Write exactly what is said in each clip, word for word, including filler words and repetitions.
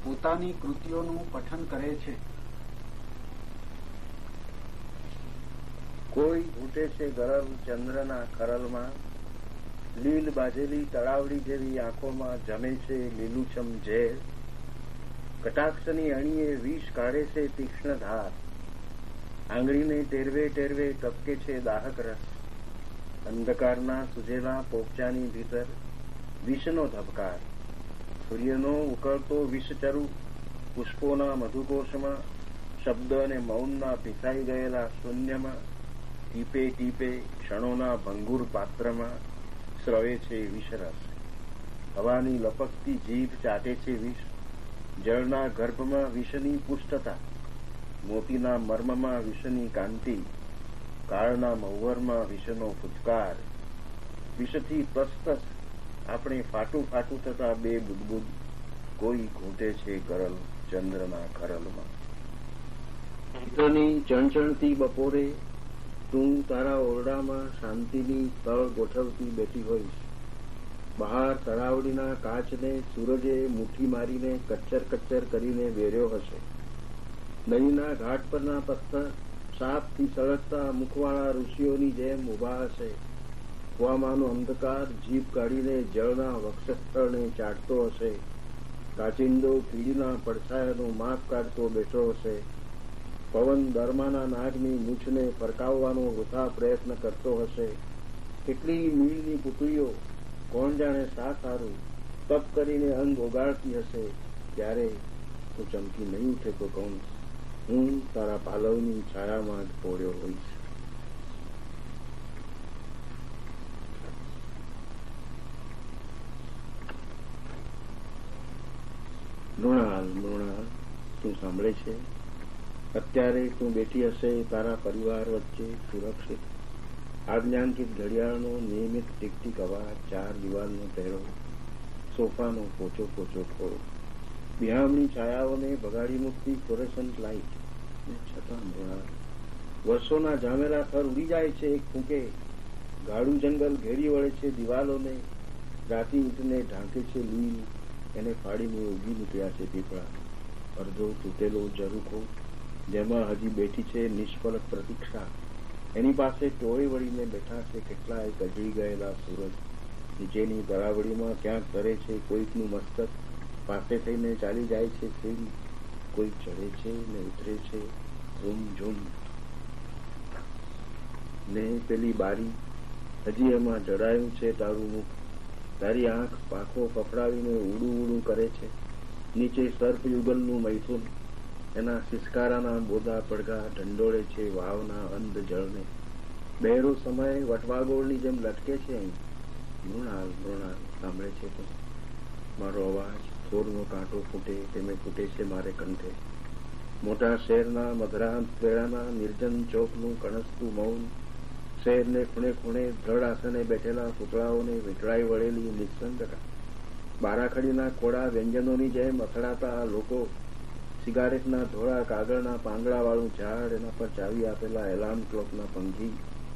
પોતાની કૃતિઓનું પઠન કરે છે. કોઈ ઘૂંટે છે ગરલ ચંદ્રના ખરલમાં, લીલ બાજેલી તળાવડી જેવી આંખોમાં જમે છે લીલુંછમ ઝેર. કટાક્ષની અણીએ વિષ કાઢે છે તીક્ષ્ણ ધાર, આંગળીને ટેરવે ટેરવે ટપકે છે દાહક રસ. અંધકારના સુજેલા પોપચાની ભીતર વિષનો ધબકાર, સૂર્યનો ઉકળતો વિષચરુ પુષ્પોના મધુકોશમાં, શબ્દ અને મૌનના પીસાઈ ગયેલા શૂન્યમાં, ટીપે ટીપે ક્ષણોના ભંગુર પાત્રમાં સ્રવે છે વિષરસ. હવાની લપકતી જીભ ચાટે છે વિષ, જળના ગર્ભમાં વિષની પુષ્ટતા, મોતીના મર્મમાં વિષની કાંતિ, કાળના મહુવરમાં વિષનો ફૂટકાર. વિષથી તસતસ આપણે ફાટું ફાટું થતા બે બુદબુદ, કોઈ ઘૂંટે છે ગરલ ચંદ્રના ખરલમાં. ચિત્રની ચણચણતી બપોરે તું તારા ઓરડામાં શાંતિની તળ ગોઠવતી બેઠી હોઈશ. બહાર તળાવડીના કાચને સૂરજે મુઠ્ઠી મારીને કચ્ચર કચ્ચર કરીને વેર્યો હશે. નદીના ઘાટ પરના પથ્થર સાપથી સળગતા મુખવાળા ઋષિઓની જેમ ઉભા હશે. કુવામાંનો અંધકાર જીભ કાઢીને જળના વક્ષસ્થળને ચાટતો હશે. કાચિંદો કીડીના પડછાયાનું માપ કાઢતો બેઠો હશે. પવન દરમાના નાગની મૂછને ફરકાવવાનો વૃથા પ્રયત્ન કરતો હશે. કેટલી મીલની પુતળીઓ કોણ જાણે શા સારું તપ કરીને અંગ ઓગાળતી હશે. ત્યારે તું ચમકી નહીં ઉઠે તો કહું, હું તારા પાલવની છાયામાં જ પોળ્યો હોઈશ. મૃણાલ મૃણાલ, તું સાંભળે છે? અત્યારે તું બેઠી હશે તારા પરિવાર વચ્ચે સુરક્ષિત. આજ્ઞાંકિત ઘડિયાળનો નિયમિત ટીક ટીક અવાજ, ચાર દિવાલનો પહેરો, સોફાનો પોચો પોચો ખોળો, બિહામણી છાયાઓને ભગાડી મૂકતી ફ્લોરેસન્ટ લાઇટ. છતાં મૃણાલ, વર્ષોના જામેલા થર ઉડી જાય છે એક ફૂંકે. ગાઢું જંગલ ઘેરી વળે છે દિવાલોને, રાતી ઈંટને ઢાંકે છે લીલ, એને ફાડીને ઉગી નીકળ્યા છે પીપળા. અડધો તૂટેલો ઝરૂખો જેમાં હજી બેઠી છે નિષ્ફળક પ્રતીક્ષા. એની પાસે ટોળી વળીને બેઠા છે કેટલાય કજળી ગયેલા સૂરજ. નીચેની તળાવડીમાં ક્યાંક તરે છે કોઈકનું મસ્તક, પાસે થઈને ચાલી જાય છે ફીલ. કોઈ ચડે છે ને ઉતરે છે ઝૂમ ઝૂમ. ને પેલી બારી, હજી એમાં જડાયું છે તારું મુખ. તારી આંખ પાંખો ફફડાવીને ઉડું ઉડું કરે છે. નીચે સર્પયુગલનું મૈથુન, એના સિસકારાના બોદા પડઘા ઢંડોળે છે વાવના અંધ જળને. બહેરો સમય વટવાગોળની જેમ લટકે છે અહીં. મૃણાલ મૃણાલ, સાંભળે છે તો? મારો અવાજ થોરનો કાંટો ફૂટે તેમે ફૂટે છે મારે કંઠે. મોટા શહેરના મધરાંત વેળાના નિર્જન ચોકનું કણસતું મૌન, શહેરને ખૂણે ખૂણે દ્રઢ આસને બેઠેલા પૂતળાઓને વીંટળાઈ વળેલી નિસ્સંગતા, બારાખડીના ખોડા વ્યંજનોની જેમ અથડાતા લોકો, સિગારેટના ધોળા કાગળના પાંદડાવાળું ઝાડ, એના પર ચાવી આપેલા એલાર્મ ક્લોકના પંખી.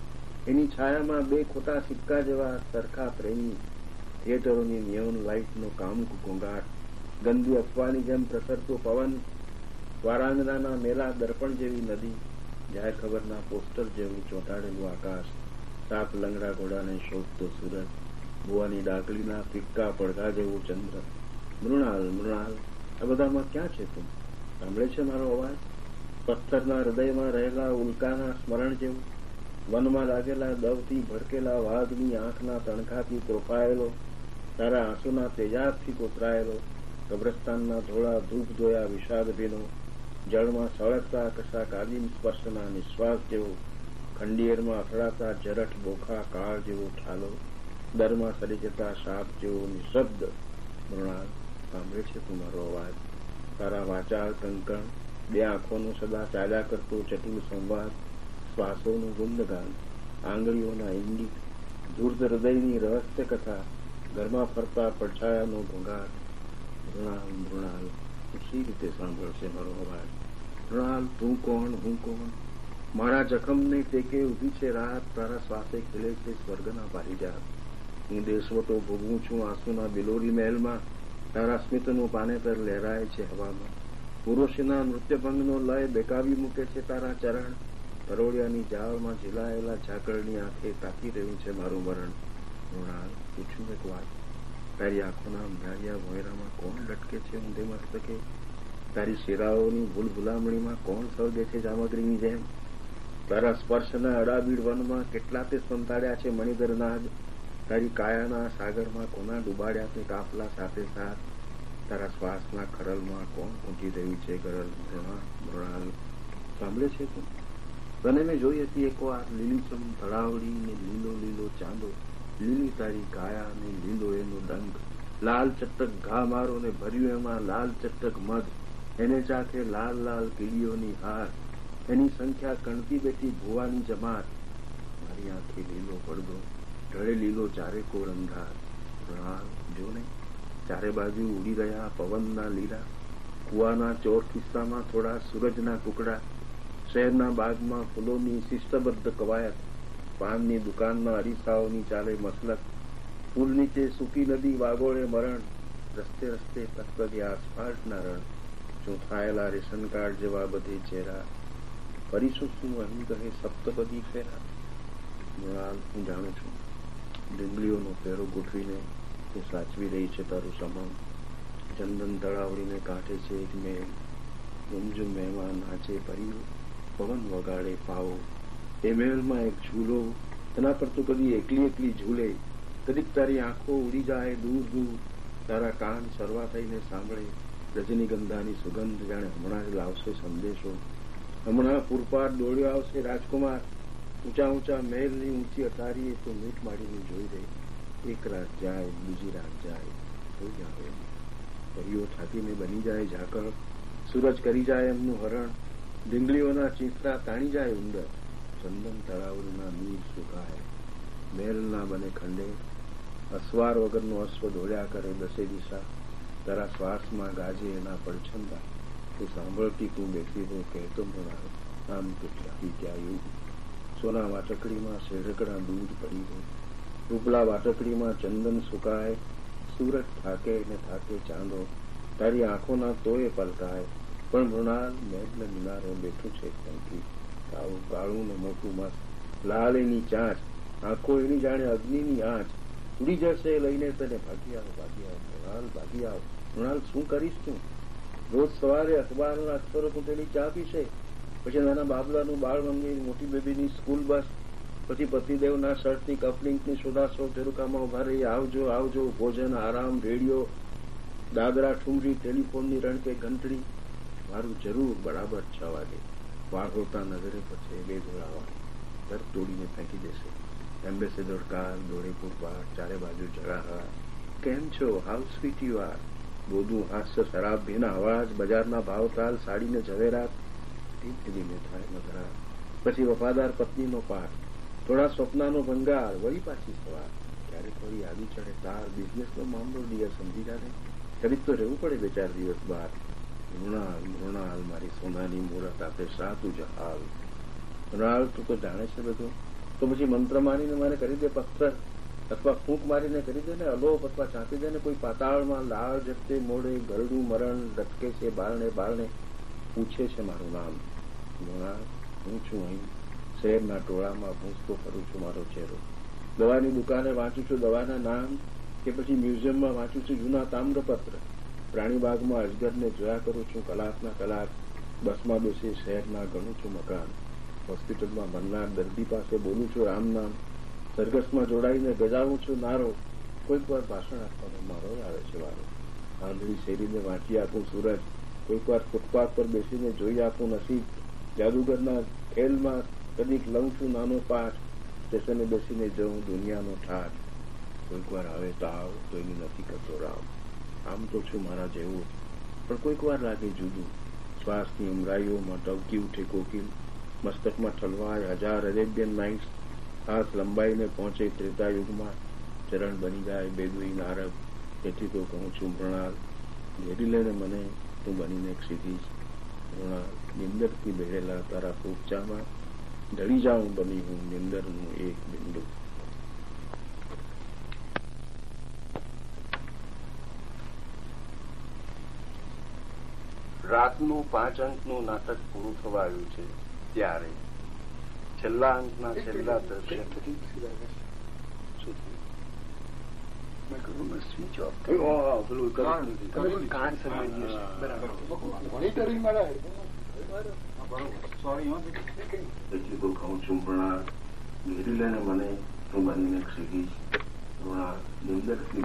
એની છાયામાં બે ખોટા સિક્કા જેવા સરખા પ્રેમી, થિયેટરોની નિયોન લાઇટનો કામુક ઘોંઘાટ, ગંદી અફવાની જેમ પ્રસરતો પવન, વારાંગણાના મેલા દર્પણ જેવી નદી, જાહેર ખબરના પોસ્ટર જેવું ચોંટાડેલું આકાશ, સાપ લંગડા ઘોડાને શોધતો સૂરજ, ભુવાની ડાકલીના ફિક્કા પડઘા જેવો ચંદ્ર. મૃણાલ મૃણાલ, આ બધામાં ક્યાં છે તું? સાંભળે છે મારો અવાજ? પથ્થરના હૃદયમાં રહેલા ઉલ્કાના સ્મરણ જેવું, વનમાં લાગેલા દવથી ભડકેલા વાઘની આંખના તણખાથી તોફાયેલો, તારા આંસુના તેજાબથી કોતરાયેલો, કબ્રસ્તાનના ધોળા ધૂપ જોયા વિષાદ ભીનો, જળમાં સળગતા કશા કાદીમ સ્પર્શના નિશ્વાસ જેવો, ખંડિયેરમાં અથડાતા જરઠ બોખા કાળ જેવો ઠાલો, દરમાં સરી જતા સાપ જેવો નિશબ્દ. મૃણાલ, સાંભળે છે તું મારો અવાજ? તારા વાચાળ કંકણ, બે આંખોનો સદા ચાલ્યા કરતો ચતુર સંવાદ, શ્વાસોનું ગુંદગાન, આંગળીઓના ઇંગિત, ધૂર્ત હૃદયની રહસ્ય કથા, ઘરમાં ફરતા પડછાયાનો ઘોંઘાટ. મૃણાલ મૃણાલ, શી રીતે સાંભળશે મારો અવાજ? મૃણાલ, તું કોણ, હું કોણ? મારા જખમને ટેકે ઉભી છે રાત, તારા શ્વાસે ખીલે છે સ્વર્ગના પારિજાત. હું દેશવટો ભોગવું છું આંસુના બિલોરી મહેલમાં, તારા સ્મિતનું પાનેતર લહેરાય છે હવામાં. પુરુષના નૃત્યભંગનો લય બેકાવી મૂકે છે તારા ચરણ. પરોળિયાની જાળમાં ઝીલાયેલા ઝાકળની આંખે તાકી રહ્યું છે મારું મરણ. મૃણાલ, પૂછું એક વાત, તારી આંખોના મ્યારિયા ભોંયરામાં કોણ લટકે છે ઊંધે મસ્તકે? તારી શિરાઓની ભૂલ ભૂલામણીમાં કોણ સળગે છે જામગરીની જેમ? તારા સ્પર્શના અડાબીડ વનમાં કેટલા તે સંતાડ્યા છે મણિધર નાગ? તારી કાયાના સાગરમાં કોના ડૂબાડ્યા તે કાફલા સાથે સાથ? તારા શ્વાસના ખરલમાં કોણ ઊંચી રહ્યું છે ગરલ? મૃણાલ, સાંભળે છે તું? તને મેં જોઈ હતી એકવાર લીલીચમ તળાવડી ને લીલો લીલો ચાંદો, લીલી તારી કાયા ને લીલો એનો ડંખ, લાલ ચટક ઘા મારો ને ભર્યું એમાં લાલ ચટક મધ, એને ચાખે લાલ લાલ કીડીઓની હાર, એની સંખ્યા કણતી બેઠી ભુવાની જમાત. મારી આંખે લીલો પડદો, ઢળે લીલો ચારે કોર અંધાર. મૃણાલ, જો ને ચારે બાજુ ઉડી રહ્યા પવનના લીલા, કુવાના ચોર કિસ્સામાં થોડા સૂરજના ટુકડા, શહેરના બાગમાં ફૂલોની શિસ્તબદ્ધ કવાયત, પાનની દુકાનમાં અરીસાઓની ચાલે મસલક, પુલ નીચે સૂકી નદી વાગોળે મરણ, રસ્તે રસ્તે પથપગ્યા આસફાલ્ટના રણ, ચૂંથાયેલા રેશન કાર્ડ જેવા બધે ચહેરા, ફરીશું શું અહીં કહે સપ્તપદી ફેરા. મૃણાલ, હું જાણું છું ડીંગલીઓનો ફેરો ગોઠવીને તું સાચવી રહી છે તારું સમમ. ચંદન તળાવડીને કાંઠે છે એક મેલ, ગુમજુમ મહેમાન નાચે પરીઓ, પવન વગાડે પાવો. એ મહેલમાં એક ઝૂલો, તેના પર તો કદી એકલી એકલી ઝૂલે. કદીક તારી આંખો ઉડી જાય દૂર દૂર, તારા કાન સરવા થઈને સાંભળે રજનીગંધાની સુગંધ, જાણે હમણાં જ લાવશે સંદેશો. હમણાં પૂરપાટ દોડ્યો આવશે રાજકુમાર. ઊંચા ઊંચા મહેલની ઊંચી અટારીએ તો મીટ માડીને જોઈ રહે. એક રાત જાય, બીજી રાત જાય, જોઈ આવે. પરીઓ થાકીને બની જાય ઝાકળ, સૂરજ કરી જાય એમનું હરણ, ડીંગલીઓના ચીંથરા તાણી જાય ઉંદર, ચંદન તળાવના નીર સુકાય, મહેલના બને ખંડે, અસવાર વગરનો અશ્વ દોડ્યા કરે દસે દિશા. તારા શ્વાસમાં ગાજે એના પડછંદા, તું સાંભળતી તું બેઠી હું કહેતો મૃણાલ, આમ કેટલાથી ત્યાં યુગ. સોના વાટકડીમાં શેરકડા દૂધ પડી ગઈ, રૂપલા વાટકડીમાં ચંદન સુકાય, સૂરજ થાકે ને થાકે ચાંદો, તારી આંખોના તોય પલકાય. પણ મૃણાલ, મહેલ મિનારે બેઠું છે કંકી, કાળું કાળું ને મોટું મસ્ત, લાલ એની ચાંચ, આંખો એની જાણે અગ્નિની આંચ. ઉડી જશે લઈને તને, ભાગી આવ ભાગી આવ મૃણાલ, ભાગી આવ. મૃણાલ, શું કરીશ તું? રોજ સવારે અખબારના અક્ષરો તું તેની ચા પીશે, પછી નાના બાબલાનું બાળ મંદિર, મોટી બેબીની સ્કૂલ બસ, પછી પતિદેવના શર્ટની કપલિંગની સોદાસો ઝરૂકામાં ઉભા રહી આવજો આવજો, ભોજન, આરામ, રેડિયો, દાદરા, ઠુમરી, ટેલિફોનની રણકે ઘંટડી. મારું જરૂર બરાબર છ વાગે વાઘોતા નજરે પછી બે ધોળાવા તરફ તોડીને ફેંકી દેશે. એમ્બેસેડર કાર, દોરેપુર પાર, ચારે બાજુ જળાહાર. કેમ છો? How sweet you are. બોધું હાસ્ય, શરાબ ભીના અવાજ, બજારના ભાવતાલ, સાડીને ઝવેરાત. ધીમે ધીમે થાય મધરાત, પછી વફાદાર પત્નીનો પાઠ, થોડા સ્વપ્નાનો ભંગાર, વળી પાછી સવાર. ક્યારેક વળી આવી ચડે તાર, બિઝનેસનો મામલો ડિયર સમજી જાને, ખરીદ તો રહેવું પડે બે ચાર દિવસ બહાર. મૃણાલ, મૃણાલ, મારી સોનાની મૂરત આપે શા તું જહાલ. મૃણાલ, તું તો જાણે છે બધું, તો પછી મંત્ર મારીને મારે કરી દે પથ્થર, અથવા ફૂંક મારીને કરી દે ને અલોપ, અથવા ચાંપી દે ને કોઈ પાતાળમાં. લાળ જગતે મોડે ગરડું મરણ લટકે છે બારણે બારણે, પૂછે છે મારું નામ. મૃણાલ, હું છું અહીં શહેરના ટોળામાં, ભૂંસતો ફરું છું મારો ચહેરો. દવાની દુકાને વાંચું છું દવાના નામ, કે પછી મ્યુઝિયમમાં વાંચું છું જૂના તામ્રપત્ર. પ્રાણીબાગમાં અજગરને જોયા કરું છું કલાકના કલાક. બસમાં બેસી શહેરના ગણું છું મકાન. હોસ્પિટલમાં મરનાર દર્દી પાસે બોલું છું રામ નામ. સરઘસમાં જોડાઈને ગજાવું છું નારો. કોઈક વાર ભાષણ આપવાનો મારો આવે છે વારો. આંધળી શેરીને વાંચી આપું સૂરજ, કોઈક વાર ફૂટપાથ પર બેસીને જોઈ આપું નસીબ. જાદુગરના ખેલમાં કદીક લઉં છું નાનો પાઠ, સ્ટેશને બેસીને જઉં દુનિયાનો ઠાઠ. કોઈક વાર આવે તાવ તો એની નથી કરતો રામ. આમ તો છું મારા જેવું, પણ કોઈક વાર લાગે જુદું. શ્વાસની ઉમરાઈઓમાં ટવકી ઉઠે કોકિલ, મસ્તકમાં ઠલવાય હજાર અરેબિયન નાઇટ્સ. હાથ લંબાઈને પહોંચે ત્રેતાયુગમાં, ચરણ બની જાય બેદુઈન આરબ. તેથી તો કહું છું મૃણાલ, ઘેરી લેને મને તું બનીને એક સીધી જ. મૃણાલ, નિંદરથી બેહેલા તારા પોપચામાં ઢળી જાઉં બની હું નિંદરનું એક બિંદુ. રાતનું પાંચ અંકનું નાટક પૂરું થવા આવ્યું છે ત્યારે છેલ્લા અંકના છેલ્લા દર્શન સ્વિચ ઓફ કાન એટલી તો કહું છું પણ ઘેરી લઈને મને હું બનીને શીખી નિંદકથી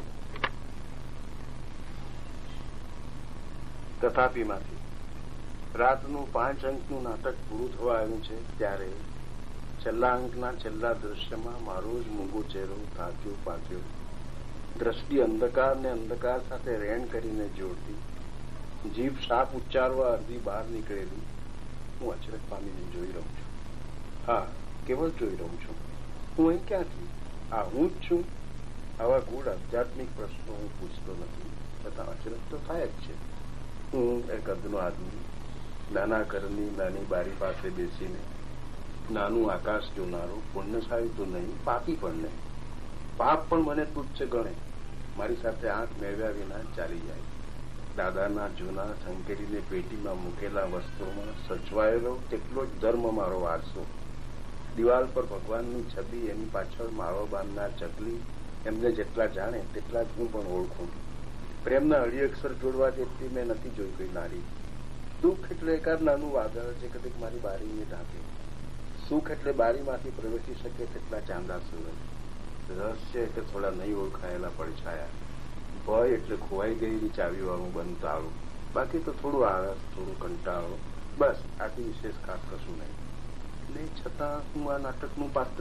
તથાપીમાંથી રાતનું પાંચ અંકનું નાટક પૂરું થવા આવ્યું છે ત્યારે છેલ્લા અંકના છેલ્લા દ્રશ્યમાં મારો જ મૂંગો ચહેરો થાક્યો પાક્યો દ્રષ્ટિ અંધકારને અંધકાર સાથે રેણ કરીને જોડતી જીભ સાપ ઉચ્ચારવા અડધી બહાર નીકળેલી હું અચરજ પામીને જોઈ રહું છું. હા, કેવળ જોઈ રહું છું. હું અહીં ક્યાંથી? આ હું જ છું? આવા ગૂઢ આધ્યાત્મિક પ્રશ્નો હું પૂછતો નથી, છતાં અચરજ તો થાય જ છે. હું એક અદનો આદમી નાના ઘરની નાની બારી પાસે બેસીને નાનું આકાશ જોનારો, પુણ્યશાળી તો નહીં, પાપી પણ નહીં. પાપ પણ મને તુચ્છ ગણે, મારી સાથે આંખ મેળવ્યા વિના ચાલી જાય. દાદાના જૂના સંકેલીને પેટીમાં મૂકેલા વસ્ત્રોમાં સચવાયેલો તેટલો જ ધર્મ મારો વારસો. દિવાલ પર ભગવાનની છબી, એની પાછળ માળો બાંધનાર ચકલી, એમને જેટલા જાણે તેટલા જ હું પણ ઓળખું. પ્રેમના અઢી અક્ષર જોડવા જેટલી મેં નથી જોઈ કોઈ નારી. દુઃખ એટલે એકાદ નાનું વાદળ જે કદીક મારી બારીને ઢાંકે. સુખ એટલે બારીમાંથી પ્રવેશી શકે તેટલા ચાંદા સૂરજ. રહસ્ય એટલે થોડા નહીં ઓળખાયેલા પડછાયા. ભય એટલે ખોવાઈ ગયેલી ચાવીવાળું બંધ તાળું. બાકી તો થોડું આળસ, થોડું કંટાળો, બસ આથી વિશેષ ખાસ કશું નહીં. ને છતાં હું આ નાટકનું પાત્ર?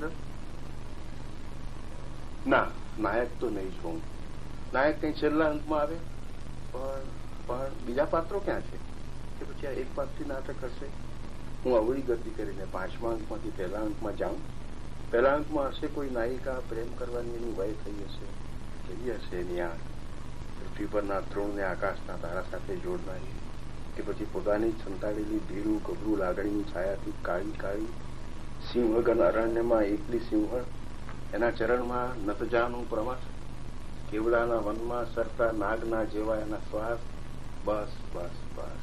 ના, નાયક તો નહીં જ હોઉં. નાયક કંઈ છેલ્લા અંતમાં આવે, પણ પણ બીજા પાત્રો ક્યાં છે? કે પછી આ એક પાત્રથી નાટક હશે? હું અવળી ગતિ કરીને પાંચમા અંકમાંથી પહેલા અંકમાં જાઉં. પહેલા અંકમાં હશે કોઈ નાયિકા, પ્રેમ કરવાની એની વય થઈ હશે. કેવી હશે એની આંખ? પૃથ્વી પરના તૃણને આકાશના તારા સાથે જોડનારી, કે પછી પોતાની જ સંતાડેલી ભીરું ગભરું લાગણીની છાયાથી કાળી કાળી સિંહગન અરણ્યમાં એકલી સિંહણ, એના ચરણમાં નતજાનું પ્રમાથ, કેવડાના વનમાં સરતા નાગના જેવા એના શ્વાસ. બસ બસ બસ.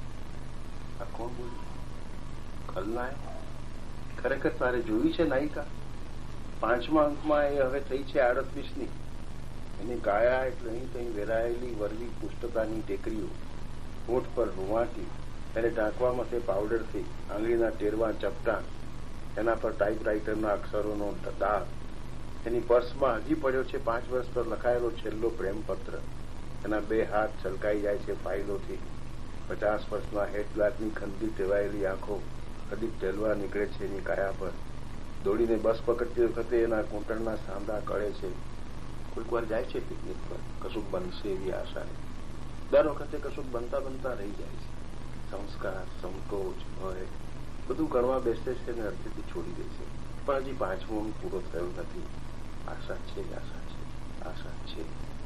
આ કોણ બોલ્યું? ખલનાયક? ખરેખર તારે જોયું છે નાયિકા? પાંચમા અંકમાં એ હવે થઈ છે આડત્રીસની. એની કાયા એટલે અહીં કંઈ વેરાયેલી વરવી પુષ્ટતાની ટેકરીઓ, હોઠ પર રૂવાટી, એને ઢાંકવામાં તે પાવડરથી, આંગળીના ટેરવા ચપટા, એના પર ટાઈપરાઇટરના અક્ષરોનો દાગ. એની પર્સમાં હજી પડ્યો છે પાંચ વર્ષ પર લખાયેલો છેલ્લો પ્રેમપત્ર. એના બે હાથ છલકાઈ જાય છે ફાઇલોથી. પચાસ વર્ષના હેડલાઇટની ખંડી ટેવાયેલી આંખો કદીક ટેલવા નીકળે છે એની કાયા પર. દોડીને બસ પકડતી વખતે એના ઘૂંટણના સાંધા કળે છે. કોઈક વાર જાય છે પિકનિક પર, કશુંક બનશે એવી આશાએ. દર વખતે કશુંક બનતા બનતા રહી જાય છે. સંસ્કાર, સંકોચ, ભય બધું ગણવા બેસે છે અને અર્થેથી છોડી દે છે. પણ હજી પાંચમો અંક પૂરો થયો નથી. આશા છે, આશા છે, આશા છે.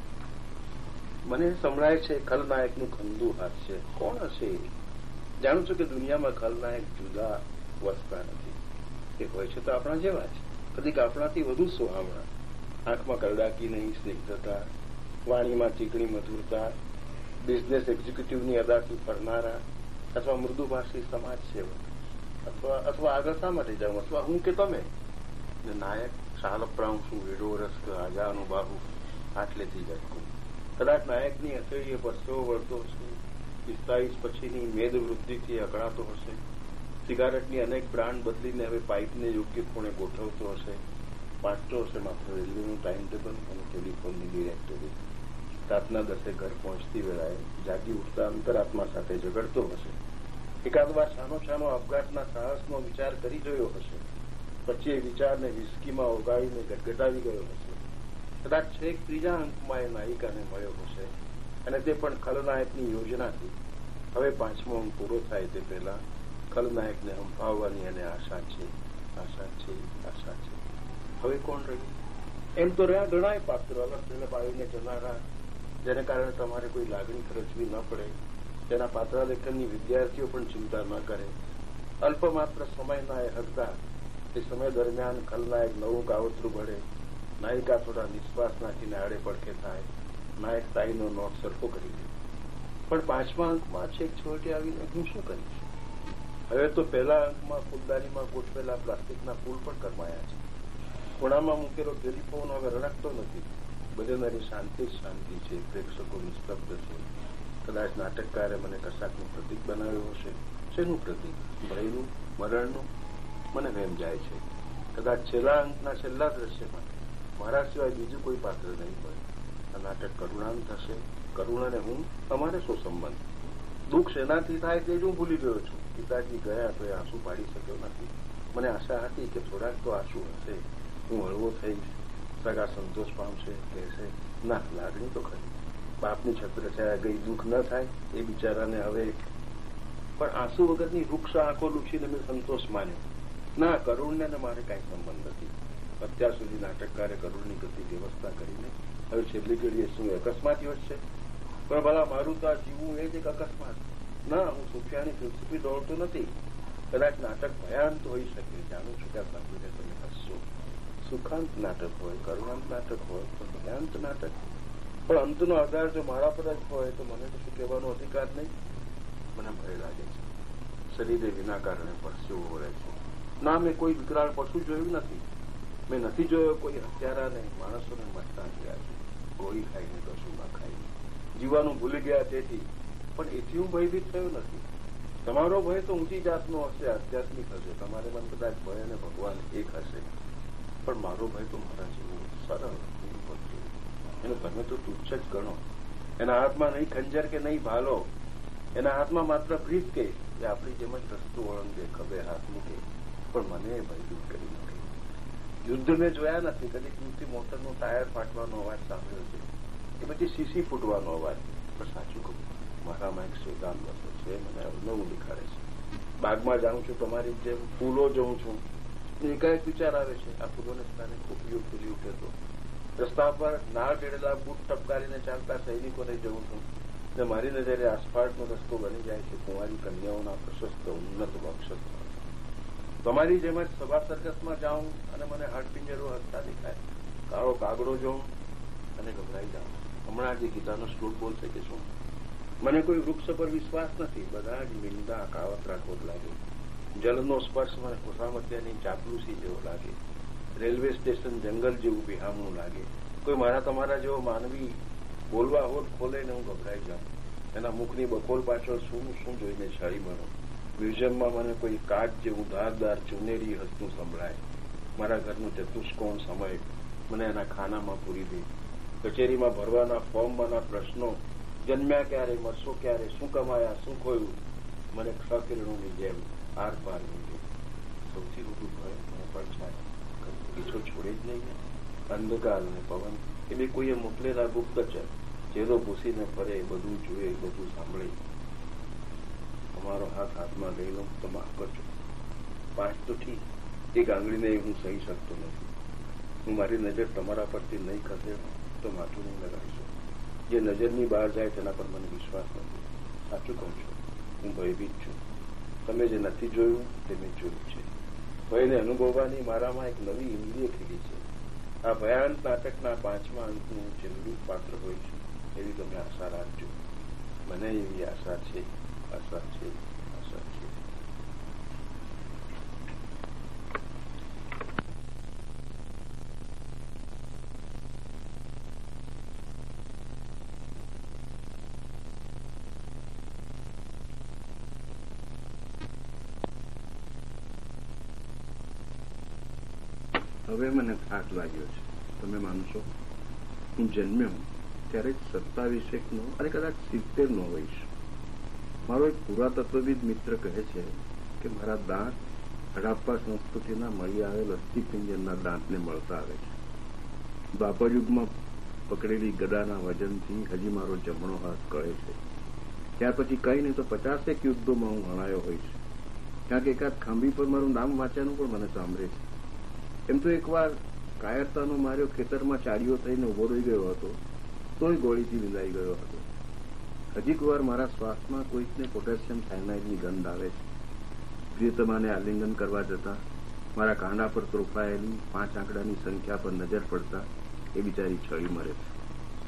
મને સંભળાય છે ખલનાયકનું ખંદુ હાસ્ય. કોણ હશે? જાણું છું કે દુનિયામાં ખલનાયક જુદા વસતા નથી. એ હોય છે તો આપણા જેવા જ, કદીક આપણાથી વધુ સુહામણા. આંખમાં કરડાકી નહીં, સ્નિગ્ધતા, વાણીમાં ચીકણી મધુરતા, બિઝનેસ એક્ઝિક્યુટિવની અદાથી ફરનારા, અથવા મૃદુભાષી સમાજ સેવક, અથવા અથવા આગળ શા માટે જાઉં, અથવા હું કે તમે. નાયક શાલપ્રાંશુ વિડોરસ આજાનું બાહુ આટલેથી જટકું. કદાચ નાયકની હથેળીએ પરસેવો વળતો હશે, પિસ્તાળીસ પછીની મેદ વૃદ્ધિથી અકળાતો હશે, સિગારેટની અનેક બ્રાન્ડ બદલીને હવે પાઇપને યોગ્ય ખૂણે ગોઠવતો હશે, વાંચતો હશે માત્ર રેલવેનું ટાઈમ ટેબલ અને ટેલિફોનની ડિરેક્ટરી. રાતના દસે ઘર પહોંચતી વેળાએ જાગી ઉઠતા અંતરાત્મા સાથે ઝઘડતો હશે. એકાદ વાર સાનો સાનો અપઘાતના સાહસનો વિચાર કરી જોયો હશે. પછી એ વિચારને વિસ્કીમાં ઓગાળીને ગટગટાવી ગયો હશે. કદાચ છેક ત્રીજા અંકમાં એ નાયિકાને મળ્યો હશે, અને તે પણ ખલનાયકની યોજનાથી. હવે પાંચમો અંક પૂરો થાય તે પહેલા ખલનાયકને હંફાવવાની એને આશા છે, આશા છે, આશા છે. હવે કોણ રહ્યું? એમ તો રહ્યા ઘણાય પાત્રો અલગ તેને પાડીને જનારા, જેને કારણે તમારે કોઈ લાગણી ખર્ચવી ન પડે, તેના પાત્રા લેખનની વિદ્યાર્થીઓ પણ ચિંતા ન કરે. અલ્પમાત્ર સમયના એ હકદાર. એ સમય દરમિયાન ખલનાયક નવું કાવતરું ભળે, નાયિકા થોડા નિશ્વાસ નાખીને આડે પડખે થાય, નાયક તાઈનો નોટ સરખો કરી દે. પણ પાંચમા અંકમાં છેક છોટે આવીને હું શું કરીશ? હવે તો પહેલા અંકમાં ફૂલદાનીમાં ગોઠવેલા પ્લાસ્ટિકના ફૂલ પણ કરમાયા છે. ખૂણામાં મૂકેલો ટેલિફોન હવે રડકતો નથી. બધાની શાંતિ જ શાંતિ છે. પ્રેક્ષકો નિસ્તબ્ધ છે. કદાચ નાટકકારે મને કશાકનું પ્રતિક બનાવ્યું હશે. શેનું પ્રતિક? ભયનું, મરણનું? મને વેમ જાય છે. કદાચ છેલ્લા અંકના છેલ્લા દ્રશ્યમાં મારા સિવાય બીજું કોઈ પાત્ર નહીં હોય. આ નાટક કરુણાનું થશે. કરુણ અને હું, અમારે શું સંબંધ? દુઃખ શેનાથી થાય તે જ હું ભૂલી ગયો છું. પિતાજી ગયા તો એ આંસુ પાડી શક્યો નથી. મને આશા હતી કે થોડાક તો આંસુ હશે. હું હળવો થઈશ, સગા સંતોષ પામશે, કહેશે ના, લાગણી તો ખરી. બાપની છત્રછાયા ગઈ, દુઃખ ન થાય એ બિચારાને હવે. પણ આંસુ વગરની વૃક્ષ આંખો લૂછીને મેં સંતોષ માન્યો. ના, કરુણને ને મારે કાંઈ સંબંધ નથી. અત્યાર સુધી નાટકકારે કરુણની ગતિ વ્યવસ્થા કરીને હવે છેલ્લી ઘડીએ શું અકસ્માત યોજશે? પણ ભલા મારું તો આ જીવવું એ જ એક અકસ્માત. ના, હું સુફિયાની ફિલસૂફી દોડતો નથી. કદાચ નાટક ભયાંત હોઈ શકે. જાણું છું કે આ સાંભળીને તમે હસશો. સુખાંત નાટક હોય, કરુણાંત નાટક હોય તો ભયાંત નાટક. પણ અંતનો આધાર જો મારા પર જ હોય તો મને તો શું કહેવાનો અધિકાર નહીં. મને ભય લાગે છે. શરીરે વિના કારણે પરસેવો વળે છે. ના, મેં કોઈ વિકરાળ પશુ જોયું નથી. મેં નથી જોયો કોઈ હત્યારાને માણસોને મરતા ગયા છે. ગોળી ખાઈને, કશું ના ખાઈને, જીવાનું ભૂલી ગયા તેથી. પણ એથી હું ભયભીત થયો નથી. તમારો ભય તો ઊંચી જાતનો હશે, આધ્યાત્મિક હશે. તમારે મન કદાચ ભય અને ભગવાન એક હશે. પણ મારો ભય તો મારા જેવું સરળ એનો તમે તો તુચ્છ જ ગણો. એના હાથમાં નહીં ખંજર કે નહીં ભાલો. એના હાથમાં માત્ર બ્રીફ કે એ આપણી જેમ જ રસ્તો ઓળંગે, ખભે હાથ મૂકે. પણ મને ભયભીત કરી નાખે. યુદ્ધ મેં જોયા નથી. કદી દૂરથી મોટરનું ટાયર ફાટવાનો અવાજ સાંભળ્યો છે, એ પછી શીશી ફૂટવાનો અવાજ. પણ સાચું કહું, મારામાં એક શોધાન વસ્તુ છે. મને અવનવું દેખાડે છે. બાગમાં જાઉં છું, તમારી જેમ ફૂલો જોઉં છું. એકાએક વિચાર આવે છે, આ ફૂલોને સ્થાને ખોપીઓ ફૂલી ઉઠે તો. રસ્તા પર નાળ ચડેલા બૂટ ટપકારીને ચાલતા સૈનિકોને જોઉં છું ને મારી નજરે આસફાલ્ટનો રસ્તો બની જાય છે કુંવારી કન્યાઓના પ્રશસ્ત ઉન્નત વક્ષ. તમારી જેમ જ સભા સર્કસમાં જાઉં અને મને હાડપિંજરો હસતા દેખાય. કાળો કાગડો જોઉં અને ગભરાઈ જાઉં. હમણાં જે ગીતાનો શ્લોક બોલશે કે શું? મને કોઈ વૃક્ષ પર વિશ્વાસ નથી. બધા જ મીંડા કાવતરા ખોદ લાગે. જલનો સ્પર્શ મને ખુશામત્યાની ચાપલુસી જેવો લાગે. રેલવે સ્ટેશન જંગલ જેવું બિહામણું લાગે. કોઈ મારા તમારા જેવો માનવી બોલવા હોત ખોલે ને હું ગભરાઈ જાઉં. એના મુખની બકોલ પાછળ શું શું જોઈને છાળી મારો. મ્યુઝિયમમાં મને કોઈ કાચ જેવું ધારદાર ચુનેરી હસતું સંભળાય. મારા ઘરનું ચતુષ્કોણ સમય મને એના ખાનામાં પૂરી દે. કચેરીમાં ભરવાના ફોર્મમાંના પ્રશ્નો, જન્મ્યા ક્યારે, મરશો ક્યારે, શું કમાયા, શું ખોયું, મને ક્ષકિરણોની જેમ આર પાર નીકળે. સૌથી મોટું ભય મને પડછાય. પીછો છોડે જ નહીં ને. અંધકાર ને પવન એ બી કોઈએ મોકલેલા ગુપ્તચર. ચેરો ભૂસીને ફરે, બધું જુએ, બધું સાંભળે. તમારો હાથ હાથમાં લઈ લો તો માફ કરજો. પાંચ તો ઠીક, એક આંગળીને હું સહી શકતો નથી. હું મારી નજર તમારા પરથી નહીં ખસેડો તો માથું નહીં લગાડીશું. જે નજરની બહાર જાય તેના પર મને વિશ્વાસ નથી. સાચું કહું છું, હું ભયભીત છું. તમે જે નથી જોયું તે મેં જોયું છે. ભયને અનુભવવાની મારામાં એક નવી ઇન્દ્રિય ખીલી છે. આ ભયાનક નાટકના પાંચમા અંકનું છેલ્લું પાત્ર હોય છે એવી તમે આશા રાખજો. મને એવી આશા છે, આશા છે, આશા છે. હવે મને થાક લાગ્યો છે. તમે માનશો, હું જન્મ્યો ત્યારે જ સત્તાવીસેકનો અને કદાચ સિત્તેરનો હોઈશ. મારો એક પુરાતત્વવિદ મિત્ર કહે છે કે મારા દાંત હડપ્પા સંસ્કૃતિના મળી આવેલ અસ્થિપિંજરના દાંતને મળતા આવે છે. દ્વાપરયુગમાં પકડેલી ગદાના વજનથી હજી મારો જમણો હાથ કળે છે. ત્યાર પછી કંઈ નહીં તો પચાસેક યુદ્ધોમાં હું હણાયો હોઈશ. કારણ કે એકાદ ખાંભી પર મારું નામ વાંચ્યાનું પણ મને સાંભળે છે. એમ તો એકવાર કાયરતાનો માર્યો ખેતરમાં ચાડીઓ થઈને ઉભો રહી ગયો હતો, તોય ગોળીથી વિંધાઈ ગયો હતો. હજીક વાર મારા શ્વાસમાં કોઈકને પોટેશિયમ સાયનાઇડની ગંધ આવે છે. પ્રિયતમાને આલિંગન કરવા જતા મારા કાંડા પર ત્રોફાયેલી પાંચ આંકડાની સંખ્યા પર નજર પડતા એ બિચારી છળી મરે છે.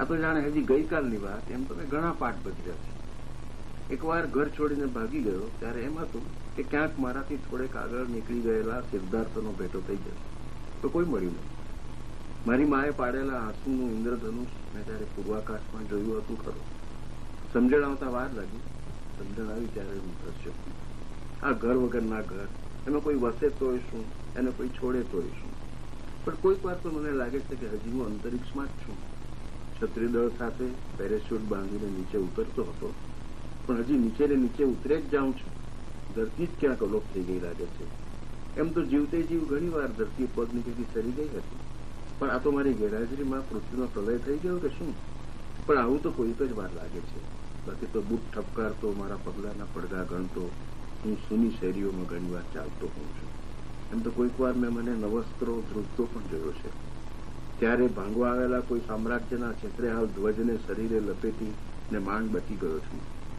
આ તો જાણે હજી ગઈકાલની વાત, એમ તમે ઘણા પાઠ ભજ્યા છે. એકવાર ઘર છોડીને ભાગી ગયો ત્યારે એમ હતું કે ક્યાંક મારાથી થોડેક આગળ નીકળી ગયેલા સિદ્ધાર્થનો ભેટો થઈ જશે, તો કોઈ મળ્યું નહીં. મારી માએ પાડેલા આંસુનું ઇન્દ્રધનુષ મેં ત્યારે પૂર્વાકાશમાં જોયું હતું ખરું. સમજણ આવતા વાર લાગી. સમજણ આવી ત્યારે હું દ્રશ્ય, આ ઘર વગરના ઘર, એમાં કોઈ વસે તોય શું, એને કોઈ છોડે તોય શું. પણ કોઈક વાર તો મને લાગે છે કે હજી હું અંતરિક્ષમાં જ છું. છત્રીદળ સાથે પેરેસ્યુટ બાંધીને નીચે ઉતરતો હતો, પણ હજી નીચે ને નીચે ઉતરે જ જાઉં છું. ધરતી જ ક્યાંક અલોપ થઈ ગઈ લાગે છે. એમ તો જીવતે જીવ ઘણી વાર ધરતી પગ નીચેથી સરી ગઈ હતી, પણ આ તો મારી ગેરહાજરીમાં પૃથ્વીનો પ્રલય થઈ ગયો કે શું? પણ આવું તો કોઈક જ વાર લાગે છે. બાકી તો બૂટ ઠપકારતો, મારા પગલાના પડઘા ગણતો હું સૂની શેરીઓમાં ઘણી વાર ચાલતો હોઉં છું. એમ તો કોઈક વાર મેં મને નવસ્ત્રો ધ્રુજતો પણ જોયો છે. ત્યારે ભાંગવા આવેલા કોઈ સામ્રાજ્યના છેતરેહાલ ધ્વજને શરીરે લપેટી ને માંડ બચી ગયો છું.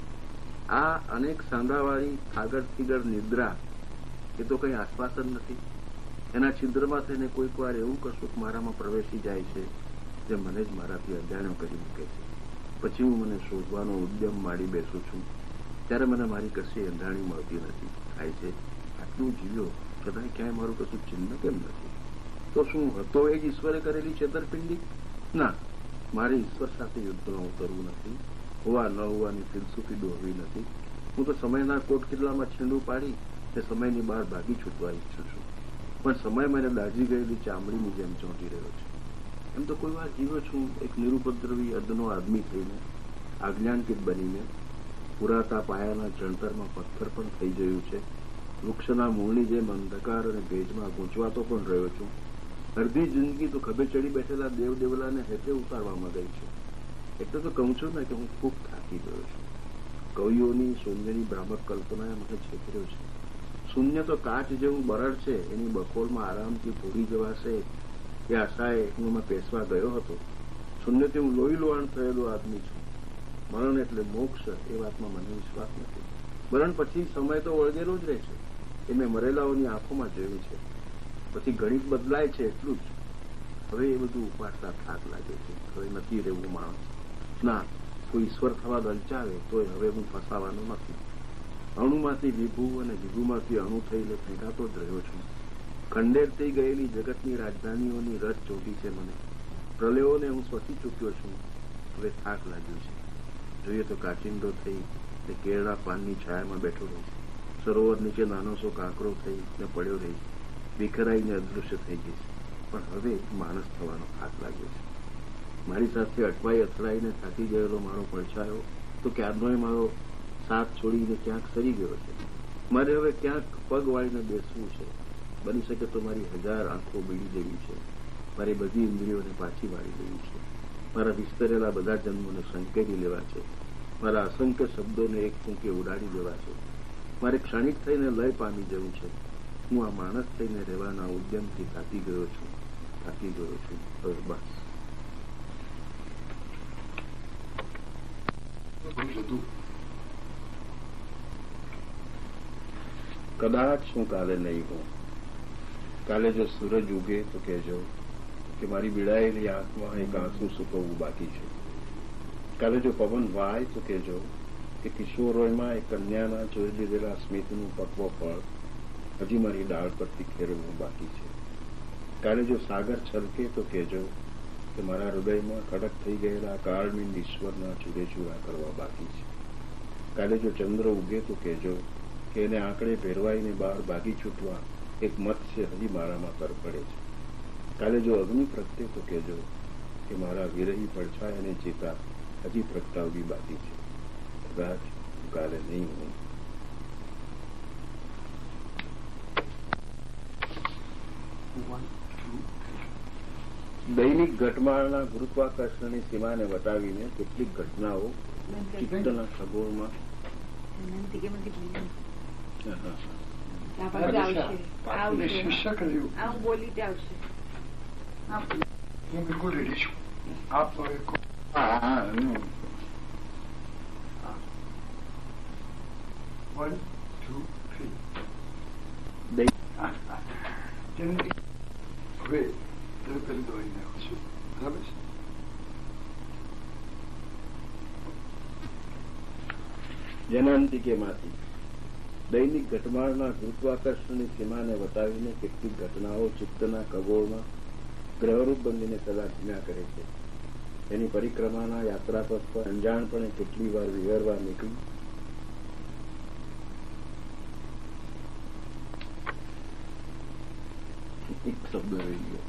આ અનેક સાંધાવાળી આગળ થીગળ નિદ્રા એ તો કંઈ આસપાસ જ નથી. એના છિદ્રમાં થઈને કોઈક વાર એવું કશુંક મારામાં પ્રવેશી જાય છે જે મને જ મારાથી અજાણ્યો કરી મૂકે છે. પછી હું મને શોધવાનો ઉદ્યમ માંડી બેસું છું ત્યારે મને મારી કશી અંધાણી મળતી નથી. થાય છે આટલું જીવ્યો છતાં ક્યાંય મારું કશું ચિહ્ન કેમ નથી? તો શું હતો એ જ ઈશ્વરે કરેલી છેતરપિંડી? ના, મારે ઈશ્વર સાથે યુદ્ધમાં ઉતરવું નથી. હોવા ન હોવાની ફિલસૂફી દોરવી નથી. હું તો સમયના કોટ કિલ્લામાં છીંડું પાડી તે સમયની બહાર ભાગી છૂટવા ઈચ્છું છું. પણ સમય મને દાઝી ગયેલી ચામડીની જેમ ચોંટી રહ્યો છે. એમ તો કોઈ વાર જીવ્યો છું એક નિરુપદ્રવી અદનો આદમી થઈને, આજ્ઞાંકિત બનીને. પુરાતા પાયાના ચણતરમાં પથ્થર પણ થઈ ગયું છે. વૃક્ષના મૂળની જેમ અંધકાર અને ભેજમાં ગૂંચવાતો પણ રહ્યો છું. અડધી જિંદગી તો ખભે ચડી બેઠેલા દેવ દેવલાને હેઠે ઉતારવામાં ગઈ છે. એટલે તો કહું છું ને કે હું ખૂબ થાકી ગયો છું. કવિઓની શૂન્યની ભ્રામક કલ્પનાએ મને છેતર્યો છે. શૂન્ય તો કાચ જેવું બરડ છે, એની બખોલમાં આરામથી ભૂલી જવાશે એ આશાએ હું એમાં પેસવા ગયો હતો. શૂન્યથી હું લોહી લોહાણ થયેલો આદમી છું. મરણ એટલે મોક્ષ એ વાતમાં મને વિશ્વાસ નથી. મરણ પછી સમય તો વળગેલો જ રહે છે. એ મેં મરેલાઓની આંખોમાં જોયું છે. પછી ગણિત બદલાય છે એટલું જ. હવે એ બધું ઉપાડતા થાક લાગે છે. હવે નથી રહેવું માણસ. ના, કોઈ ઈશ્વર થવા દલચાવે તોય હવે હું ફસાવાનો નથી. અણુમાંથી વિભુ અને વિભુમાંથી અણુ થઈને ફેંકાતો જ રહ્યો છું. ખંડેર થઈ ગયેલી જગતની રાજધાનીઓની રસ ચોટી છે મને. પ્રલયોને હું સ્વસી ચૂક્યો છું. હવે થાક લાગ્યું છે. જોઈએ તો કાચિંડો થઈ ને કેળના પાનની છાયામાં બેઠો રહીશ. સરોવર નીચે નાનો સો કાંકરો થઈ ને પડ્યો રહીશ. વિખરાઈને અદૃશ્ય થઈ ગઈશ. પણ હવે માણસ થવાનો થાક લાગ્યો છે. મારી સાથે અટવાઈ અથડાઈને થાકી ગયેલો મારો પડછાયો તો ક્યારનોય મારો સાથ છોડીને ક્યાંક સરી ગયો છે. મારે હવે ક્યાંક પગ વાળીને બેસવું છે. બની શકે તો મારી હજાર આંખો બીડી દેવી છે. મારી બધી ઇન્દ્રિયોને પાછી વાળી દેવી છે. મારા વિસ્તરેલા બધા જન્મોને સંકેલી લેવા છે. મારા અસંખ્ય શબ્દોને એક ફૂંકે ઉડાડી દેવા છે. મારે ક્ષણિક થઈને લય પામી જવું છે. હું આ માણસ થઈને રહેવાના ઉદ્યમથી થાકી ગયો છું. થાકી ગયો છું. હવે બસ. કદાચ હું કાલે નહીં હોઉં. કાલે જો સૂરજ ઉગે તો કહેજો કે મારી બીડાયેલી આંખમાં એક આંસુ સૂકવવું બાકી છે. કાલે જો પવન વાય તો કહેજો કે કિશોરોમાં એક કન્યાના જોઈ લીધેલા સ્મિતનું પક્વ ફળ હજી મારી ડાળ પરથી ખેરવું બાકી છે. કાલે જો સાગર છલકે તો કહેજો કે મારા હૃદયમાં કડક થઈ ગયેલા કાળમીંડ ઈશ્વરના ચૂરેચૂરા કરવા બાકી છે. કાલે જો ચંદ્ર ઉગે તો કહેજો કે એને આંકડે ભેરવાઈને બહાર ભાગી છૂટવા એક મત્સ્ય હજી મારામાં તરફડે છે. કાલે જો અગ્નિ પ્રગટે તો કહેજો કે મારા વિરહી પડછાય અને ચેતા હજી પ્રગટાવવી બાકી છે. કદાચ કાલે નહીં હોઉં. દૈનિક ઘટમાળના ગુરુત્વાકર્ષણની સીમાને વટાવીને કેટલીક ઘટનાઓ ચિત્તના ખગોળમાં શિક્ષક રહ્યું. બોલી જ આવશે. હું બિલકુલ રેડી છું. આપ વન ટુ થ્રી. હવે પેલું દોડીને આવું છું. બરાબર છે. જનાંતિકેમાંથી દૈનિક ઘટમાળના ગુરુત્વાકર્ષણની સીમાને વટાવીને કેટલીક ઘટનાઓ ચિત્તના ખગોળમાં ગ્રહરૂપ બંધીને સદા ઘૂમ્યા કરે છે. એની પરિક્રમાના યાત્રાપથ પર અંજાણપણે કેટલી વાર વિહરવા નીકળી એક શબ્દ રહી ગયો.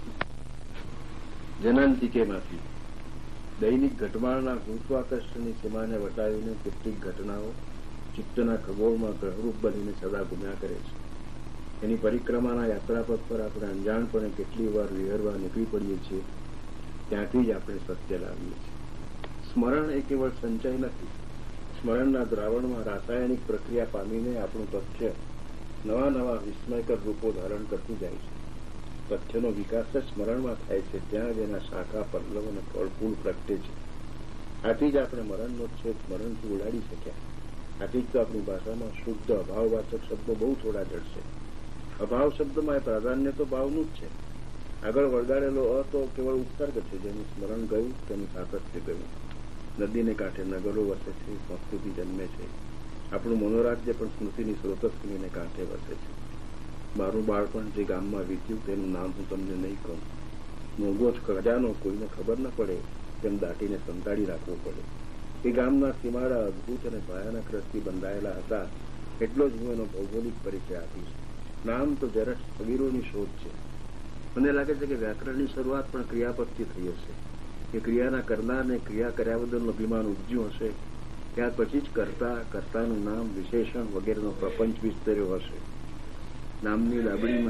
જનાંતિકેમાંથી દૈનિક ઘટમાળના ગુરુત્વાકર્ષણની સીમાને વટાવીને કેટલીક ઘટનાઓ ચિત્તના ખગોળમાં ગ્રહરૂપ બનીને સદા ગુમ્યા કરે છે. એની પરિક્રમાના યાત્રાપથ પર આપણે અંજાણપણે કેટલી વાર વિહરવા નીકળી પડીએ છીએ. ત્યાંથી જ આપણે સત્ય લાવીએ છીએ. સ્મરણ એ કેવળ સંચય નથી. સ્મરણના દ્રાવણમાં રાસાયણિક પ્રક્રિયા પામીને આપણું તથ્ય નવા નવા વિસ્મયકર રૂપો ધારણ કરતું જાય છે. તથ્યનો વિકાસ જ સ્મરણમાં થાય છે. ત્યાં જ એના શાખા પલ્લવ અને ફળફૂલ પ્રગટે છે. આથી જ આપણે મરણનો છેદ સ્મરણથી ઉડાડી શક્યા. આથી જ તો આપણી ભાષામાં શુદ્ધ અભાવવાચક શબ્દો બહુ થોડા જડશે. અભાવ શબ્દમાં એ પ્રાધાન્ય તો ભાવનું જ છે. આગળ વળગાડેલો અ તો કેવળ ઉપસર્ગ છે. જેનું સ્મરણ ગયું તેનું સાતત્ય ગયું. નદીને કાંઠે નગરો વસે છે, સંસ્કૃતિ જન્મે છે. આપણું મનોરાજ્ય પણ સ્મૃતિની સ્રોતસ્વીને કાંઠે વસે છે. મારું બાળપણ જે ગામમાં વીત્યું તેનું નામ હું તમને નહીં કહું. મોંઘો જ ખજાનો કોઈને ખબર ન પડે તેમ દાટીને સંતાડી રાખવો પડે. એ ગામના સીમાડા અદભુત અને ભયાનક રસથી બંધાયેલા હતા. એટલો જ હું એનો ભૌગોલિક પરિચય આપીશ. નામ તો જરા સગીરોની શોધ છે. મને લાગે છે કે વ્યાકરણની શરૂઆત પણ ક્રિયાપદથી થઈ હશે. એ ક્રિયાના કરનારને ક્રિયા કર્યા બદલનું અભિમાન ઉપજ્યું હશે. ત્યાર પછી જ કર્તા, કર્તાનું નામ, વિશેષણ વગેરેનો પ્રપંચ વિસ્તર્યો હશે. નામની લાબડીમાં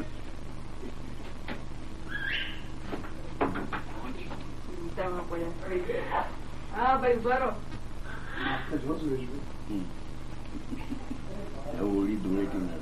હોળી ધૂળેટી ના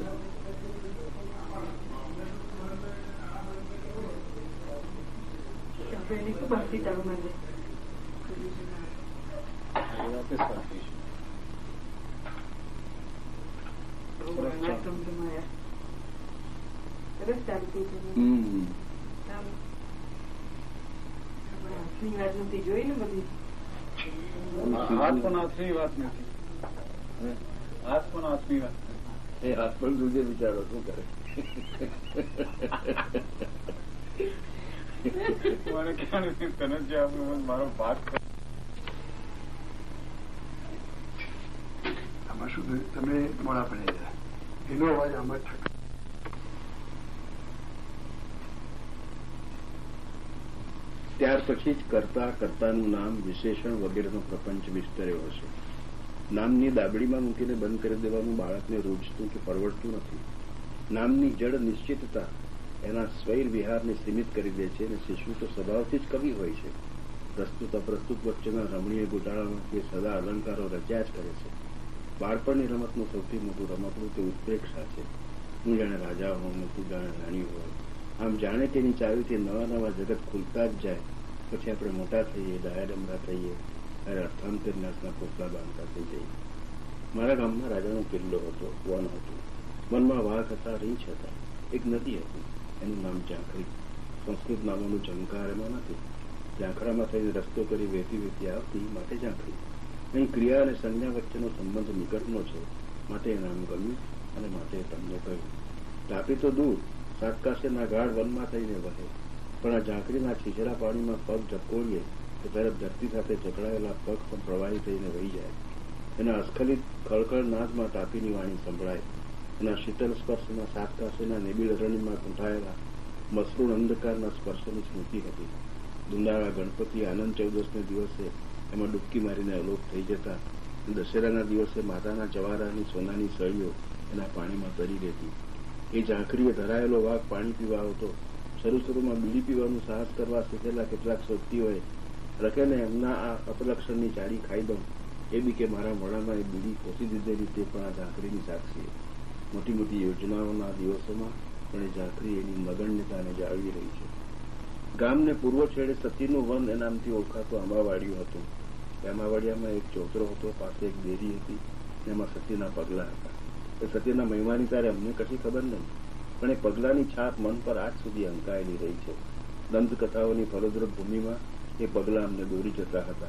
જોઈ ને બધી હાથ પણ હાથની વાત નથી. હાથ પણ હાથની વાત એ હાથ પણ દૂધે વિચારો શું કરે. મને ક્યાં તને જે આપણું મારો ભાગ આમાં શું તમે મોડા પડે એનો અવાજ આમાં થક ત્યાર પછી જ કર્તા, કર્તાનું નામ, વિશેષણ વગેરેનો પ્રપંચ વિસ્તર્યો હશે. નામની દાબડીમાં મૂકીને બંધ કરી દેવાનું બાળકને રૂજતું કે પરવડતું નથી. નામની જડ નિશ્ચિતતા એના સ્વૈર વિહારને સીમિત કરી દે છે અને શિશુ તો સ્વભાવથી જ કવિ હોય છે. પ્રસ્તુત અપ્રસ્તુત વચ્ચેના રમણીય ગોટાળામાંથી સદા અલંકારો રચ્યા જ કરે છે. બાળપણની રમતનું સૌથી મોટું રમકડું તે ઉત્પ્રેક્ષા છે. હું જાણે રાજા હોઉં ને તું જાણે રાણી હોય. આમ જાણે તેની ચાવીથી નવા નવા જગત ખુલતા જ જાય. પછી આપણે મોટા થઈએ, ડાયાડમરા થઈએ ત્યારે અર્થાંતરનાશના કોટલા બાંધતા થઈ જઈએ. મારા ગામમાં રાજાનો કિલ્લો હતો, વન હતું. વનમાં વાઘ હતા, રીંછ હતા. એક નદી હતી, એનું નામ ઝાંખરી. સંસ્કૃત નામોનું ઝંકાર એમાં નથી. ઝાંખરામાં થઈને રસ્તો કરી વહેતી વહેતી આવતી, માટે ઝાંખરી. અહીં ક્રિયા અને સંજ્ઞા વચ્ચેનો સંબંધ નિકટનો છે, માટે એ નામ ગમ્યું અને માટે તમને કહ્યું. તાપી તો દૂર, સાતકાશેના ગાઢ વનમાં થઈને વહે, પણ આ ઝાંખરીના છીછરા પાણીમાં પગ ઝકોળીએ તો તરત ધરતી સાથે જકડાયેલા પગ પણ પ્રવાહી થઈને વહી જાય. એના અસ્ખલિત ખળખળ નાદમાં તાપીની વાણી સંભળાય. એના શીતળ સ્પર્શના સાતકાશેના નિબિડ રણમાં ગૂંથાયેલા મસરૂણ અંધકારના સ્પર્શની સ્મૃતિ હતી. દુંદાળા ગણપતિ આનંદ ચૌદસને દિવસે એમાં ડૂબકી મારીને અલોપ થઈ જતા. દશેરાના દિવસે માતાના જવારાની સોનાની સળીઓ એના પાણીમાં તરી રહેતી. એ ઝાંખરીએ ધરાયેલો વાઘ પાણી પીવા આવતો. શરૂ શરૂમાં બીડી પીવાનું સાહસ કરવા શીખેલા કેટલાક શક્તિઓએ રખેને એમના આ અપલક્ષણની ચાડી ખાઈ દઉં એ બી કે મારા મોડામાં એ બીડી ખોસી દીધેલી તે પણ આ ઝાંખરીની સાક્ષી. મોટી મોટી યોજનાઓના દિવસોમાં પણ એ ઝાંખરી એની નગણ્યતાને જાળવી રહી છે. ગામને પૂર્વ છેડે સતીનું વન એ નામથી ઓળખાતું આંબાવાડિયું હતું. આંબાવાડિયામાં એક ચોતરો હતો, પાસે એક દેરી હતી, એમાં સતીના પગલા હતા. એ સતીના મહિમાની તારે અમને કશી ખબર નહીં, પણ એ પગલાની છાપ મન પર આજ સુધી અંકાયેલી રહી છે. દંતકથાઓની ફળદ્રુપ ભૂમિમાં એ પગલા અમને દોરી જતા હતા.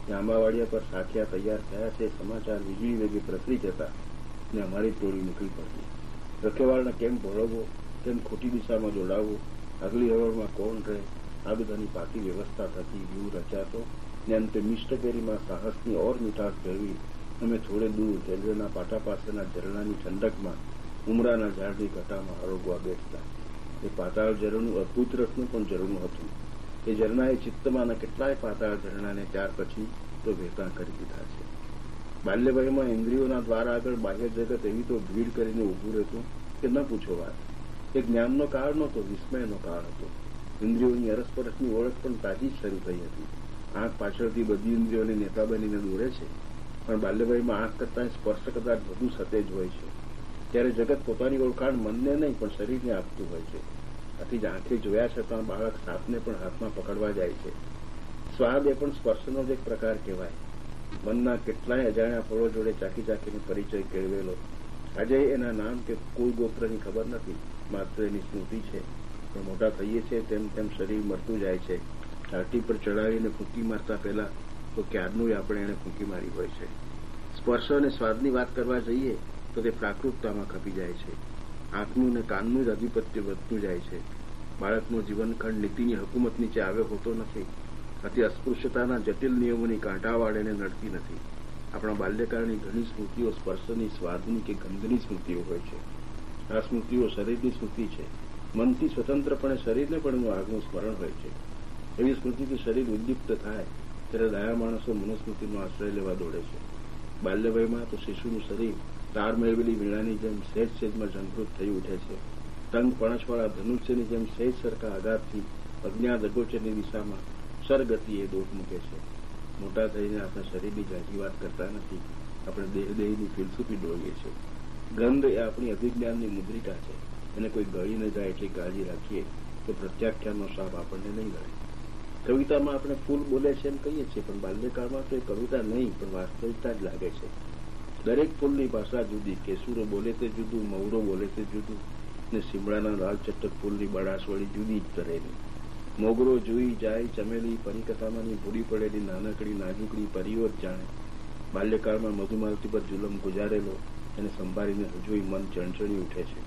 આંબાવાડિયા પર સાખિયા તૈયાર થયા છે સમાચાર વીજળી વેગે પ્રસરી જતા ને અમારી ટોળી નીકળી પડતી. રખેવાળને કેમ ભોળવવો, કેમ ખોટી દિશામાં જોડાવવો, આગલી હરોળમાં કોણ રહે, આ બધાની પાકી વ્યવસ્થા થતી વ્યૂહ રચાતો ને અંતે મિષ્ટકેરીમાં સાહસની ઓર મીઠાશ ભેળવી અમે થોડે દૂર રેલવેના પાટા પાસેના ઝરણાની ઠંડકમાં ઉમરાના ઝાડની ઘટામાં આરોગવા બેઠતા. એ પાતાળ ઝરણું અદભુત રસનું પણ ઝરણું હતું. એ ઝરણાએ ચિત્તમાંના કેટલાય પાતાળ ઝરણાને ત્યાર પછી તો વહેતા કરી દીધા છે. બાલ્યવયમાં ઇન્દ્રિયોના દ્વાર આગળ બાહ્ય જગત એવી તો ભીડ કરીને ઉભું રહેતું કે ન પૂછો વાત. એ જ્ઞાનનો કાળ નહોતો, વિસ્મયનો કાળ હતો. ઇન્દ્રિયોની અરસપરસની ઓળખ પણ તાજી જ શરૂ થઈ હતી. આંખ પાછળથી બધી ઇન્દ્રિયોને નેતા બનીને દોરે છે, પણ બાલ્યવયમાં આંખ કરતાં સ્પર્શ કદાચ વધુ સતેજ હોય છે. ત્યારે જગત પોતાની ઓળખાણ મનને નહીં પણ શરીરને આપતું હોય છે. આથી જ આંખે જોયા છતાં બાળક સાપને પણ હાથમાં પકડવા જાય છે. સ્વાદ એ પણ સ્પર્શનો જ એક પ્રકાર કહેવાય. મનના કેટલાય અજાણ્યા ફળો જોડે ચાખી ચાખીને પરિચય કેળવેલો. આજે એના નામ કે કોઈ ગોત્રની ખબર નથી, માત્ર એની સ્મૃતિ છે. પણ મોટા થઈએ છીએ તેમ તેમ શરીર મરતું જાય છે. છાતી પર ચડાવીને ફૂંકી મારતા પહેલા તો ક્યારનું આપણે એને ફૂંકી મારી હોય છે. સ્પર્શ અને સ્વાદની વાત કરવા જઈએ તો તે પ્રાકૃતતામાં ખપી જાય છે. આંખનું ને કાનનું જ આધિપત્ય વધતું જાય છે. બાળકનો જીવનખંડ નીતિની હકુમત નીચે આવ્યો હોતો નથી. આથી અસ્પૃશ્યતાના જટિલ નિયમોની કાંટાવાળ એને નડતી નથી. આપણા બાલ્યકાળની ઘણી સ્મૃતિઓ સ્પર્શની, સ્વાદની કે ગંધની સ્મૃતિઓ હોય છે. આ સ્મૃતિઓ શરીરની સ્મૃતિ છે. મનથી સ્વતંત્રપણે શરીરને પણ એનું આગવું સ્મરણ હોય છે. એવી સ્મૃતિથી શરીર ઉદ્દીપ્ત થાય ત્યારે ડાયા માણસો મનુસ્મૃતિનો આશ્રય લેવા દોડે છે. બાલ્યવયમાં તો શિશુનું શરીર તાર મેળવેલી વીણાની જેમ સહેજ સહેજમાં ઝંકૃત થઈ ઉઠે છે. તંગ પણસવાળા ધનુષ્યની જેમ સહેજ સરખા આઘાતથી અજ્ઞાત અગોચરની દિશામાં સરગતિએ દોટ મૂકે છે. મોટા થઈને આપણે શરીરની જાજી વાત કરતા નથી, આપણે દેહદેહીની ફિલસૂફી ડોળીએ છીએ. ગંધ એ આપણી અભિજ્ઞાનની મુદ્રિકા છે. એને કોઈ ગળી ન જાય એટલી કાળજી રાખીએ તો પ્રત્યાખ્યાનનો શાપ આપણને નહીં મળે. કવિતામાં આપણે ફૂલ બોલે છે એમ કહીએ છીએ, પણ બાલ્યકાળમાં તો એ કવિતા નહીં પણ વાસ્તવિકતા જ લાગે છે. દરેક ફૂલની ભાષા જુદી. કેસુરો બોલે તે જુદું, મૌરો બોલે તે જુદું, ને શિમળાના લાલ ચટક ફૂલની બડાશ વળી જુદી જ તરેની. મોગરો જોઈ જાય ચમેલી પરિકથામાંની ભૂડી પડેલી નાનકડી નાજુકડી પરીઓ જ જાણે. બાલ્યકાળમાં મધુમાલતી પર જુલમ ગુજારેલો એને સંભાળીને હજુય મન ચણચણી ઉઠે છે.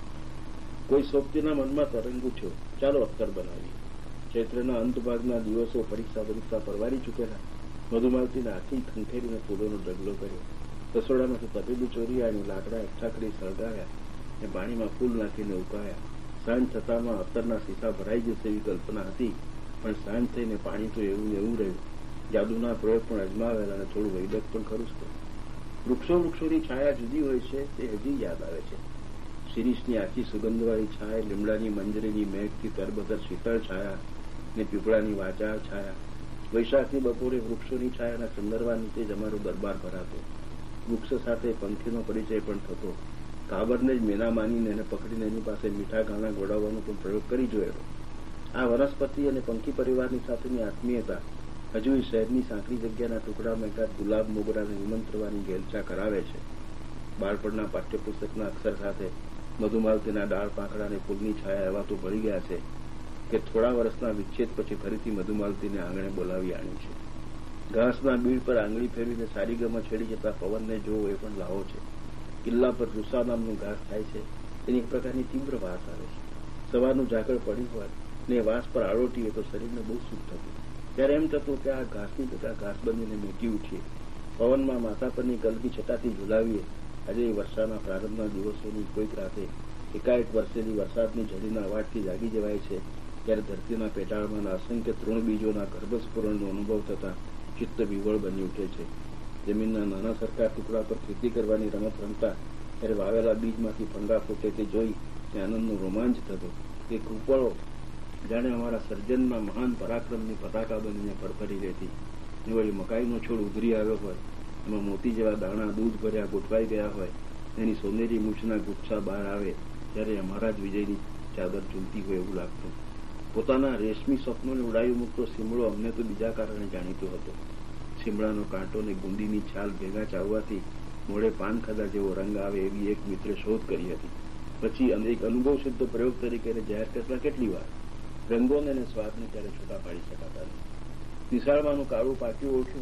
કોઈ સોંપતીના મનમાં તરંગ ઉઠ્યો, ચાલો અખ્તર બનાવીએ. ચૈત્રના અંત ભાગના દિવસો પરીક્ષા પરીક્ષા પરવારી ચૂકેલા. મધુમાલતીના હાથી ખંખેરીને ફૂલોનો ઢગલો કર્યો. રસોડામાંથી તપેલું ચોર્યા અને લાકડા એકઠા કરી સળગાવ્યા ને પાણીમાં ફૂલ નાખીને ઉકાયા. સાંજ થતામાં અત્તરના સીસા ભરાઈ જશે એવી કલ્પના હતી, પણ સાંજ થઈને પાણી તો એવું એવું રહ્યું. જાદુના પ્રયોગ પણ અજમાવેલા અને થોડું વૈદક પણ ખરું જ. વૃક્ષો વૃક્ષોની છાયા જુદી હોય છે તે હજી યાદ આવે છે. શિરીષની આખી સુગંધવાળી છાયા, લીમડાની મંજરીની મેઘથી તરબતર શીતળ છાયા ને પીપળાની વાચાળ છાયા. વૈશાખની બપોરે વૃક્ષોની છાયાના ચંદરવા નીચે જ અમારો દરબાર ભરાતો. વૃક્ષ સાથે પંખીનો પરિચય પણ થતો. કાબરને જ મેના માનીને એને પકડીને એની પાસે મીઠા ગાણા ગોડાવવાનો પણ પ્રયોગ કરી જોયેલો. આ વનસ્પતિ અને પંખી પરિવારની સાથેની આત્મીયતા હજુ શહેરની સાંકડી જગ્યાના ટુકડામાં એકાદ ગુલાબ મોગરાને નિમંત્રવાની ગેલચા કરાવે છે. બાળપણના પાઠ્યપુસ્તકના અક્ષર સાથે મધુમાલતીના ડાળ પાંખડા અને ફૂલની છાયા એવા તો ભળી ગયા છે કે થોડા વર્ષના વિચ્છેદ પછી ફરીથી મધુમાલતીને આંગણે બોલાવી આણી છે. ઘાસના બીડ પર આંગળી ફેરવીને સારી ગમાં છેડી જતા પવનને જોવો એ પણ લાવો છે. કિલ્લા પર રૂસા નામનું ઘાસ થાય છે, એની એક પ્રકારની તીવ્ર વાસ આવે છે. સવારનું ઝાકળ પડ્યું હોય ને વાસ પર આળોટીએ તો શરીરને બહુ સુખ થતું. ત્યારે એમ થતું કે આ ઘાસની ટકા ઘાસ બનીને મેકી ઉઠીએ, પવનમાં માથા પરની કલકી છટાથી ઝુલાવીએ. આજે વર્ષાના પ્રારંભના દિવસોની કોઈક રાતે એકાએક વરસેલી વરસાદની ઝડીના અવાજથી જાગી જવાય છે. ત્યારે ધરતીના પેટાળમાંના અસંખ્ય તૃણ બીજોના ગર્ભસ્ફુરણનો અનુભવ થતા ચિત્ત વિવળ બની ઉઠે છે. જમીનના નાના સરખા ટુકડા પર ખેતી કરવાની રમત રમતા ત્યારે વાવેલા બીજમાંથી ફંગા ફૂટે તે જોઈ તે આનંદનો રોમાંચ થતો. તે કૃપળો જાણે અમારા સર્જનમાં મહાન પરાક્રમની પતાકા બનીને ફરફરી રહેતી. વળી મકાઈનો છોડ ઉભરી આવ્યો હોય, એમાં મોતી જેવા દાણા દૂધ ભર્યા ગોઠવાઈ ગયા હોય, એની સોનેરી મૂછના ગુચ્છા બહાર આવે ત્યારે અમારા જ વિજયની ચાદર ઝૂલતી હોય એવું લાગતું. પોતાના રેશમી સ્વપ્નોને ઉડાવી મૂકતો શિમળો અમને તો બીજા કારણે જાણીતો હતો. શિમળાનો કાંટો ને ગુંદીની છાલ ભેગા ચાવવાથી મોડે પાન ખાધા જેવો રંગ આવે એવી એક મિત્રે શોધ કરી હતી. પછી એક અનુભવ સિદ્ધ પ્રયોગ તરીકે જાહેર કરતા કેટલી વાર રંગોને અને સ્વાદને ત્યારે છૂટા પાડી શકાતા નથી. નિશાળમાંનું કાળું પાક્યું ઓળખ્યું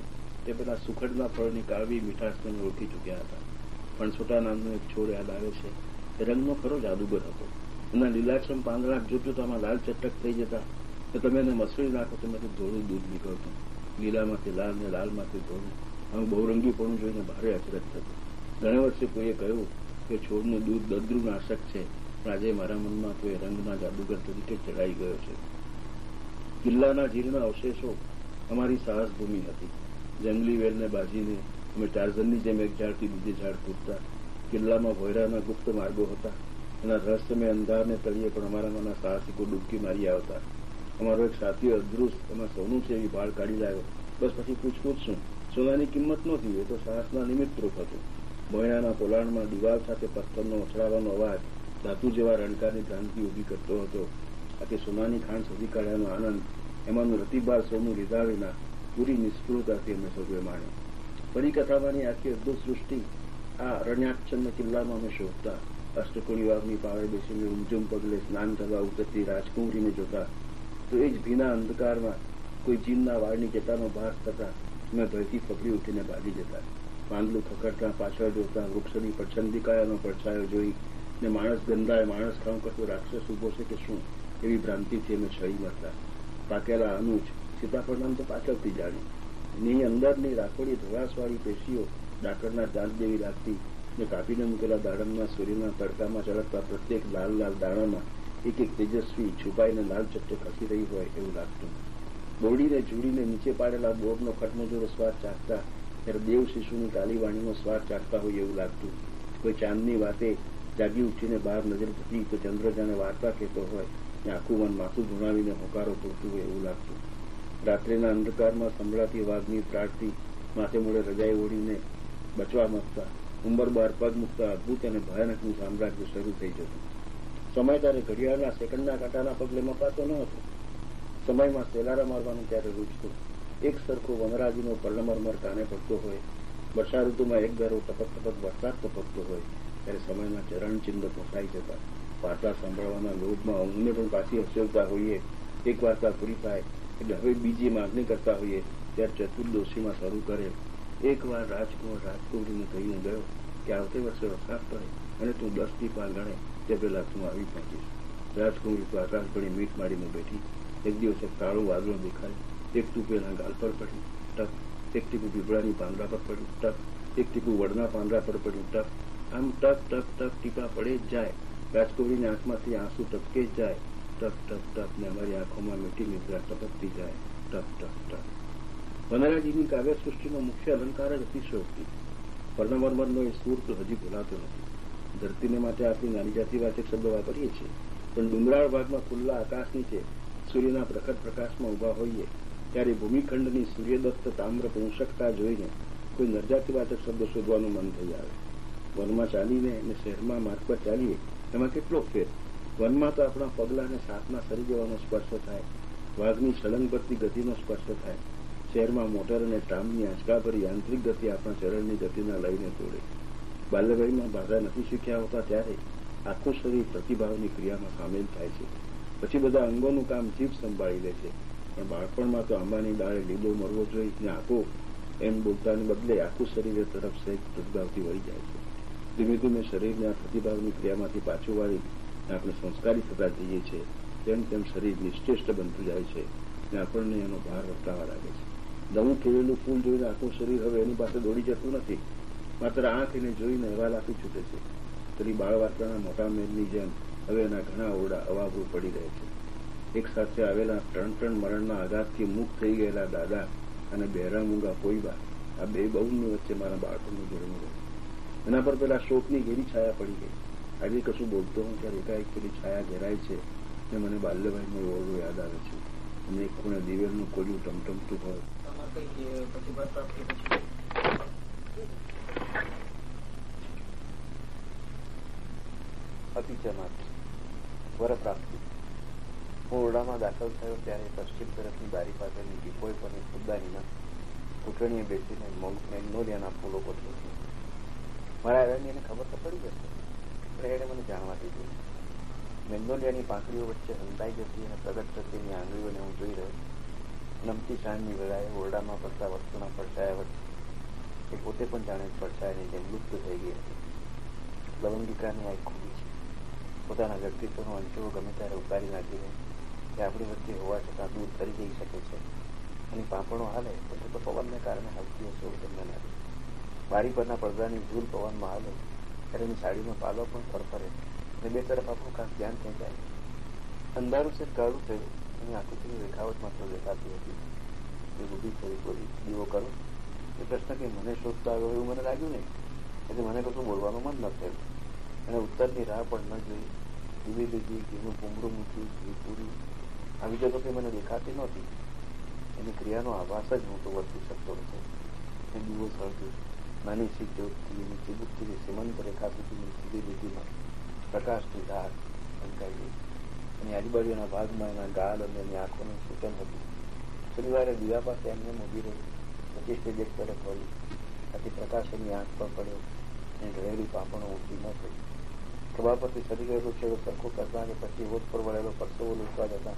તે પેલા સુખડના ફળની કાળવી મીઠાશ તેને ઓળખી ચૂક્યા હતા. પણ છોટા નામનો એક છોડ યાદ આવે છે. એ રંગનો ખરો જાદુગર હતો. એના લીલાછમ પાંદડા જોતજોતામાં લાલ ચટક થઈ જતા તો તમે એને મસળી નાખો તેમાંથી ધોળું દૂધ નીકળતું. લીલામાંથી લાલ ને લાલમાંથી ધોળું. આમ બહુરંગીપણું જોઈને ભારે અચરજ થતું. ઘણા વર્ષે કોઈએ કહ્યું કે છોડનું દૂધ દદ્રુ નાશક છે, પણ આજે મારા મનમાં તો એ રંગના જાદુગર તરીકે ચડાઈ ગયો છે. કિલ્લાના જીર્ણ અવશેષો અમારી સાહસ ભૂમિ હતી. જંગલી વેલને બાજીને અમે ટાર્ઝનની જેમ એક ઝાડથી બીજે ઝાડ કૂદતા. કિલ્લામાં ભોયરાના ગુપ્ત માર્ગો હતા. એના રહસ્યમય અંધારને તળિયે પણ અમારામાંના સાહસિકો ડૂબકી મારી આવતા. અમારો એક સાથી અદૃશ એમાં સોનું છે એવી ભાળ કાઢી લાવ્યો. બસ પછી પૂછપૂછ શું? સોનાની કિંમત નહોતી, એ તો સાહસના નિમિત્તરૂપ હતું. ભોયરાના પોલાણમાં દિવાલ સાથે પથ્થરનો ઉછળાવાનો અવાજ ધાતુ જેવા રણકારની ક્રાંતિ ઉભી કરતો હતો. આથી સોનાની ખાણ શોધી કાઢ્યાનો આનંદ એમાંનું રતિબાર સોનું લીધા વિના પૂરી નિષ્ફળતાથી અમે સૌએ માણ્યો. પરિકથામાંની આખી અદભુત સૃષ્ટિ આ અરણ્યાચ્છન્ન કિલ્લામાં અમે શોધતા. અષ્ટકોણી વાવની પાળે બેસીને ઊંચમ પગલે સ્નાન કરવા ઉતરતી રાજકુંવરીને જોતા તો એ જ ભીના અંધકારમાં કોઈ જીનના વાળની ચેતાનો ભાસ થતા અમે ભયથી ફફડી ઉઠીને ભાગી જતા. પાંદલું ખખડતા પાછળ જોતા વૃક્ષની પછંદિકાયાનો પડછાયો જોઈ ને માણસ ગંધાએ માણસ ખાઉં કરતો રાક્ષસ ઉભો છે કે શું એવી ભ્રાંતિથી અમે છળી મરતા. પાકેલા અનુજ સીતાફળ નામ તો પાછળથી જાણી. એની અંદરની રાખોડી ધોળાસવાળી પેશીઓ ડાકરના દાંત જેવી લાગતી ને કાપીને મૂકેલા દાડમના સૂર્યના તડકામાં ચળકતા પ્રત્યેક લાલ લાલ દાણામાં એક એક તેજસ્વી છુપાઈને લાલ ચટ્ટે ખસી રહી હોય એવું લાગતું. બોરડીને જુડીને નીચે પાડેલા બોરનો ખટમજોરો સ્વાદ ચાખતા ત્યારે દેવ શિશુની કાલી વાણીનો સ્વાદ ચાખતા હોય એવું લાગતું. કોઈ ચાંદની વાતે જાગી ઉઠીને બહાર નજર થતી તો ચંદ્ર જાણે વાર્તા કહેતો હોય ને આખું મન માથું ધુણાવીને હોકારો પૂરતું હોય એવું લાગતું. રાત્રિના અંધકારમાં સંભળાતી વાઘની ત્રાટથી માથે મોડે રજાઈ ઓળીને બચવા માંગતા ઉંબર બહાર પગ મૂકતા અદભુત અને ભયાનકનું સામ્રાજ્ય શરૂ થઈ જતું. સમય ત્યારે ઘડિયાળના સેકન્ડના કાંટાના પગલે મપાતો ન હતો. સમયમાં સેલારા મારવાનું ત્યારે રૂચતું. એક સરખો વનરાજીનો પલ્લમરમર કાને પડતો હોય, વર્ષા ઋતુમાં એક ધારો ટપક ટપક વરસાદ ટપકતો હોય ત્યારે સમયના ચરણચિહ્ન પોસાઈ જતા. વાર્તા સાંભળવાના લોભમાં ઊંઘને પણ પાછી હસેવતા હોઈએ. એક વાર્તા પૂરી થાય એટલે હવે બીજી માંગણી કરતા હોઈએ ત્યારે ચતુર્દોશીમાં શરૂ કરે. એક વાર રાજકુમાર રાજકુમારીને કહીને ગયો કે આવતે વર્ષે વરસાદ પડે અને તું દસ ટીપા ગણે તે પહેલા તું આવી પહોંચીશ. રાજકુમારી તો આકાશ પડી મીટ માડીને બેઠી. એક દિવસ એક કાળું વાદળો દેખાય. એક ટીપું ગાલ પર પડ્યું ટક, એક ટીપું પીપળાની પાંદડા પર પડ્યું ટક, એક ટીપું વડના પાંદડા પર પડ્યું ટક. આમ ટક ટક ટક ટીપા પડે જ જાય. રાજકુમારીની આંખમાંથી આંસુ ટપકે જ જાય. ટક ટક ટક ને અમારી આંખોમાં મીઠી નિદ્રા ટપકતી જાય. ટક ટક ટક. વનરાજીની કાવ્ય સૃષ્ટિનો મુખ્ય અલંકાર જ અતિશયોક્તિ. પર્ણમર્મરનો એ સૂર તો હજી ભૂલાતો નથી. ધરતીને માટે આપણે નાની જાતિવાચક શબ્દો વાપરીએ છીએ, પણ ડુંગરાળ ભાગમાં ખુલ્લા આકાશ નીચે સૂર્યના પ્રખર પ્રકાશમાં ઉભા હોઈએ ત્યારે ભૂમિખંડની સૂર્યદત્ત તામ્ર પોષકતા જોઈને કોઈ નરજાતિવાચક શબ્દ શોધવાનું મન થઈ આવે. વનમાં ચાલીને અને શહેરમાં માર્ગ પર ચાલીએ એમાં કેટલો ફેર. વનમાં તો આપણા પગલાને સાપના સરી જવાનો સ્પર્શ થાય, વાઘની છલંગ પરથી ગતિનો સ્પર્શ થાય. શહેરમાં મોટર અને ટ્રામની આંચકાભરી યાંત્રિક ગતિ આપણા ચરણની ગતિના લઈને તોડે. બાલ્યવયમાં ભાષા નથી શીખ્યા હોતા ત્યારે આખું શરીર પ્રતિભાવની ક્રિયામાં સામેલ થાય છે. પછી બધા અંગોનું કામ જીભ સંભાળી લે છે. પણ બાળપણમાં તો આંબાની ડાળે લીલો મરવો જોઈ ને આપો એમ બોલતાને બદલે આખું શરીર તરફ સહેજ પ્રતિભાવથી વળી જાય છે. ધીમે ધીમે શરીરને આ પ્રતિભાવની ક્રિયામાંથી પાછું વાળી આપણે સંસ્કારી થતા જઈએ છીએ. તેમ તેમ શરીર નિશ્ચેષ્ટ બનતું જાય છે ને આપણને એનો ભાર વર્તાવા લાગે છે. નવું ખીલેલું ફૂલ જોઈને આખું શરીર હવે એની પાસે દોડી જતું નથી, માત્ર આંખ એને જોઈને અહેવાલ આપી છૂટે છે. તરી બાળ વાર્તાના મોટા મેલની જેમ હવે એના ઘણા ઓરડા અવાભૂ પડી રહે છે. એક સાથે આવેલા ત્રણ ત્રણ મરણના આઘાતથી મુક્ત થઈ ગયેલા દાદા અને બહેરા મૂંગા પોઈબા, આ બે બહુની વચ્ચે મારા બાળકોનું જોડવું રહ્યું. એના પર પેલા શોકની ઘેરી છાયા પડી ગઈ. આજે કશું બોલતો હું ત્યારે એકાએક પેલી છાયા ઘેરાય છે ને મને બાલ્યભાઈનો ઓરડો યાદ આવે છે. અને એક ખૂણે દિવેલનું કોળિયું ટમટમતું હોય. અતિચમાત વરપ્રાપ્તિ. હું ઓરડામાં દાખલ થયો ત્યારે પશ્ચિમ તરફની બારી પાસેની ટીપોઈ પરની ફૂલદાનીમાં ઘૂંટણીએ બેસીને મેગ્નોલિયાના ફૂલો ગોઠવે છે. મારા આવ્યાની એને ખબર તો પડી જશે, પણ એણે મને જાણવા દીધું. મેગ્નોલિયાની પાંખડીઓ વચ્ચે હંતાઈ જતી અને પ્રગટ થતી એની આંગળીઓને હું જોઈ રહ્યો. નમતી સાંજની વેળાએ ઓરડામાં પડતા વસ્તુના પડછાયા વચ્ચે એ પોતે પણ જાણે પડછાયાની જેમ લુપ્ત થઈ ગઈ હતી. લવંગિકાની આ ખૂબી છે, પોતાના વ્યક્તિત્વનો અંચો ગમે ત્યારે ઉતારી નાખીને તે આપણી વચ્ચે હોવા છતાં દૂર કરી જઈ શકે છે. અને પાંપણો હાલે એટલે તો પવનને કારણે હલતી હશે એવું તમને લાગે. બારી પરના પડદાની ઝૂલ પવનમાં હાલે ત્યારે એની સાડીનો પાલો પણ ફરફરે અને બે તરફ આપણું કાંક ધ્યાન થઈ જાય. અંધારું છે, કાળું થયું, એની આકૃતિની રેખાવટ માત્ર દેખાતી હતી. એ ઊભી થઈ બોલી, દીવો કરો. એ પ્રશ્ન કે મને શોધતો આવ્યો એવું મને લાગ્યું નહીં, એટલે મને કશું બોલવાનું મન ન થયું. એને ઉત્તરની રાહ પણ ન જોઈ. દીવી લીધી, ઘીનું કુમરું મૂક્યું, ઘી પૂરી, આ વિગતો કંઈ મને દેખાતી નહોતી. એની ક્રિયાનો આભાસ જ હું તો વર્તી શકતો હતો. એ દીવો સળગ્યો. નાની સી જ્યોતથી એની ચીબુકથી સીમંત રેખા સુધીની સીધી લીધીમાં પ્રકાશની ધાર અંકાઈ ગઈ. એની આજુબાજુના ભાગમાં એના ગાલ અને એની આંખોનું સૂચન હતું. શનિવારે દીવા પાસે એમને મોદી રહી પછી સ્ટેજ એક તરફ વળી. આથી પ્રકાશ એની આંખ પર પડ્યો. એની ઢળેલી પાંપણો ઊંચી ન થઈ. ખભા પરથી સરી ગયેલો છેડો સરખો કરતા અને પછી હોઠ પર વળેલો પરસેવો લૂંટવા જતા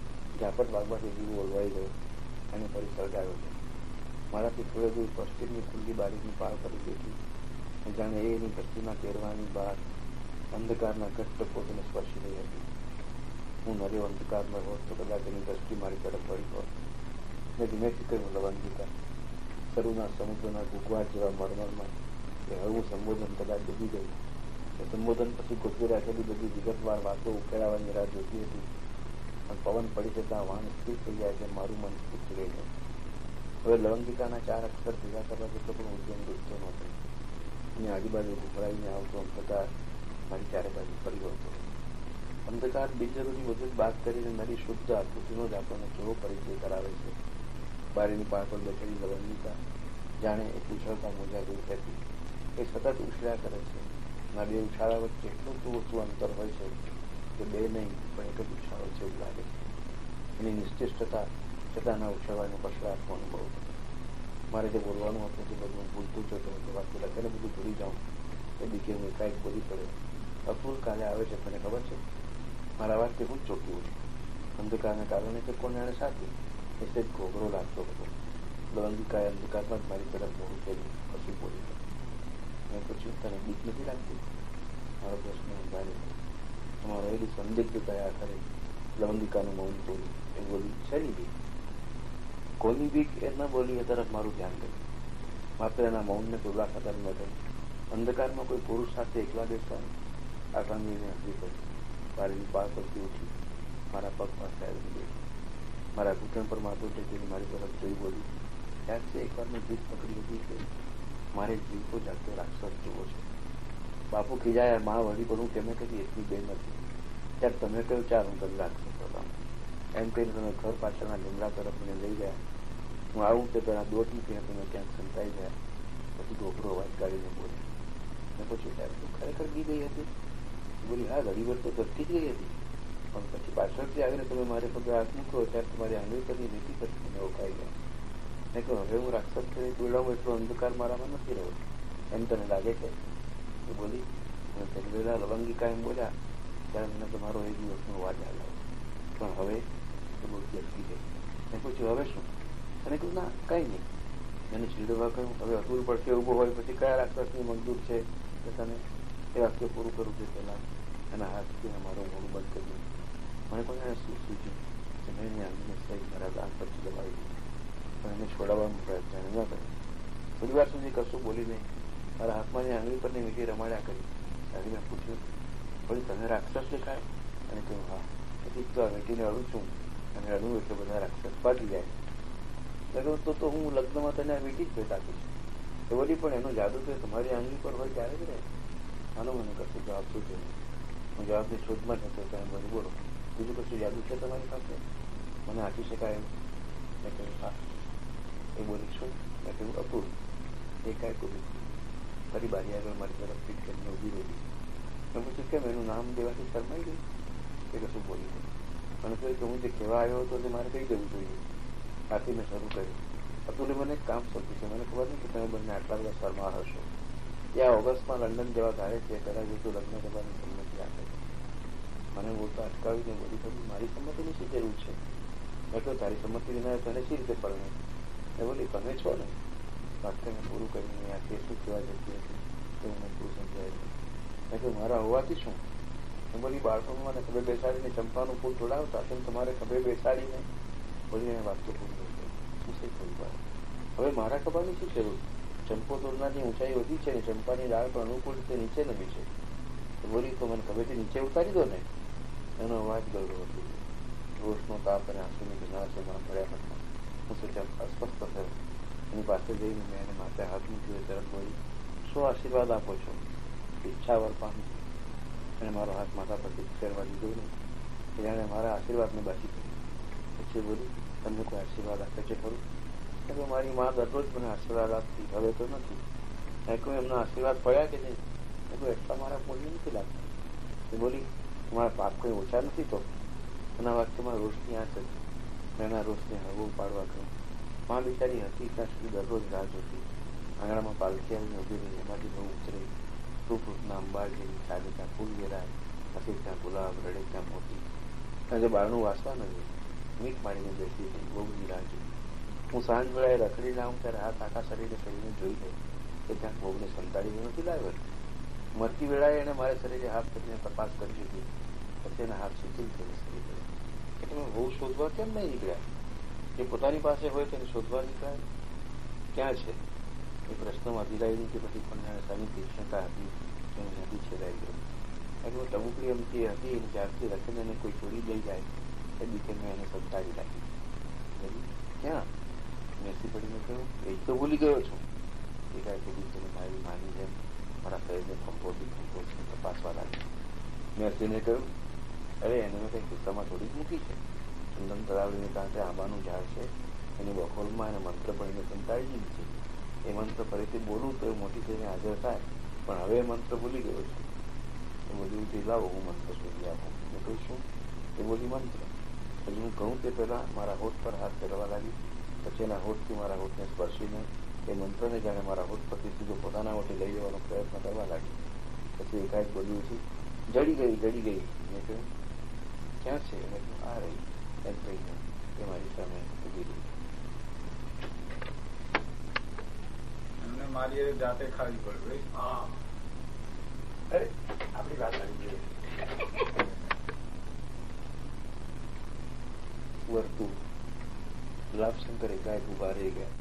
ઝાપટ વાગવાથી દીવો ઓલવાઈ ગયો. એને ફરી સળગાવ્યો છે. મારાથી થોડે દૂર પશ્ચિમની ખુલ્લી બારીની પાર કરી બેઠી જાણે એ એની પશ્ચિમમાં કેરવાની બહાર અંધકારના ઘટ્ટ પોતને સ્પર્શી રહી હતી. હું નર્યો અંધકારમાં હોત તો કદાચ એની દ્રષ્ટિ મારી તરફ વળી હોત. મેં ધીમેથી કહ્યું, લવંગિકા. શરૂના સમુદ્રના ગુગવાટ જેવા મરમરમાં એ હળવું સંબોધન કદાચ ડૂબી ગયું. એ સંબોધન પછી ગોઠવી રાખેલી બધી વિગતવાર વાતો ઉકેલાવાની રાહ જોતી હતી, પણ પવન પડી જતા વાણ સ્થિર થઈ જાય છે. મારું મન સ્થિર થઈ ગયું. હવે લવંગિકાના ચાર અક્ષર ભેગા કરવા જેટલો પણ ઉદ્યમ ડૂબતો નહોતો. એની આજુબાજુ ઉભરાઈને આવતો અંધકાર મારી ચારે બાજુ ફર્યો હતો. અંધકાર બિનજરૂરી વધુ બાદ કરીને નરી શુદ્ધ આકૃતિનો જ આપણને કેવો પરિચય કરાવે છે. બારીની પાર પર બેઠેલી લવંગિકા જાણે એક ઉછળતા મોજા જેવી હતી. એ સતત ઉછળ્યા કરે છે. ના બે ઉછાળા વચ્ચે એટલું તો ઓછું અંતર હોય છે કે બે નહીં પણ એક જ ઉછાળો છે એવું લાગે છે. એની નિશ્ચિષ્ટતા છતાંના ઉછળવાનો પછડાટનો અનુભવ હતો. મારે જે બોલવાનું હતું તે બધું ભૂલતું જતો હતો. વાક્ય લખેને બધું ભૂલી જાઉં એ બીકે હું એકાએક બોલી પડ્યો. અતુલ કાલે આવે છે, તને ખબર છે? મારા વાક્ય હું જ ચોકી ઉઠી. અંધકારને કારણે કે કોને એને સાથી એ જ ઘોઘરો લાગતો હતો. લવંગિકાએ અંધકારમાં જ મારી તરફ મોડું કર્યું, પછી બોલી ગયો. મેં પૂછ્યું, તને બીક નથી લાગતી? મારો પ્રશ્ન ઉભારે તમારો એવી સંદિગ્ધતા આખરે લવંગિકાનું મૌન બોલી. એ બોલી, શેની બીક? કોની બીક એ ન બોલી એ તરફ મારું ધ્યાન ગયું. માત્ર એના મૌનને તોડવા ખાતર ન ગયું. અંધકારમાં કોઈ પુરુષ સાથે એકલા બેસવાનું આ સાંભળીને હસી પડી. બારીની પાર પરથી ઉઠી મારા પગ પાસે આવી ગઈ. મારા ઘૂંટણ પર માથું ટેકીને મારી તરફ જોઈ બોલી, યાદ છે એકવાર મેં જીત પકડી હતી કે મારે જીવતો જાગતો રાક્ષસ જોવો છે. બાપુ ખીજાયા, માં વળી પણ હું કેમે કહી એટલી બે નથી. ત્યારે તમે કહ્યું, ચાલ હું તને રાક્ષસ હતા એમ કહીને તમે ઘર પાછળના લીમડા તરફ મને લઈ ગયા. હું આવું તે પેલા દોટ મૂકીને તમે ક્યાંક સંતાઈ ગયા. પછી ઢોકરો અવાજ કાઢીને બોલી. મેં પૂછ્યું, સાહેબ તું ખરેખર ગી ગઈ હતી? બોલી, હા ઘણી વાર તો ધરતી જ ગઈ હતી, પણ પછી પાછળથી આવીને તમે મારે પગે હાથ મૂક્યો ત્યારે તમારી આંગળી પરની નીતિ પછી મને ઓળખાઈ ગયા. મેં કહ્યું, હવે હું રાક્ષસ કરી દોડાવું એટલો અંધકાર મારામાં નથી રહ્યો એમ તને લાગે છે? એ બોલી, પેલા લવંગિકા એમ બોલ્યા ત્યારે મને તમારો એ દિવસનો અવાજ આવ્યો, પણ હવે તો બહુ અટકી ગઈ. મેં પૂછ્યું, હવે શું? અને કહ્યું, ના કઈ નહીં. એને છેડવા કહ્યું, હવે અતુલ પડશે ઉભો હોય પછી કયા રાક્ષસની મંજૂર છે કે તને એ વાક્ય પૂરું કરું છે પેલા એના હાથથી મારું મોડું બંધ કર્યું. મને પણ એને શું સૂચ્યું કે મેં એની આંગળીને સહી મારા દાંત પછી દબાવી દીધું, પણ એને છોડાવવાનો પ્રયત્ન ન કર્યો. થોડી વાર સુધી કશું બોલી નહીં. મારા હાથમાં ની આંગળી પરની મીઠી રમાડ્યા કરી. ત્યારે મેં પૂછ્યું, વળી તમે રાક્ષસ દેખાય? અને કહ્યું, હા. પછી તો આ મીઠીને અડું છું અને અડું એટલે બધા રાક્ષસ ભાગી જાય. તો તો હું લગ્નમાં તને આ વીટી જ ભેટ આપીશ. એ બોલી, પણ એનો જાદુ તો તમારી આંગળી પર હોય ત્યારે જ રહે. આનો મને કશું જવાબ શું થયું? હું જવાબની શોધમાં જતો હતો. એમ બોલી, બોલો બીજું કશું જાદુ છે તમારી પાસે? મને આપી શકાય એમ? મેં કહ્યું, હા. એ બોલી, શું? મેં કહ્યું, અતુલ. એ કાંઈ બોલી ફરી બારી આગળ મારી તરફ પીઠ કરીને ઉભી રહી. મેં પૂછ્યું, કેમ એનું નામ દેવાથી શરમાઈ ગઈ? એ કશું બોલી ગઈ. મને કહ્યું કે હું જે કહેવા આવ્યો હતો તે મારે કહી દેવું જોઈએ. આથી મેં શરૂ કર્યું. અતુલે મને એક કામ સોંપ્યું છે. મને ખબર નહીં કે તમે બંને આટલા બધા શર્મા હશો. ત્યાં ઓગસ્ટમાં લંડન જેવા ધારે છે કદાચ તું લગ્ન કરવાની સંમતિ આપે. મને બોલતા અટકાવીને બોલી, થયું મારી સંમતિની શું જરૂર છે? મેં કહ્યું તારી સંમતિ વિના તને શી રીતે પરણે? એ બોલી તમે છો ને. વાક્ય મેં પૂરું કરીને આ કેસ શું કહેવા જતી હતી તો મને પૂરું સમજાય. મેં કહ્યું મારા હોવાથી શું? એ બોલી બાળપણમાં મને ખભે બેસાડીને ચંપાનું ફૂલ તોડાવતા તેમ તમારે ખભે બેસાડીને બોલી એને વાક્ય પૂરું થઈ ગયું. શું છે થોડી વાર હવે મારા ખભાની શું જરૂર? ચંપો તોડનારની ઊંચાઈ વધી છે ને ચંપાની ડાળ પણ અનુકૂળ રીતે નીચે નમી છે. બોલી તો મને ખભેથી નીચે ઉતારી દો ને. એનો અવાજ ગળો હતો. રોષનો તાપ અને આંસુની ભીના છે મને ભર્યા હતા. હું સૂચન અસ્વસ્થ થયો. એની પાસે જઈને મેં એને માથે હાથ મૂક્યો. તરત બોલી શું આશીર્વાદ આપો છો? ઈચ્છાવર પામી. એને મારો હાથ માથા પરથી ફેરવા દીધો નહીં. જાણે મારા આશીર્વાદને બાકી કરી. પછી બોલી તમને કોઈ આશીર્વાદ આપે છે ખરું? એટલે મારી મા દરરોજ મને આશીર્વાદ આપતી, હવે તો નથી. મેં કહ્યું એમના આશીર્વાદ પડ્યા કે નહીં? મેં કહ્યું એટલા મારા પુણ્ય નથી લાગતા. એ બોલી મારા પાપ કોઈ ઓછા નથી તો? એના વાક્યમાં રોષની આંચ હતી. મેં એના રોષને હળવો પાડવા ગયો. મા બિચારી હતી ત્યાં સુધી દરરોજ રાહ જોતી. આંગણામાં પાલખી આવીને ઉભી રહી. એમાંથી બહુ ઉતરે રૂપરૂપના અંબાજી ચાલે ત્યાં ફૂલ વેરાય, હસી ત્યાં ગુલાબ, રડે ત્યાં મોતી. ત્યાં જે બારણું વાસવા નથી મીઠ મારીને બેસી હતી. બહુ બધી રાહ જોઈ. હું સાંજ વેળાએ રખડી લાવું ત્યારે હાથ આખા શરીરે શરીરને જોઈ લે કે ત્યાં ભોગને સંતાડી નથી લાવ્યો. મરતી વેળાએ એને મારે શરીરે હાથ કરીને તપાસ કરી દીધી. પછી એના હાથ શિથિલ થઈને સરી ગયો. કે તમે બહુ શોધવા કેમ નહીં નીકળ્યા? એ પોતાની પાસે હોય તેને શોધવા નીકળાય ક્યાં છે? એ પ્રશ્નમાં અધિરાઈ નથી. પછી પણ એને શાની તીક્ષ્ણતા હતી એને નદી છેડાઈ ગયો. એટલે ટબુકડી અમથી હતી અને જ્યારથી રખીને એને કોઈ ચોરી લઈ જાય એ દીકે મેં એને સંતાડી રાખી. ક્યાં? મેસી પડીને કહ્યું એ તો ભૂલી ગયો છું. એકાએક દીકરીને મારી માની જેમ મારા શરીરને કંપોઝી કંપોઝ તપાસવા લાગી. મેસીને કહ્યું અરે એને મેં કંઈ કિસ્સામાં થોડી જ મૂકી છે. ચંદન તળાવડીને કાંઠે આંબાનું ઝાડ છે એની બખોલમાં એને મંત્ર પડીને સંતાડી દીધી છે. એ મંત્ર ફરીથી બોલું તો એ મોટી થઈને હાજર થાય, પણ હવે એ મંત્ર ભૂલી ગયો છું. એ બોલ્યું તે લાવો હું મંત્ર શોધી આપું. મેં કહ્યું શું? એ બોલી મંત્ર. હજુ હું કહું તે પહેલા મારા હોઠ પર હાથ ફેરવા લાગી. પછી એના હોઠથી મારા હોઠને સ્પર્શીને એ મંત્રને જાણે મારા હોઠ પરથી સીધો પોતાના હોઠે લઈ જવાનો પ્રયત્ન કરવા લાગી. પછી એકાએક બોલ્યું છે જડી ગઈ જડી ગઈ. મેં કહ્યું ક્યાં છે? મેં કહ્યું આ રહી એમ કહીને એ મારી સામે ઉભી રહી. એમને મારી જાતે ખાવી પડે. હા અરે આપણી વાત આવી ગઈ. વર્તું લાભશંકર એકાએક ઉભા રહી ગયા.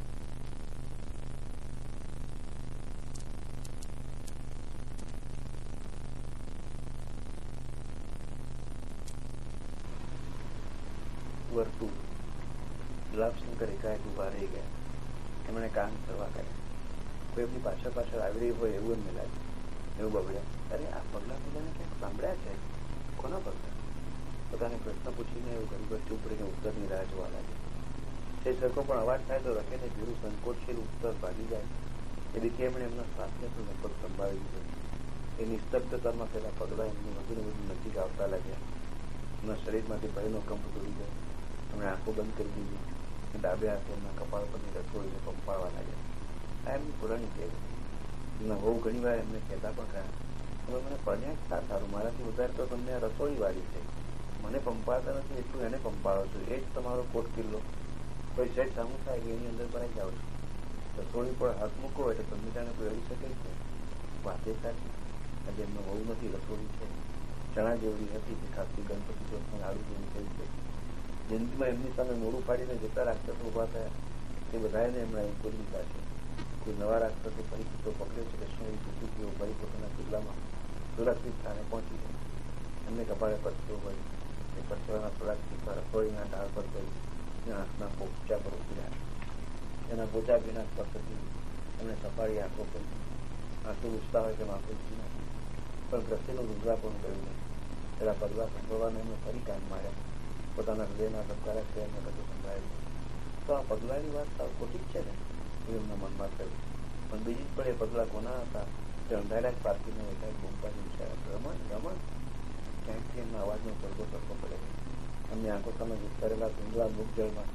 વર્તું લાભશંકર એકાએક ઉભા રહી ગયા. એમણે કામ કરવા ગયા. કોઈ એમની પાછળ પાછળ આવી રહી હોય એવું એમને લાગ્યું. એવું બબડ્યા અરે આ પગલા પગલાને ક્યાંક સાંભળ્યા છે. કોના પગલા? પોતાને પ્રશ્ન પૂછીને એવું ઘણી વચ્ચે ઉપડીને ઉત્તરની રાહ જોવા લાગે. તે સરખો પણ અવાજ થાય તો રખેને ભીરું સંકોચશીલ ઉત્તર ભાગી જાય. એ રીતે એમણે એમના શ્વાસને પણ લગભગ સંભાળી દીધો. એ નિસ્તબ્ધતામાં પેલા પગલા એમની વધુ ને વધુ નજીક આવતા લાગ્યા. એમના શરીરમાંથી ભયનો કંપ દોડી ગયો. એમણે આંખો બંધ કરી દીધી. ડાબે હાથે એમના કપાળ પરની રસોડીને પંપાળવા લાગ્યા. આ એમની પુરાણી ટેવ. એમના બહુ ઘણી વાર એમને કહેતા પણ રહ્યા હવે મને પડ્યા જ સારું, મારાથી વધારે તો તમને આ રસોડી વાળી છે. મને પંપાળતા નથી એટલું એને પંપાળો છો. એ જ તમારો કોટ કિલ્લો. કોઈ સેટ સામું થાય કે એની અંદર ભરાઈ જાવ છો. રસોડી પર હાથ મૂકો એટલે તમને જાણે કોઈ અડી શકે છે. વાતે સાચી. આજે એમનો બહુ નથી રસોડી છે. ચણા જેવડી હતી કે ખાસી ગણપતિ ચોથમાં લાડુ જેવી થઈ છે. જિંદગીમાં એમની સામે મોડું પાડીને જેટલા રાક્ષસો ઉભા થયા તે બધાને એમણે ઉકેલી દીધા છે. કોઈ નવા રાક્ષસો પરિસ્થિતિઓ પકડ્યો છે કે શું એવી પરિસ્થિતિઓ ફરી પોતાના કિલ્લામાં સુરક્ષિત સ્થાને પહોંચી ગઈ. એમને કપાળે પરસ્યો હોય એ પરસેવાના થોડાક ટીપા રસોઈના ઢાળ પર ગઈ આંખના પોચા પર ઉતર્યા. એના પોચા પીના સ્પર્શથી એમને સફાળી આંખો કરી આંસુ લૂછતા હોય તેમ આંખો લૂછી નાખી. પણ ગ્રસ્તીનું રૂદ્રાપણું કર્યું નહીં. પેલા પગલા સંભળવાને એમને ફરી કામ માર્યા. પોતાના હૃદયના ધબકારા છે એમને બધું સંભળાયું. તો આ પગલાની વાત સાવ ખોટી જ છે ને એવું એમના મનમાં થયું. પણ બીજી જ પડે પગલા કોના હતા તે અંધાર્યા જ પારકીને એકાએક બૂમપાડી વિચાર્યા રમણ રમણ. ક્યાંકથી એમના અવાજનો સરખો સરખો પડે. એમની આંખો સામે વિસ્તારેલા ધૂંધળા મુખ જળમાં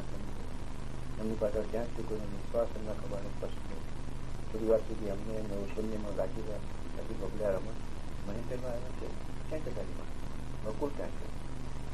એમની પાછળ ક્યાંકથી કોઈનો નિશ્વાસ એમના ખભાને સ્પર્શ થયો. થોડી વાર સુધી અમને એમને શૂન્યમાં લાગી રહ્યા. પછી બબડ્યા રમણ મને પહેલા આવ્યા છે ક્યાં છે તારી માં? બકુલ ક્યાં છે?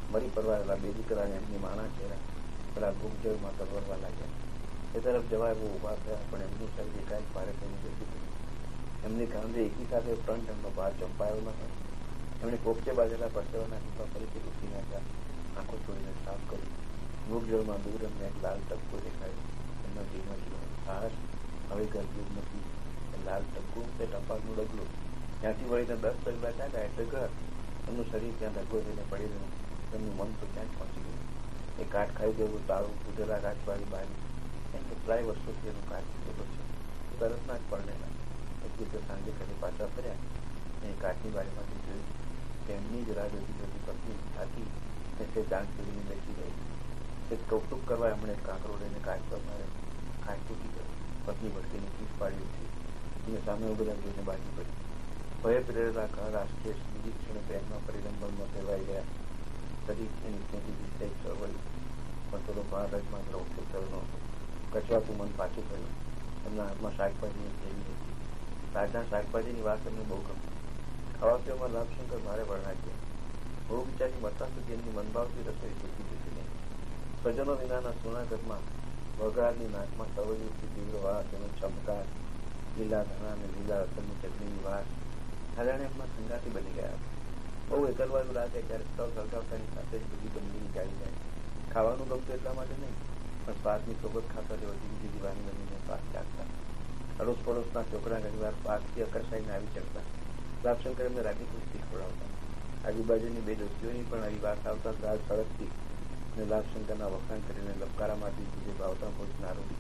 મરી પરવારેલા બે દીકરાને એમની માણા ચહેરા પેલા ભૂખજળમાં તરવરવા લાગ્યા. એ તરફ જવા એવું ઉભા થયા, પણ એમનું શરીર એકાએક ભારે થઈને બેસી ગયું. એમની કાંધે એકી સાથે ફ્રન્ટ એમનો ભાર ચંપાયો ન હતો. એમણે કોપચે બાજેલા પરસેવાના ટીપા ફરીથી લૂસી નાખ્યા, આંખો છોડીને સાફ કરી. ભૂખજળમાં દૂર એમને એક લાલ ટપકો દેખાયો. એમનો જીવનો જીવો સાહસ હવે ગરજૂર નથી. એ લાલ ટપકું તે ટપાલનું ડગલું ત્યાંથી વળીને દસ પગલા ચાલ્યા એટલે ઘર. એમનું શરીર ત્યાં ડગલો થઈને પડી રહ્યું. એમનું મન તો ક્યાં જ પહોંચી ગયું. એ કાટ ખાઈ ગયેલું તાળું, તૂટેલા કાચવાળી બારી, એમ કેટલાય વર્ષોથી એનું કાચ તૂટેલો છે. તરત ના જ પડેલા એક રીતે સાંજે ઘરે પાછા ફર્યા. એ કાચની બારીમાંથી જોયું કે એમની જ રાહ જોતી જોતી પત્ની થાકી ને તે ચાંદ પીડીને બેસી ગઈ. તે કૌતુક કરવા એમણે કાંકરો લઈને કાચ પર માર્યો. કાચ તૂટી ગયો. પત્ની ભટકીને ચીસ પાડી ઉઠી અને સામે ઉભેલા જોઈને બાજી પડી. ભય પ્રેરેલા ઘર આશ્ચર્ય બીજી ક્ષણે પેટમાં પરિરંભણમાં ફેરવાઈ ગયા. શરીર એની ખેતીથી સહેજ ચળવળી, પણ થોડો ભાર જ માત્ર ઉઠેલ નહોતો. કચવાતું મન પાછું થયું. એમના હાથમાં શાકભાજીની થેલી હતી. તાજા શાકભાજીની વાત એમને બહુ ગમી. ખાવા પીવામાં લાભશંકર ભારે વળનાક્યા. બહુ વિચારી મરતા સુધી એમની મનભાવતી રસોઈ જોતી જોતી નહીં. સ્વજનો વિનાના સોનાગઢમાં વઘારની નાકમાં તવલી ઉઠી તીવ્ર વાસ, એનો ચમકાર, લીલા ધાણા અને લીલા અસરની ચટણીની વાસ જાણે એમના સંગાથી બની ગયા. બહુ એકલવાયું લાગે ત્યારે સ્ટવ સળગાવતાની સાથે જ બધી ગંદગીની જાળી જાય. ખાવાનું ગમતું એટલા માટે નહીં, પણ સ્વાદની સોબત ખાતા જેવો જિંદગી દીવાની બનીને સ્વાદ ચાખતા. અડોશ પડોશના છોકરા ઘણીવાર પાકથી આકર્ષાઈને આવી ચડતા. લાભશંકર એમને રાગી કુસ્તી ખવડાવતા. આજુબાજુની બે દોસ્તીઓની પણ આવી વાત આવતા દાળ સળગતી અને લાભશંકરના વખાણ કરીને લબકારામાંથી જે ભાવતા ભોજન આરોપી.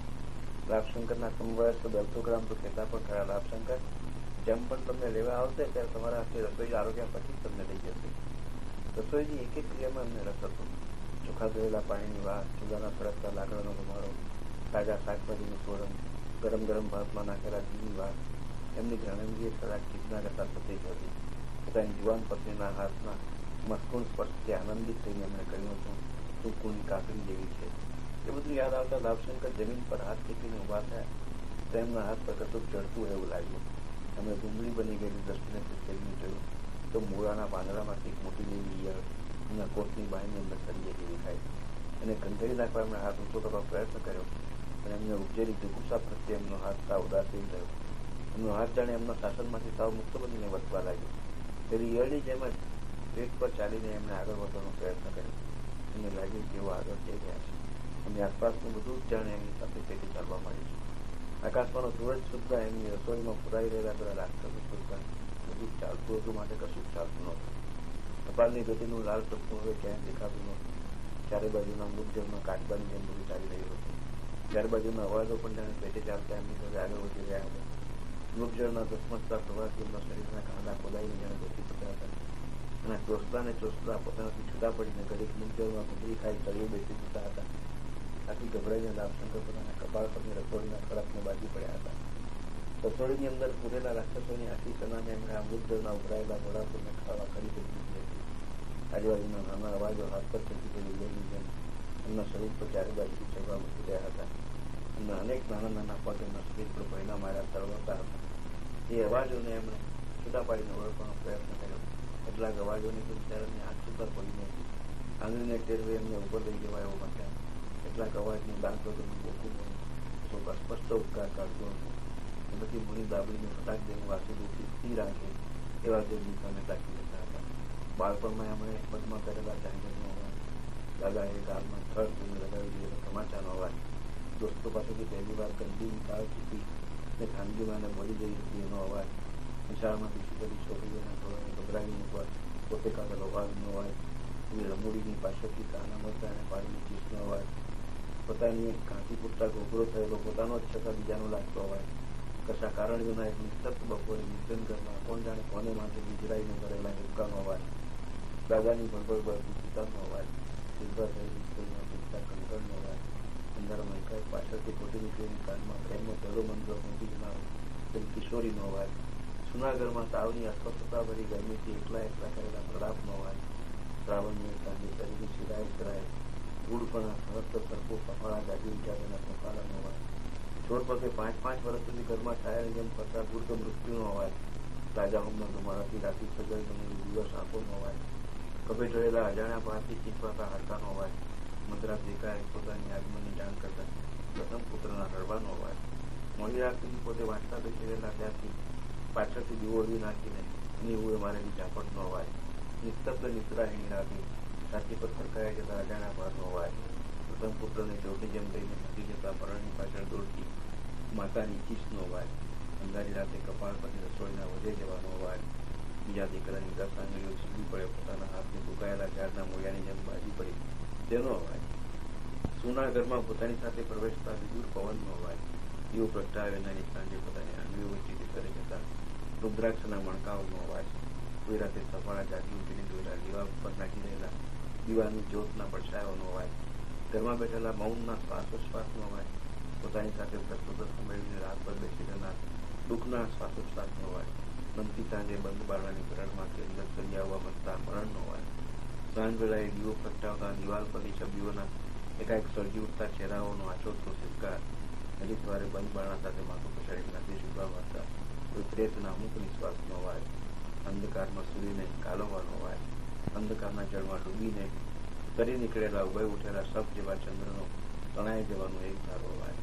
લાભશંકરના સમવયસ્ક દલસોગ્રામ તો કહેતા પણ ખરા, લાભશંકર જેમ પણ તમને લેવા આવશે ત્યારે તમારા હાથે રસોઈ આરોગ્યા પછી જ તમને લઈ જશે. રસોઈની એક એક ક્રિયામાં એમને રસ હતો. ચોખા ગયેલા પાણીની વાત, ચૂલાના સળગતા લાકડાનો ધુમાડો, તાજા શાકભાજીનું સોરંગ, ગરમ ગરમ ભાતમાં નાખેલા ઘીની વાત, એમની ઘાણંગીએ સલાડ ચીજના કરતા સતી હતી. પોતાની જુવાન પત્નીના હાથના મસ્કૂન સ્પર્શથી આનંદિત થઈને એમણે કહ્યું હતું, તું કુની કાકડી જેવી છે. એ બધું યાદ આવતા લાભશંકર જમીન પર હાથ ટેકીને ઉભા થયા. તો એમના હાથ પર કશું ચડતું એવું લાગ્યું. એમણે ધૂંધળી બની ગયેલી દ્રષ્ટિને ફેરવી જોયું તો મૂળાના પાંદડામાંથી એક મોટી જેવી ઈયળ એમના કોટની બાહીની અંદર સળીએ જેવી થાય. એને ગંધાઈ નાખવા એમણે હાથ ઊંચો કરવા પ્રયત્ન કર્યો, પણ એમને ઉપજેલી જગુસા પ્રત્યે એમનો હાથ સાવ ઉદાસીન થયો. એમનો હાથ જાણે એમના શાસનમાંથી સાવ મુક્ત બનીને વધવા લાગ્યો. પેલી ઈયળની જેમ જ પેટ પર ચાલીને એમણે આગળ વધવાનો પ્રયત્ન કર્યો. એમને લાગ્યું કે એવો આગળ જઈ ગયા છે. એમની આસપાસનું બધું જ જાણે એમની સાથે પેટી ચાલવા માંડી છે. આકાશમાંનો સૂરજ સુદ્ધા એમની રસોઈમાં પુરાઈ રહેલા પેલા રાક્ષસો સુદ્ધા બધું જ ચાલતું હતું, માટે કશું જ ચાલતું નહોતું. ટપાલની ગતિનું લાલ ટપકું હવે ક્યાંય દેખાતું નહોતું. ચારે બાજુના મુખજળમાં કાચબાની જેમ બધું ચાલી રહ્યું હતું. ચાર બાજુના અવાજો પણ જાણે પેટે ચાલતા એમની સાથે આગળ વધી રહ્યા હતા. મુખજળના ધસમસતા પ્રવાસી એમના શરીરના કાંડા ખોલાઈને જાણે બેસી પડ્યા હતા. અને ચોસલા ને ચોસલા પોતાનાથી છૂટા પડીને ઘડીક મુખજળમાં ભૂગરી ખાઈ તળિયે બેસી જતા હતા. આથી ગભરાઈને લાભશંકર પોતાના કપાળ પરની રસોડીના ખડકને બાજી પડ્યા હતા. રસોડીની અંદર પૂરેલા રાક્ષસોની આખી સેનાને એમણે આ મુખજળના ઉભરાયેલા ઘોડાપુરને ખાવા કરી દીધી હતી. આજુબાજુના નાના અવાજો હાથ પર થતી ગયેલી ઈયળની જેમ એમના શરીર પર ચારે બાજુથી ચડવા મૂકી રહ્યા હતા. એમના અનેક નાના નાના પગ એમના શરીર પર ભયના માર્યા તળવતા હતા. એ અવાજોને એમણે છૂટા પાડીને ઓળખવાનો પ્રયત્ન કર્યો. કેટલાક અવાજોની તો બિચારાની આંખ સુધા પડીને હતી. આંગળીને ટેરવે એમને ઉપર લઈ જવા એવો બન્યા. કેટલાક અવાજની દાંત વગરનું બોકું બન્યું, ચોક અસ્પષ્ટ ઉપકાર કાઢતું હતું. એ બધી મૂડી દાબડીને ફટાક દઈને વાસુદેવથી સ્થિર રાખે એવા જે દીપાને તાકી લેતા હતા. બાળપણમાં એમણે પગમાં કરેલા જાંજરનો અવાજ, દાદાએ ગાલમાં થળ ધૂળ લગાવી દીધેલો તમાચાનો અવાજ, દોસ્તો પાસેથી પહેલી વાર ગંદીની તાળ ચૂકી ને ખાનગીમાં મળી ગઈ હતી એનો અવાજ, નિશાળમાંથી છૂટેલી છોકરીઓના ટોળાને ગભરાવી મૂકવા પોતે કાઢેલો અવાજનો અવાજ, એની રમૂડીની પાછળથી કાના મળતા અને પાડેલી ચીસનો અવાજ, પોતાની એક કાંથી પૂરતા ગોગરો થયેલો પોતાનો જ છતાં બીજાનો લાગતો અવાજ, કશા કારણ વિના એક નિસ્તબ્ધ બપોરે નિર્જન ઘરમાં કોણ જાણે કોને માટે વિજરાઈને ભરેલા હિંચકાનો અવાજ, દાદાની ભળભળ બળતી પિતાનો અવાજ, ચિંતા થયેલી સ્ત્રીના ચિંતા કંકણનો અવાજ, અંધારામાં એકાએક પાછળથી ખોટી નીકળેલી કાનમાં પ્રેમનો પહેલો મંત્ર મૂકી જનારો પેલી કિશોરીનો અવાજ, સુનાગરમાં તાવની અસ્વસ્થતા ભરી ગરમીથી એકલા એકલા કરેલા પ્રલાપનો અવાજ, શ્રાવણની સાંજે શરીરની સિરાય કરાય ગુડપણા સહસ્ત સરખો સફાળા ગાડી ઉજાડેલા સફાળાનો અવાજ, છોડ પગે પાંચ પાંચ વર્ષ સુધી ઘરમાં છાયાની જેમ ફરતા વૃદ્ધ મૃત્યુનો અવાજ, તાજા હોમના ધુમાડાથી રાતી સજાઈ બનેલી દિવસ આંખોનો અવાજ, કભે જોયેલા અજાણ્યા બહારથી ચીંચવાતા હાડકાનો અવાજ, મદ્રાસ દેખાય પોતાની આગમનની જાણ કરતા પ્રથમ પુત્રના રડવાનો અવાજ, મોડી રાત સુધી પોતે વાંચતા બેસી રહેલા ત્યાંથી પાછળથી દીવો ઓળી નાખીને એની ઉએ મારેલી ઝાપટનો અવાજ, નિસ્તબ્ધ નિદ્રાહીની રાતે છાતી પર ફરકાઈ જતા અજાણ્યા બહારનો અવાજ, પ્રથમ પુત્રને ચોટની જેમ લઈને મૂકી જતા મરણની પાછળ દોડતી માતાની ચીસનો અવાજ, અંધારી રાતે કપાળ પરથી રસોઈના વધે જવાનો અવાજ, બીજા દીકરાની દસ આંગળીઓ છીંડી પડે પોતાના હાથને દુકાયેલા ઝાડના મૂળિયાની જેમ બાજી પડી તેનો અવાજ, સૂના ઘરમાં પોતાની સાથે પ્રવેશતા વિદુર પવનનો અવાજ, દીવો પ્રગટાવેનાની સાંજે પોતાની આંગળીઓ વચ્ચેથી કરે જતા રુદ્રાક્ષના મણકાઓનો અવાજ, કોઈ રાતે સફાળા જાગી ઉઠીને જોયેલા દીવા ઉપર નાખી રહેલા દીવાની જ્યોતના પડછાયાઓનો અવાજ, ઘરમાં બેઠેલા મૌનના શ્વાસોચ્છ્વાસનો અવાજ, પોતાની સાથે પ્રસ્તુત સંભળીને રાત પર બેસી રહેલા દુઃખના શ્વાસોચ્છ્વાસનો અવાજ, બનતી સાંજે બંધ બારણાની ભરણમાંથી અંદર ચલી આવવા માંગતા મરણનો અવાજ, સાંજ વેળાએ દીવો પ્રગટાવતા દિવાલ પરની છબીઓના એકાએક સળગી ઉઠતા ચહેરાઓનો આચોતનો સિલકાર, હજી સવારે બંધ બારણા સાથે માથું પછાડીને નાથી શીખવા માંગતા કોઈ પ્રેતના અમુક નિશ્વાસનો અવાજ, અંધકારમાં સૂર્યને કાલવવાનો અવાજ, અંધકારના જળમાં ડૂબીને તરી નીકળેલા ઉભય ઉઠેલા સપ જેવા ચંદ્રનો તણાઈ જવાનો એક ધારો અવાજ.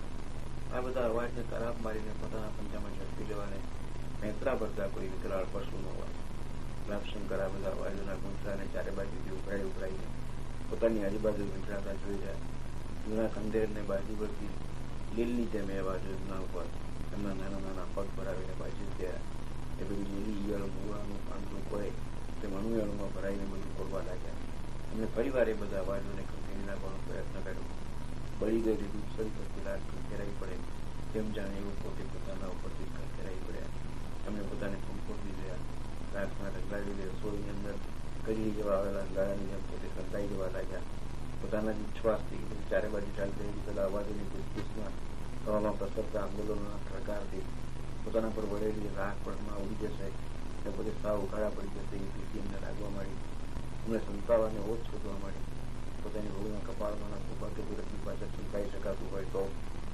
આ બધા અવાજને તરાપ મારીને પોતાના પંજામાં ઝડપી જવાને નેત્રા ભરતા કોઈ વિકરાળ પશુનો અવાજ. લાભશંકર આ બધા અવાજોના ગુંચરાને ચારે બાજુથી ઉભરાઈ ઉભરાઈને પોતાની આજુબાજુ વીંટળાતા જોઈ જાય. જૂના ખંડેરને બાજુ પરથી લીલની જેમ એ અવાજોના ઉપર એમના નાના નાના પગ ભરાવીને બાજુ ગયા. એ બધી લીલી ઈયળ મૂળાનું પાંદડું પડે તે મણુયાળુમાં ભરાઈને બધું ખોલવા લાગ્યા. એમને ફરી વાર એ બધા અવાજોને ખંખેરી નાખવાનો પ્રયત્ન કર્યો. બળી ગયેલી દૂધસરી પરથી લાટ ખંખેરાઈ પડે તેમ જાણે એવું પોતે પોતાના ઉપરથી ખંખેરાઈ પડ્યા. એમને પોતાને સંપોષી ગયા. રાતના રંગાવેલી રસોઈની અંદર કજરી જેવા આવેલા અંગારાની જેમ પોતે સંતાઈ જવા લાગ્યા. પોતાના જ શ્વાસથી ચારે બાજુ ચાલતી રહેલી પેલા અવાજોની ગુસગુસમાં હવામાં પ્રસરતા આંદોલનોના પ્રકારથી પોતાના પર વળેલી રાખ પળમાં ઉડી જશે અને પોતે સાવ ઉઘાડા પડી જશે એ ભીતિ એમને લાગવા માંડી. એમને સંતાવાને ઓછ શોધવા માંડી. પોતાની હોળના કપાળમાંના સૌભાગ્યપૂરકની પાછળ ચૂંટાઈ શકાતું હોય તો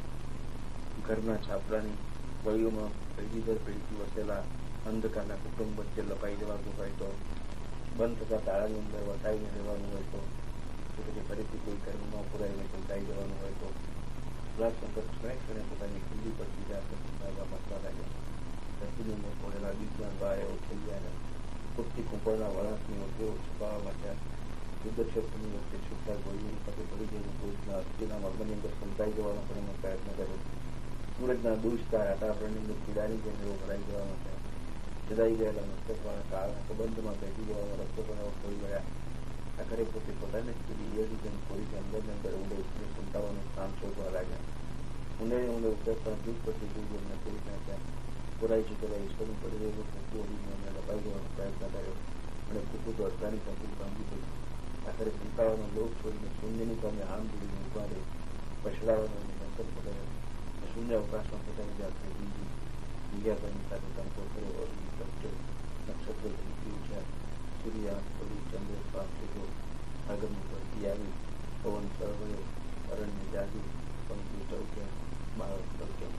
ઘરના છાપરાની વળીઓમાં પેઢી દર પેઢીથી વસેલા અંધકારના કુટુંબ વચ્ચે લપાઈ જવાતું હોય તો બંધ થતા તાળાની અંદર વટાઈને રહેવાનું હોય તો પછી ફરીથી કોઈ કર્મમાં પુરાઈને ચૂંટાઈ જવાનું હોય તો લાભશંકર ક્ષણે ક્ષણે પોતાની ખુલ્લી પર બીજા સંભાળવા માંગતા લાગ્યા. ધરતીની અંદર પડેલા બીજના ગાયો થૈયાને કુર્તી કુંપળના વળાંકની ઓછેઓ છુપાવવા માટે યુદ્ધ ક્ષેત્રની વચ્ચે છૂટતા ગોળીઓની પાસે પડી ગયેલી ભૂજના અસ્થિના મર્મની અંદર સંતાઈ જવાનો પણ એનો પ્રયત્ન કર્યો. સૂરજના દુષ્ટા વાતાવરણની અંદર પીડાની જેમ એવો ભરાઈ જવા માટે જદાઈ ગયેલા મસ્તકવાળા કાળના સંબંધમાં બેસી જવાના રસ્તો પણ ખોઈ ગયા. આખરે પોતે પોતાને સુધી ઈયળની જેમ ખોરીને અંદર ને અંદર ઊંડે ઉતરી સંતાવાનું સ્થાન શોધવા લાગ્યા. ઊંડે ઊંડે ઉતરતા દૂધ પછી દૂધ એમને ખોરી નાખ્યા. પુરાઈ ચૂકેલા ઈશ્વરનું પડી રહેલું કુકુ ઓળીને એમને લપાઈ જવાનો પ્રયત્ન કર્યો અને કુકુ તો અડધાની સાથે ભાંગી પડી. આખરે સંતાવાનો લોક છોડીને શૂન્યની સામે આમ જોડીને ઉભા રહી પછડાવાનો એમને સંકલ્પ કર્યો. શૂન્ય અવકાશમાં પોતાની જાતને બીજી જિજ્ઞાસાની સાથે સંકોચ કર્યો. અરજી સત્ય નક્ષત્ર ધીકી ઉઠ્યા. સૂર્ય આંખ પડી, ચંદ્ર શ્વાસ લીધો, આગળની ભરતી આવી, પવન સરવયો, અરણ્ય જાગ્યું, પંખી ટવક્યા, બાળક ટવક્યા.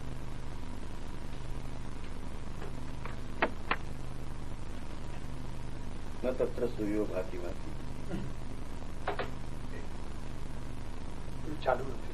ન તત્ર સૂર્યો ભાતી ભાતી ચાલુ નથી.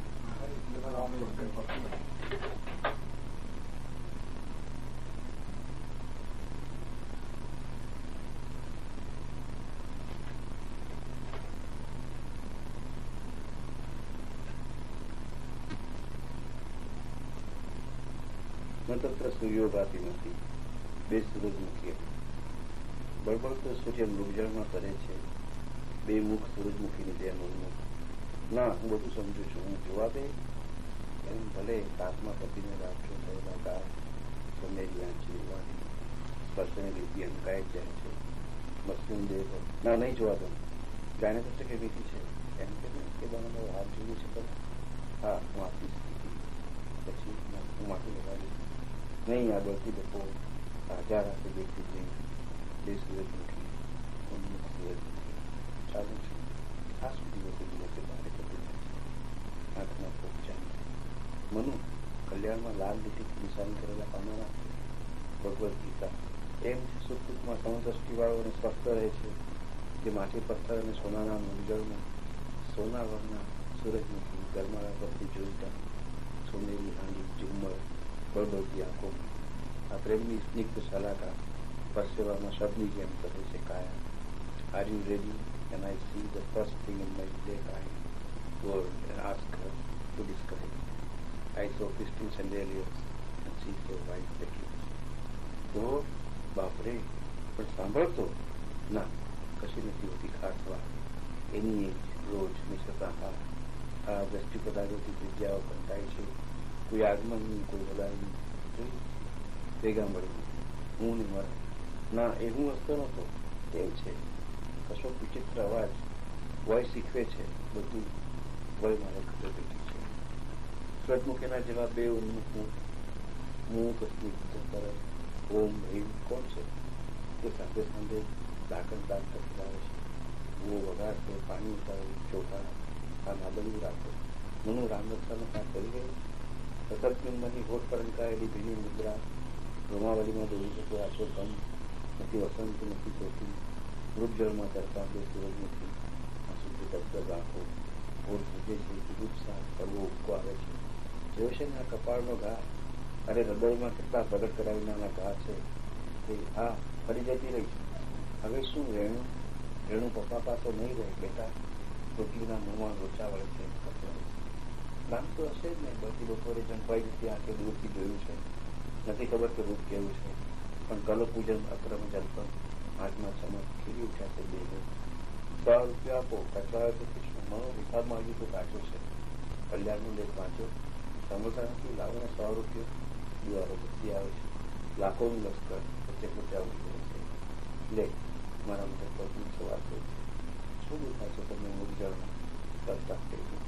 ન તત્ર સૂર્યો ભાતી નથી. બે સૂરજમુખી બળબળતો સૂર્ય મૃગજળમાં કરે છે. બે મુખ સૂરજમુખીની જેમ ઉન્મુખ. ના, હું બધું સમજુ છું. હું જોવા દે એમ ભલે તાપમાં તપીને રાખ્યો થયેલા ગાય સમેરી આંચી વાળી સ્પર્શને લીધી અંકાઈ જાય છે. મસ્લિમ દેહ ના નહીં જોવા દો. જાણે તો કે વીતી છે એમ કે બને હાથ જોયું છે. પણ હા, હું આપી સ્થિતિ પછી હું માથું લગાવી નહીં. આ બળતી લોકો હજાર હાથે દેખતી જઈ બે સૂરજમુખી ઉન્મુખ સૂરજમુખી ચાલુ છે. આ સુધી લોકો દિવસે ભારે થતી જાય છે. આંખમાં ખૂબ જાય મનુ કલ્યાણમાં લાલ લીટી નિશાન કરેલા પાનાના ભગવદ્ ગીતા એમ સુખ દુઃખમાં સમદ્રષ્ટિ વાળો અને સ્વસ્થ રહે છે. તે માટી પથ્થર અને સોનાના મુંજળમાં સોના વરના સૂરજમુખી ગરમાળા પરથી જોઈતા સોનેરી હાંડી ઝુમ્મર બળબળતી આંખો આ પ્રેમની સ્નિગ્ધ સલાકા પરસેવામાં શબ્દની જેમ કરે છે કાયા. Are you ready? And I see the first thing in my black eye world and ask her to describe. I saw crystal chandeliers and she saw white petals. તો બાપરે, પણ સાંભળતો ના, કશી નથી હોતી ખાસ વાત. એની રોજ નિશતા હા આ દ્રષ્ટિ પદાર્થોથી જગ્યાઓ કંટાય છે. કોઈ આગમનની, કોઈ વધારની ભેગા મળી હું ને મરે. ના, એ હું હસતો નતો, તેમ છે કશો વિચિત્ર અવાજ વય શીખવે છે. બધું વય મારે ખબર બેઠી છે. સ્વર્ગમુખીના જેવા બે ઉન્મુખ મૂક સ્નિગ્ધ ઓમ ભીમ કોણ છે? તે સાથે સાંજે દાખલ દાખ કરતી આવે છે. वो વગાડતો, પાણી ઉતારે, ચોખા આ નાદડું રાખો. મનું રામરક્ષાનો કામ કરી ગયું. સતત બિંદની હોઠ પર અંકાયેલી ભીની મુદ્રા રોમાવલીમાં દોરી જતો આછો કમ નથી વસંત નથી ચોથી મૃગજળમાં તરતા બે સૂરજમુખી આ સુધી દબદબ આંખો ઓર સૂજે છે. જુગુપ્સા કરવો ઉબકો આવે છે. જોયો છે ને આ કપાળનો ઘા? અરે હૃદયમાં કેટલા પ્રગટ કરાવીના ઘા છે. તે હા ફરી જતી રહી છે. હવે શું રેણું? રેણુ પપ્પા પાસે નહીં રહે બેટા. રોટલીના મોંમાં લોચા વળે છે. નામ તો હશે જ નહીં. બધી બપોરે જંપાઈ જતી આંખે દૂરથી જોયું છે. નથી ખબર કે રૂપ કેવું છે, પણ કલો પૂજન અક્રમ જલ્પન હાથમાં ચમક ખીલી ઉઠ્યા છે. બે સો રૂપિયા આપો. કચવાયો તો કૃષ્ણ મનો હિસાબમાં હજુ તો કાચો છે. કલ્યાણનો લેખ વાંચો. સમજતા નથી. લાવો ને સો રૂપિયો. દિવાળો બધી આવે છે. લાખોનું લશ્કર વચ્ચે પૂછા ઉઠી રહે છે. લે મારા માટે પગની સવાર થઈ છે. શું દેખાય છે તમને મુરજળમાં? કરતા કહ્યું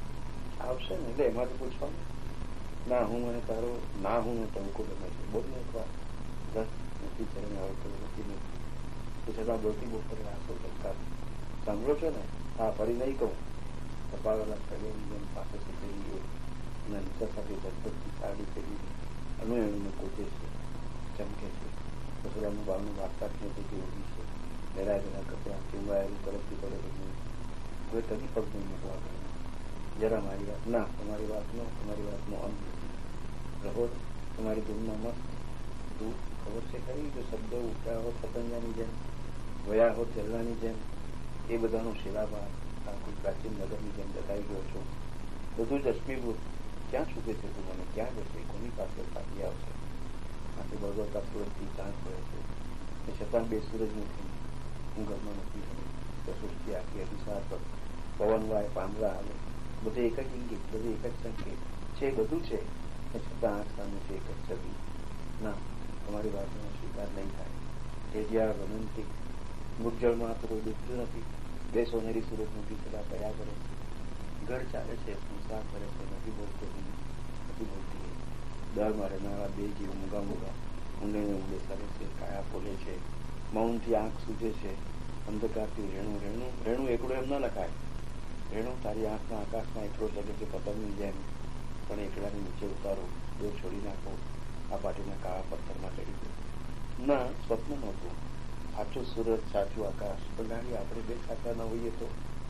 આવશે ને. એટલે એમાંથી પૂછવાનું ના હું મને તારો ના હું ને ટંકો ગમે છે. બોલ ને એક વાર. બસ નથી ચરણે આવતો નથી નથી તો છતાં બોલતી બપોરે આંખો ટંકાર સાંભળો છો ને? હા, ફરી નહીં કહું. કપાળવાળા કડિયાની જેમ પાસે સુધેલી ગયો અને નીચા સાથે ઝટપટથી સાડી પહેરી અનુ એનું કોચે છે, ચમકે છે. રસોડાનું બારનું વાર્તા ખેતી ઉભી છે. પહેરાયેલા કપડાં ચૂંવાયેલું તરફથી પડે બધું. હવે કદી પગ નહીં મૂકવા ગયું. જરા મારી વાત ના, તમારી વાતનો તમારી વાતનો અંત નથી. રહો તમારી ગુણમાં મસ્ત. તું ખબર છે ખરી જો શબ્દો ઉઠ્યા હોત પતંગાની જેમ, વયા હોત ચરણાની જેમ, એ બધાનો શિલાભાર આ કોઈ પ્રાચીન નગરની જેમ દટાઈ ગયો છો. બધું જ અશ્મીભૂત. ક્યાં છૂટે છે તું મને? ક્યાં જશે? કોની પાસે પાછી આવશે? આથી બળવતા સુરતથી ચાંદ પડે છે. એ છતાં બે સૂરજમુખી હું ઘરમાં નથી હવે. સૃષ્ટિ આખી અભિસાર પર પવન વાય, પાંદડા હાલે, બધે એક જ ઇંગિત, બધે એક જ સંકેત છે. બધું છે એ છતાં આંખ સામે છે એક જ છબી. ના, તમારી વાતનો સ્વીકાર નહીં થાય. એ જ્યાં વિનંતી મુરજળમાં તો કોઈ દુખતું નથી. બે સોનેરી સૂરજમુખી સદા કયા કરે છે. ઘર ચાલે છે, સંસાર કરે છે. નથી બોલતો નથી બોલતી. દર મારે નારા બે જીવ મૂગા મૂગા ઊંડે ને ઊંડે સરે છે. કાયા બોલે છે. મૌનથી આંખ સૂજે છે. અંધકારથી રેણું રેણું રેણું એકડો એમ ન લખાય. રેણું તારી આંખના આકાશમાં એકડો લગે કે પતંગની જેમ, પણ એકડાને નીચે ઉતારો, દો છોડી નાખો. આ પાટીના કાળા પથ્થરમાં ચડી ગયો. ના, સ્વપ્ન નહોતું. સાચું સુરત, સાચું આકાશ. પણ ગાડી આપણે બે સાચા ન હોઈએ તો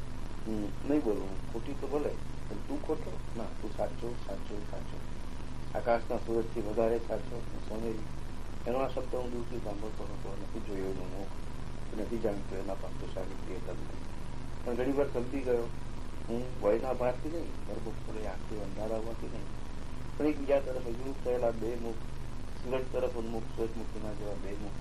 નહીં બોલવું. ખોટી તો બોલે પણ તું ખોટો ના. તું સાચો સાચો સાચો. આકાશના સુરતથી વધારે સાચો સોનેરી. એનો આ શબ્દ હું દૂરથી સાંભળતો હતો. નથી જોયો એનું મુખ, નથી જાણતો એના પાંચોશાળી પ્રિયતમ. પણ ઘણી વાર સમજી ગયો હું વયના ભારથી નહીં, ગર્ભોત્સવે આંખથી અંધારામાંથી નહીં, પણ એક બીજા તરફ અભિમુખ થયેલા બે મુખ, સુરજ તરફ ઉન્મુખ સૂરજમુખીના જેવા બે મુખ.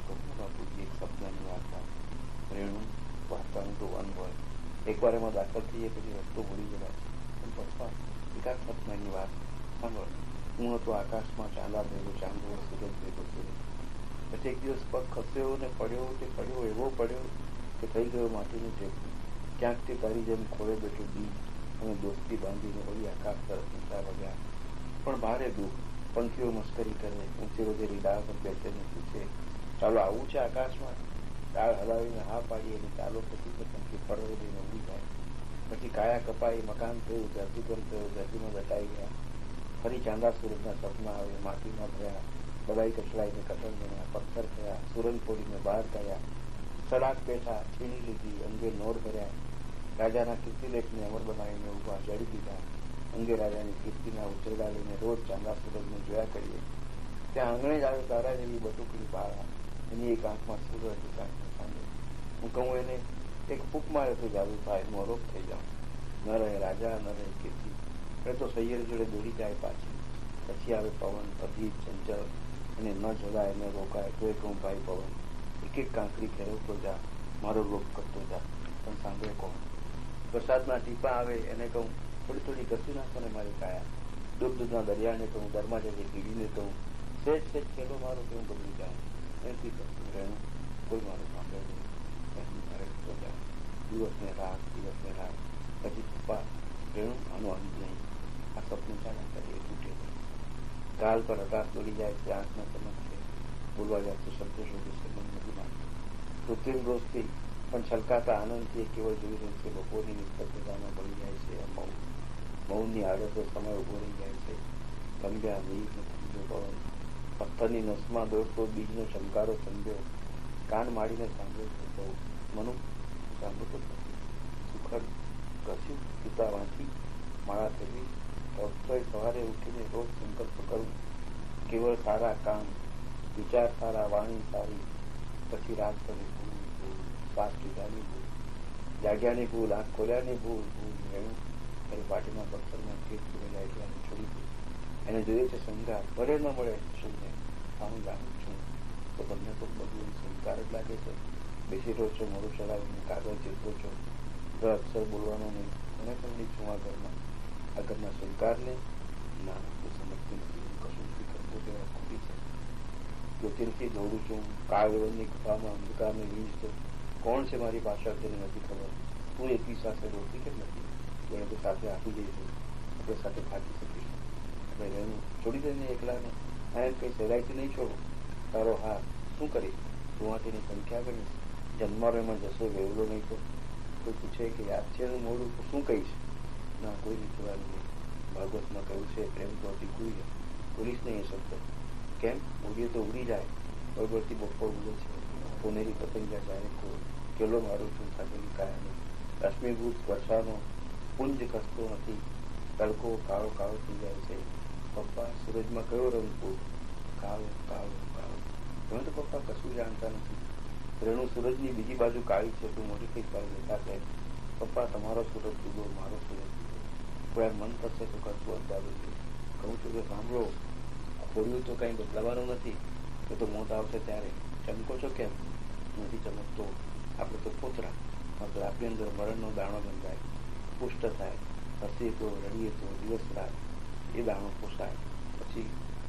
એક સપનાની વાર્તા. રેણું વાર્તાનું તો વન હોય. એકવાર એમાં દાખલ થઈએ પછી રસ્તો ભૂલી જવાય. પણ પપ્પા એકાદ સપનાની વાત સાંભળ. હું હતો આકાશમાં ચાંદા ભેગો ચાંદો, સૂરજ ભેગો સૂરજ. પછી એક દિવસ પગ ખસ્યો ને પડ્યો તે પડ્યો એવો પડ્યો કે થઈ ગયો માટીનું ટેકું. ક્યાંકથી તારી જેમ ખોળે બેઠું બીજ અને દોસ્તી બાંધીને વળી આકાશ તરફ ઊંચા વગ્યા. પણ ભારે દુઃખ. પંખીઓ મસ્કરી કરે, ઊંચી વધેલી ડાળ પર બેસીને પૂછે ચાલો આવવું છે આકાશમાં? ડાળ હલાવીને હા પાડી અને ચાલો પછી તો પંખી ફરવે દઈને ઉડી જાય. પછી કાયા કપાઈ, મકાન થયું, ધરતીકંપ થયો, ધરતીમાં દટાઈ ગયા. ફરી ચાંદા સૂરજના સપના આવે, માટીમાં થયા, બધાઈ કચડાઈને કટન બન્યા, પથ્થર થયા, સુરંગ ફોડીને બહાર ગયા. સડાક બેઠા છીણી લીધી, અંગે નોર ભર્યા, રાજાના કીર્તિલેખને અમર બનાવીને ઉભા જડી દીધા. અંગે રાજાની કીર્તિના ઉછરડા લઈને રોજ ચાંદા સૂરજને જોયા કરીએ. ત્યાં આંગણે જ આવે તારા જેવી બટુકડી બાળા, એની એક આંખમાં સૂરજ, એક આંખમાં ચાંદો. હું કહું એને એક ફૂંક મારે તો જાદુ થાય, હું અરોપ થઈ જાઉં. ન રહે રાજા, ન રહે કીર્તિ, એ તો સૈયર જોડે દોડી જાય પાછી. પછી આવે પવન, અભિત, ચંચળ, એને ન જલાય ન રોકાય. તોય કહું ભાઈ પવન, એક એક કાંકરી ફેરવતો જા, મારો લોપ કરતો જા, પણ સાંભળે કોણ? વરસાદના ટીપા આવે એને કહું થોડી થોડી ઘસી નાખો ને મારી કાયા. દૂધ દૂધના દરિયાને કહું, દરમાં જતી કીડીને કહું, સેજ સેજ ખેલો મારો કે હું બગડી જાઉં. એથી કરતું રહેવું, કોઈ મારું સાંભળે નહીં. એથી મારે તો જાય દિવસ ને રાત, દિવસ ને રાત. પછી પપ્પા રેણું આનો અંત નહીં, આ સપનું ચાલ્યા કરે એ તૂટે નહીં. ગાલ પર આકાશ દોડી જાય છે, આંખના ચમક છે, બોલવા જાય તો શબ્દ શોધે છે, મન નથી માનતું. કૃત્રિમ રોજથી પણ છલકાતા આનંદથી કેવળ જોઈ રહ્યું છે. બપોરની નિસ્તબ્ધતામાં પડી જાય છે મૌન. મૌનની આડતો સમય ઉભો રહી જાય છે. ગમ્યા મીર ને ઠંડો પવન, પથ્થરની નસમાં દોડતો બીજનો ચમકારો ચંદ્યો. કાન માડીને સાંભળ્યો છે બહુ, મનુ સાંભળતો નથી. સુખડ ઘસ્યું પિતા વાંચી માળા ફેરવી. તોય સવારે ઉઠીને રોજ સંકલ્પ કરું, કેવળ સારા કામ, વિચાર સારા, વાણી સારી, પછી રાત કરી ભૂલ ભૂલ, શ્વાસ લીધાની ભૂલ, જાગ્યાની ભૂલ, આંખ ખોલ્યાની ભૂલ, ભૂલ રહેવું તારી પાટીમાં પથ્થરમાં ખેત પૂરેલા એટલાને છોડી દઉં. એને જોઈએ છે શૃંગાર, મળે ન મળે શૂન્ય, હું જાણું છું તો તમને તો બધું સંસ્કાર જ લાગે છે. બેસી રહો છો, મોડું ચલાવીને કાગળ ચીતરો છો, ર અક્ષર બોલવાનો નહીં. મને પણ નહીં છું આ ઘરમાં, આ ઘરના સંસ્કારને ના હું સમજતી નથી. હું કશું કરતો તેવા ખોટી છે. જ્યોતિર્થી દોડું છું, કાળની ગુફામાં અંધકારને વીંજતો. કોણ છે મારી પાછળ તેને નથી ખબર. તું એકલી સાથે રોટી કેમ નથી? એને તો સાથે આપી જઈશું, આપણે સાથે થાકી શકીશું. આપણે રહેવું છોડી દઈને એકલાને આ કઈ સહેલાઈથી નહીં છોડો. તારો હા શું કરી તું માટેની સંખ્યા ગણીશ? જન્મારો એમાં જશો વેવલો નહીં તો કોઈ પૂછે કે યાદ છે એનું મોડું તો શું કહીશ? ના, કોઈ નહીં કહેવાનું નહીં. ભાગવતમાં કહ્યું છે પ્રેમ તો અતિકુય, બોલીશ નહીં એ શબ્દ. કેમ? ઉડીએ તો ઉડી જાય. બરોબરથી બપોર ઉડે છે, સોનેરી પતંગિયા જાય કો કેલો મારું છું થાકેલી કાયાની. રશ્મિભૂત વર્ષાનો પુંજ ખસતો નથી, તડકો કાળો કાળો થઈ જાય છે. પપ્પા સૂરજમાં કયો રંગ ફૂલ? કાળો કાળો કાળો. તમે તો પપ્પા કશું જાણતા નથી. રેણુ સૂરજની બીજી બાજુ કાળી છે, તું મોટી કઈ કાળી લેતા કહે. પપ્પા તમારો સૂરજ જુદો, મારો સૂરજ જુદો. કોઈ મન થશે તો કરતું અંદાજું છું. કહું છું કે સાંભળો, ખોડ્યું તો કઈ બદલાવાનું નથી. એ તો મોત આવશે ત્યારે. ચમકો છો કેમ? નથી ચમકતો. આપણે તો પોતરા, માત્ર આપણી અંદર મરણનો દાણો બંધાય, પુષ્ટ થાય, હસીએ તો રડીએ તો દિવસ રાત એ દાણો પોસાય. પછી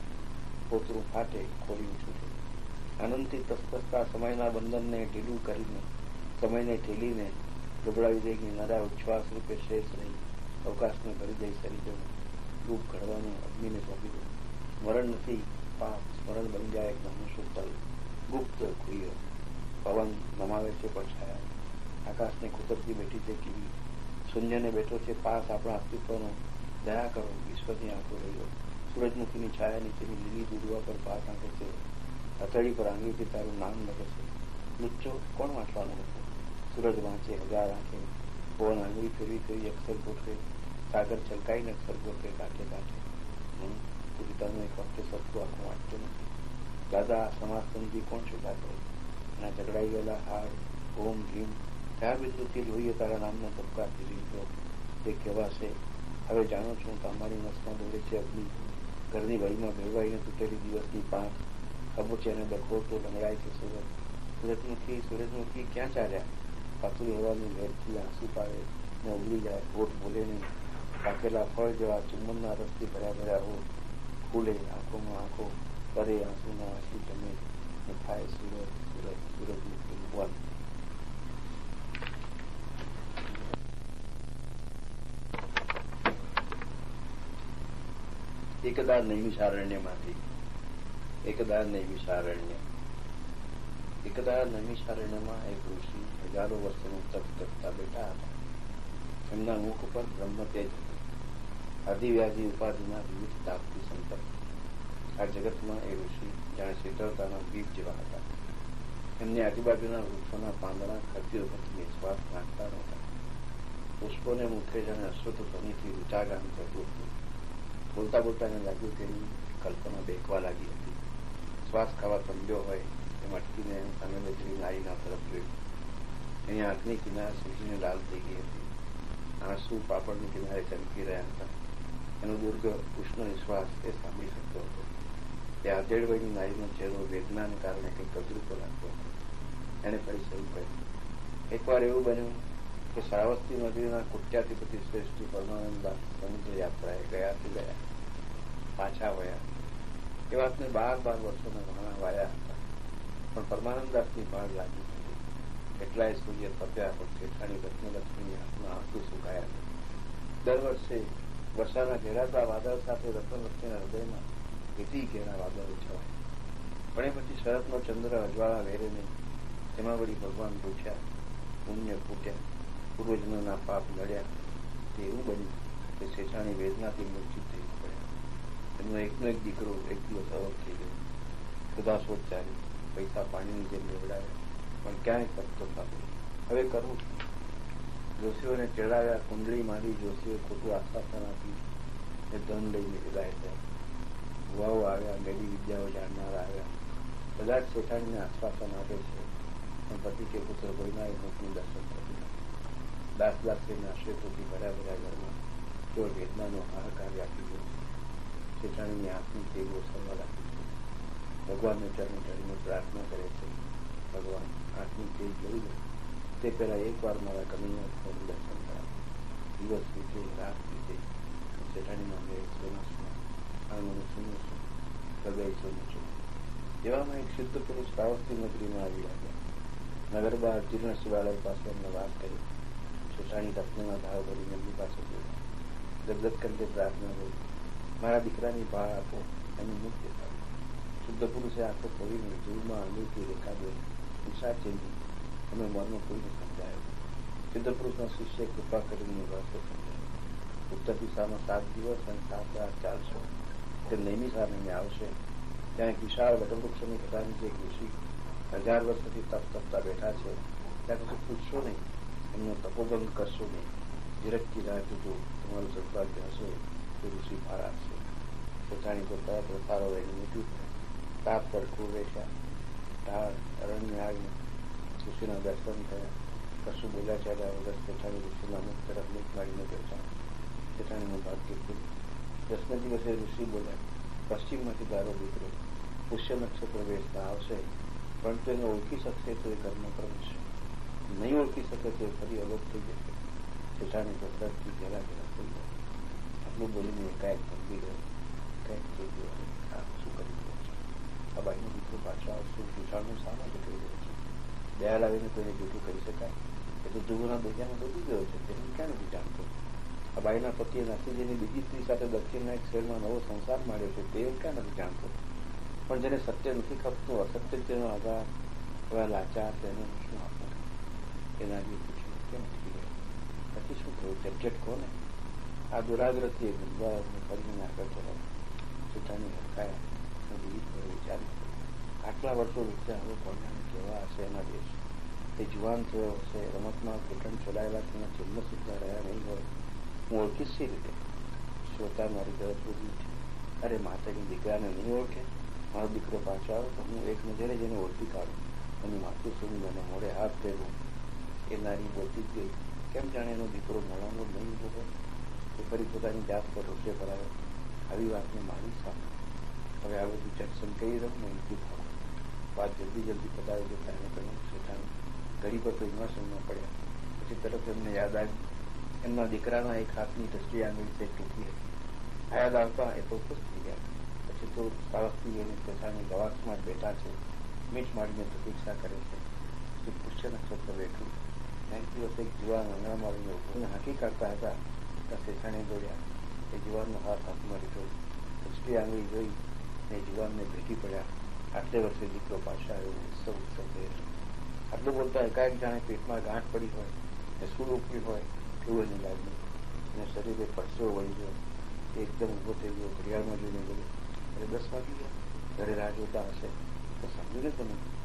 પોતરું ફાટે, ખોલ્યું છૂટે. આનંદથી તસ્તસતા સમયના બંધનને ઢીલું કરીને, સમયને ઠેલીને ગબડાવી દઈ ગનારા ઉચ્છ્વાસ રૂપે શેષ રહી અવકાશને ભરી દઈ સરી જવું. રૂપ ઘડવાનું અગ્નિને સોંપી દઉં. સ્મરણ નથી પાપ, સ્મરણ બની જાય એક મનુષ્ય તલ, ગુપ્ત ખુલ્ય. પવન નમાવે છે પડછાયા, આકાશને કુતરતી બેઠી છે કીડી, શૂન્યને બેઠો છે પાસ આપણા અસ્તિત્વનો. દયા કરો, વિશ્વની આંખો રહ્યો. સૂરજમુખીની છાયા નીચેની લીલી દુર્વા પર પાસ આંખે છે. હથેળી પર આંગળીથી તારું નામ લખે છે. લુચ્ચો કોણ વાંચવાનો હતો? સૂરજ વાંચે હજાર આંખે. પવન આંગળી ફેરવી ફેરવી અક્ષર ગોઠવે, સાગર છલકાઈને અક્ષર ગોઠવે કાંઠે કાંઠે. હું તું પિતાનું એક વખતે સરખું આંખું વાંચતો નથી. દાદા સમાજસંધિ કોણ છૂટા કરે? એના ઝઘડાઈ ગયેલા હાડ, ઓમ ભીમ કયા બિંદુથી જોઈએ તારા નામનો ધબકારથી લીધો તે કહેવાશે. હવે જાણો છું તમારી નસમાં દોડે છે અગ્નિ, ઘરની ગળીમાં ભેળવાઈને તૂટેલી દિવસની પાંખ, કબૂચિયાને દખોડતો લંગડાય છે સૂરજ. સૂરજમુખી સૂરજમુખી ક્યાં ચાલ્યા? પાતળી હવાની લહેરથી આંસુ પાડે ને ઉગડી જાય. હોઠ બોલે નહીં, પાકેલા ફળ જેવા ચુંબનના રસથી ભર્યા ભર્યા હોઠ ફૂલે, આંખોમાં આંખો કરે, આંસુના આંસુ જમે ને થાય સૂરજ સૂરજ સૂરજમુખી ભગવાન. એકદા નૈમિષારણ્યમાંથી એકદા નૈમિષારણ્ય એકદા નૈમિષારણ્યમાં એક ઋષિ હજારો વર્ષોનું તપ કરતા બેઠા હતા. એમના મુખ પર બ્રહ્મ તેજ હતું. આદિવ્યાધિ ઉપાધિના વિવિધ તાપથી સંતપ્ત. આ જગતમાં એ ઋષિ જાણે શીતળતાના દીપ જેવા હતા. એમની આજુબાજુના વૃક્ષોના પાંદડા ખરતી વખત નિશ્વાસ નાખતા નહોતા. પુષ્પોને મુખે જાણે અશ્વત ધ્વનિથી ઊંચાગામ કરતું હતું. બોલતા બોલતા એને લાગ્યું કે એની કલ્પના બેકવા લાગી હતી. શ્વાસ ખાવા સમજ્યો હોય એમ અટકીને સામે બેઠેલી નારીના તરફ જોયું. એની આંખની કિનારે સૂજીને લાલ થઈ ગઈ હતી. આંસુ પાપડની કિનારે ચમકી રહ્યા હતા. એનો દુર્ગ ઉષ્ણ નિશ્વાસ એ સાંભળી શકતો હતો. એ આધેડ વયની નારીનો ચહેરો વેદનાને કારણે કંઈક અદૃતો લાગતો હતો. એને ફરી શરૂ કર્યું. એકવાર એવું બન્યું કે શ્રાવસ્તી નદીના કુટ્યાધિપતિ શ્રેષ્ઠ પરમાનંદદાસ સમુદ્ર યાત્રાએ ગયાથી ગયા પાછા વયા. એ વાતને બાર બાર વર્ષોના ઘણા વાયા હતા, પણ પરમાનંદદાસની ભાગ લાગી હતી. કેટલાય સૂર્ય તપ્યા પણ શેઠાણી રત્નલક્ષ્મીની આંખમાં આંસુ સુકાયા હતા. દર વર્ષે વર્ષાના ઘેરાતા વાદળ સાથે રત્નલક્ષ્મીના હૃદયમાં વીતી ઘેરા વાદળો છવાય. પણ એ પછી શરતનો ચંદ્ર અજવાળા વેરે નહીં. તેમાં વળી ભગવાન પૂછ્યા, પુણ્ય ફૂટ્યા, પૂર્વજનોના પાપ લડ્યા. તે એવું બન્યું કે શેઠાણી વેદનાથી મૂર્છિત થઈ પડ્યા. એમનો એકનો એક દીકરો એક દિવસ અવર થઈ ગયો. ખુદાશોધ ચાલી, પૈસા પાણીની જેમ લેવડાવ્યા, પણ ક્યાંય તપતો સાંભળ્યો. હવે કરવું જોશીઓને ચડાવ્યા, કુંડળી માંડી. જોશીઓએ ખોટું આશ્વાસન આપી એ ધન લઈને વિદાય થયા. ભુવાઓ આવ્યા, મેળી વિદ્યાઓ જાણનાર આવ્યા. કદાચ શેઠાણીને આશ્વાસન આપે છે, પણ પતિ કે પુત્ર કોઈના એ મુખનું દર્શન થતું નથી. દાસ દાસીને આશ્રયપોથી ભર્યા ભર્યા ઘરમાં કેવળ વેદનાનો હાહાકાર વ્યાપી ગયો. શેઠાણીની આંખની તેગો સરવા લાગી છે. ભગવાનને ચરણે ચડીને પ્રાર્થના કરે છે, ભગવાન આંખની તેજ લઈ લો, તે પહેલા એકવાર મારા કનૈયા સ્વામી દર્શન કરાવો. દિવસ વીતે, રાત વીતે, શેઠાણીના મેં સોના સુના આંગણું સુનું છું, હૃદય સોનું છું. એવામાં એક શુદ્ધ પુરુષ શ્રાવસ્તી નગરીમાં આવી આવ્યા. નગર બહાર જીર્ણ શિવાલય પાસે એમને વાત કરી. શેઠાણી રત્નના ભાવ ભરીને એમની પાસે જોયા. ગદગદ કંઠે પ્રાર્થના કરી, મારા દીકરાની ભાળ આપો, એનું મુખ દેખાડો. શુદ્ધ પુરુષે આંખો ખોલીને જીવમાં અંગૂઠી રેખા દોરી નિશા ચેન્જી અમે મનનો કોઈને સમજાયો. શુદ્ધ પુરુષના શિષ્ય કૃપા કરીને વાસ્તે સમજાયો. ઉત્તર દિશામાં સાત દિવસ અને સાત રાત ચાલશો. તે નૈમિષારણ્ય આવશે. ત્યાં એક વિશાળ વટવૃક્ષની કથાની જે ઋષિ હજાર વર્ષથી તપ તપતા બેઠા છે, ત્યાં કશું પૂછશો નહીં, એમનો તપોભંગ કરશો નહીં. ઝીરકથી રાહ જોજો, તમારું સદભાગ્ય હશે તો ઋષિ ભાર આપશે. શેઠાણી તો તરત રસારો રહીને નીકળી પડે. તાપ તડકું વેઠ્યા, ઢાળ અરણ્ય આવીને ઋષિના દર્શન થયા. કશું બોલ્યા ચાલ્યા વગર શેઠાણી ઋષિના મુખ તરફ મુખ મારીને બેઠા. શેઠાણીનું ભાગ્ય ખુલ્યું. દસમે દિવસે ઋષિ બોલ્યા, પશ્ચિમમાંથી તારો દીકરો પુષ્ય નક્ષત્ર વેચતા આવશે, પણ તો એને ઓળખી શકશે તો એ ઘરમાં પ્રવેશશે, નહીં ઓળખી શકે તો એ ફરી અલોપ થઈ જશે. શેઠાણી તો તરફથી ઘેરા ઘેરા થઈ ગયા. આટલું બોલીને એકાએક સમજી ગયો. કંઈક થઈ ગયો, આ શું કરી રહ્યો છે? આ બાઈનો દીકરો પાછો આવશે, જૂઠાણું સામે નીકળી રહ્યો છે. દયા લાવીને કોઈને જૂઠું કરી શકાય? એ તો જુગોના દરિયામાં ડૂબી ગયો છે, તેને ક્યાં નથી જાણતો? આ બાઈના પતિએ નાસીજીની બીજી સ્ત્રી સાથે દક્ષિણના એક શહેરમાં નવો સંસાર માંડ્યો છે, તે ક્યાં નથી જાણતો? પણ જેને સત્ય નથી ખપતું, અસત્ય તેનો આધાર એવા લાચાર, તેને શું આપવું? એના જે પૂછ્યું કેમ નથી ગયો? પછી શું થયું? ઝટઝટ કોને? આ દુરાગ્રહથી એ ગંદવાને ફરીને આગળ ચલાવ્યું. શેઠાણી હરખાયા, વિવિધ વિચાર્યું, આટલા વર્ષો વીત્યા, હવે કોને કેવા હશે એના દેશ? એ જુવાન થયો હશે, રમતમાં ઘૂંટણ ચલાયેલા તેના જન્મ સુધા રહ્યા નહીં હોય, હું ઓળખીશ સી રીતે? શ્રોતા મારી ગરજ પૂરી છે. અરે માતાની દીકરાને નહીં ઓળખે? મારો દીકરો પાછો આવે તો હું એક નજરે જેને ઓળખી કાઢું, એનું માથું સુની મને મોડે હાથ ફેરવું. એ નારી બોલતી જ ગઈ, કેમ જાણે એનો દીકરો મોડાનો નહીં ઉભો હોય? એ ફરી પોતાની જાત પર રોષે ભરાયો. આવી વાતને મારી સામે હવે આ બધું ચર્ચન કરી રહ્યું ને એમથી ભાવ વાત જલ્દી જલ્દી પતાવી દેતા એને કહ્યું. શેઠાણી ઘડી પર તો ઇમોશનમાં પડ્યા. પછી તરફ એમને યાદ આવ્યું, એમના દીકરાના એક હાથની ટચલી આંગળી તે તૂટી હતી. આ યાદ આવતા એ તો ખુશ થઈ ગયા. પછી તો સાવસ્તી એની શેઠાણી ગવાક્ષમાં જ બેઠા છે, મીઠ મારીને પ્રતીક્ષા કરે છે. પછી પુષ્ય નક્ષત્ર બેઠું. એક દિવસ એક જુવાન આંગણા મારીને ઉભુને હાંકી કાઢતા હતા, ત્યાં શેઠાણી દોડ્યા. એ જુવાનનો હાથ હાથમાં લીધો, ટચલી આંગળી જોઈ ને જુવાનને ભેટી પડ્યા. આટલે વર્ષે દીકરો પાછા આવ્યો, ઉત્સવ ઉત્સવ થયો. આટલું બોલતા એકાએક જાણે પેટમાં ગાંઠ પડી હોય ને સૂર ઉપડી હોય એવું એને લાગ્યું. એને શરીરે પરસેવો વળી ગયો. એ એકદમ ઊભો થઈ ગયો. ઘડિયાળમાં જોઈને બોલ્યો, અરે દસ વાગી ગયા, ઘરે રાહ જોતા હશે તો સમજ્યું ને તમે?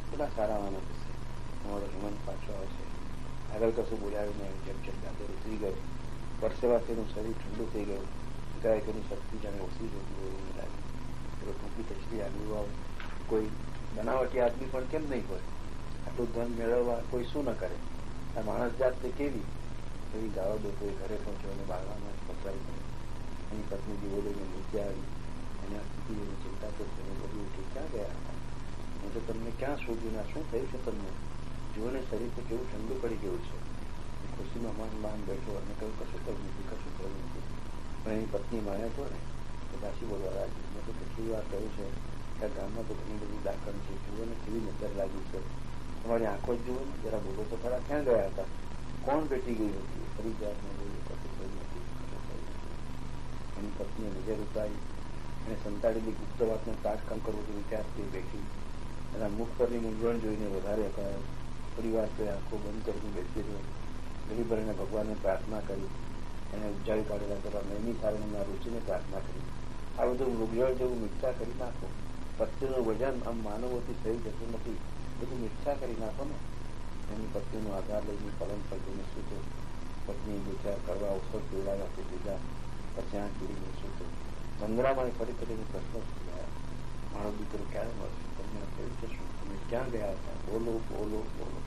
બધા સારા માણસ હશે. તમારો હેમંત પાછો આવશે. આગળ કશું બોલાવીને જેમ જેમ દાદર ઉતરી ગયો, પરસેવાથી શરીર ઠંડુ થઈ ગયું. ગાયકોની શક્તિ જાણે ઓછી જતી હોય એવું લાગે. પેલો ટૂંકી તચલી આગળ આવે. કોઈ બનાવટી આદમી પણ કેમ નહીં હોય? આટલું ધન મેળવવા કોઈ શું ન કરે? આ માણસ જાત તે કેવી એવી ગાવા દો. કોઈ ઘરે પહોંચ્યો અને બાળવામાં પકડાઈ પડે. એની પત્ની જીવોને નીચે આવી અને સ્થિતિ એવી ચિંતા કરશે અને બધું ઉઠી ક્યાં ગયા હતા? હું તો તમને ક્યાં શોધ્યું ના શું થયું છે તમને? જીવોને શરીર તો કેવું ઠંડુ પડી ગયું છે. ખુશીમાં મન માન બેઠો અને કહ્યું કશું કર્યું નથી, કશું કર્યું નથી. પણ એની પત્ની માને તો ને તો પાછી બોલવા લાગી. મેં તો કેટલી વાર કહ્યું છે કે આ ગામમાં તો ઘણી બધી દાખલ છે. જીવોને કેવી નજર લાગી છે. તમારી આંખો જ જુઓ ને, જરા બોલો તો ખરા, ક્યાં ગયા હતા? કોણ બેઠી ગઈ હતી? ફરી જાતને બોલ્યું કશું થયું નથી, કશું થયું નથી. એની પત્નીએ નજર ઉતારી અને સંતાડેલી ગુપ્ત વાતનો તાટકામ કરવો તો વિચારતી બેઠી. એના મુખ પરની મૂંઝવણ જોઈને વધારે અપાયો. થોડી વાર તો આંખો બંધ કરીને બેસી રહ્યો. ગરીબર એને ભગવાનને પ્રાર્થના કરી. એને ઉજાવી કાઢેલા તથા નૈની સારણીના રુચિને પ્રાર્થના કરી. આ બધું મૃગજળ જેવું મિથ્યા કરી નાખો. પત્નીનું વજન આમ માનવોથી સહી જતું નથી. બધું મિથ્યા કરી નાખો ને. એની પત્નીનો આધાર લઈને પલંગ પર જઈને સૂતો. પત્ની વિચાર કરવા અવસર પીવડાવ્યા આપી દીધા. પછી આંખ પીડીને સૂતો. ગંગરામાં ફરી કરીને પ્રશ્નો સુધાયા. મારો દીકરો ક્યારે મળશે? તમને કહ્યું છે શું? તમે ક્યાં ગયા હતા? બોલો બોલો બોલો.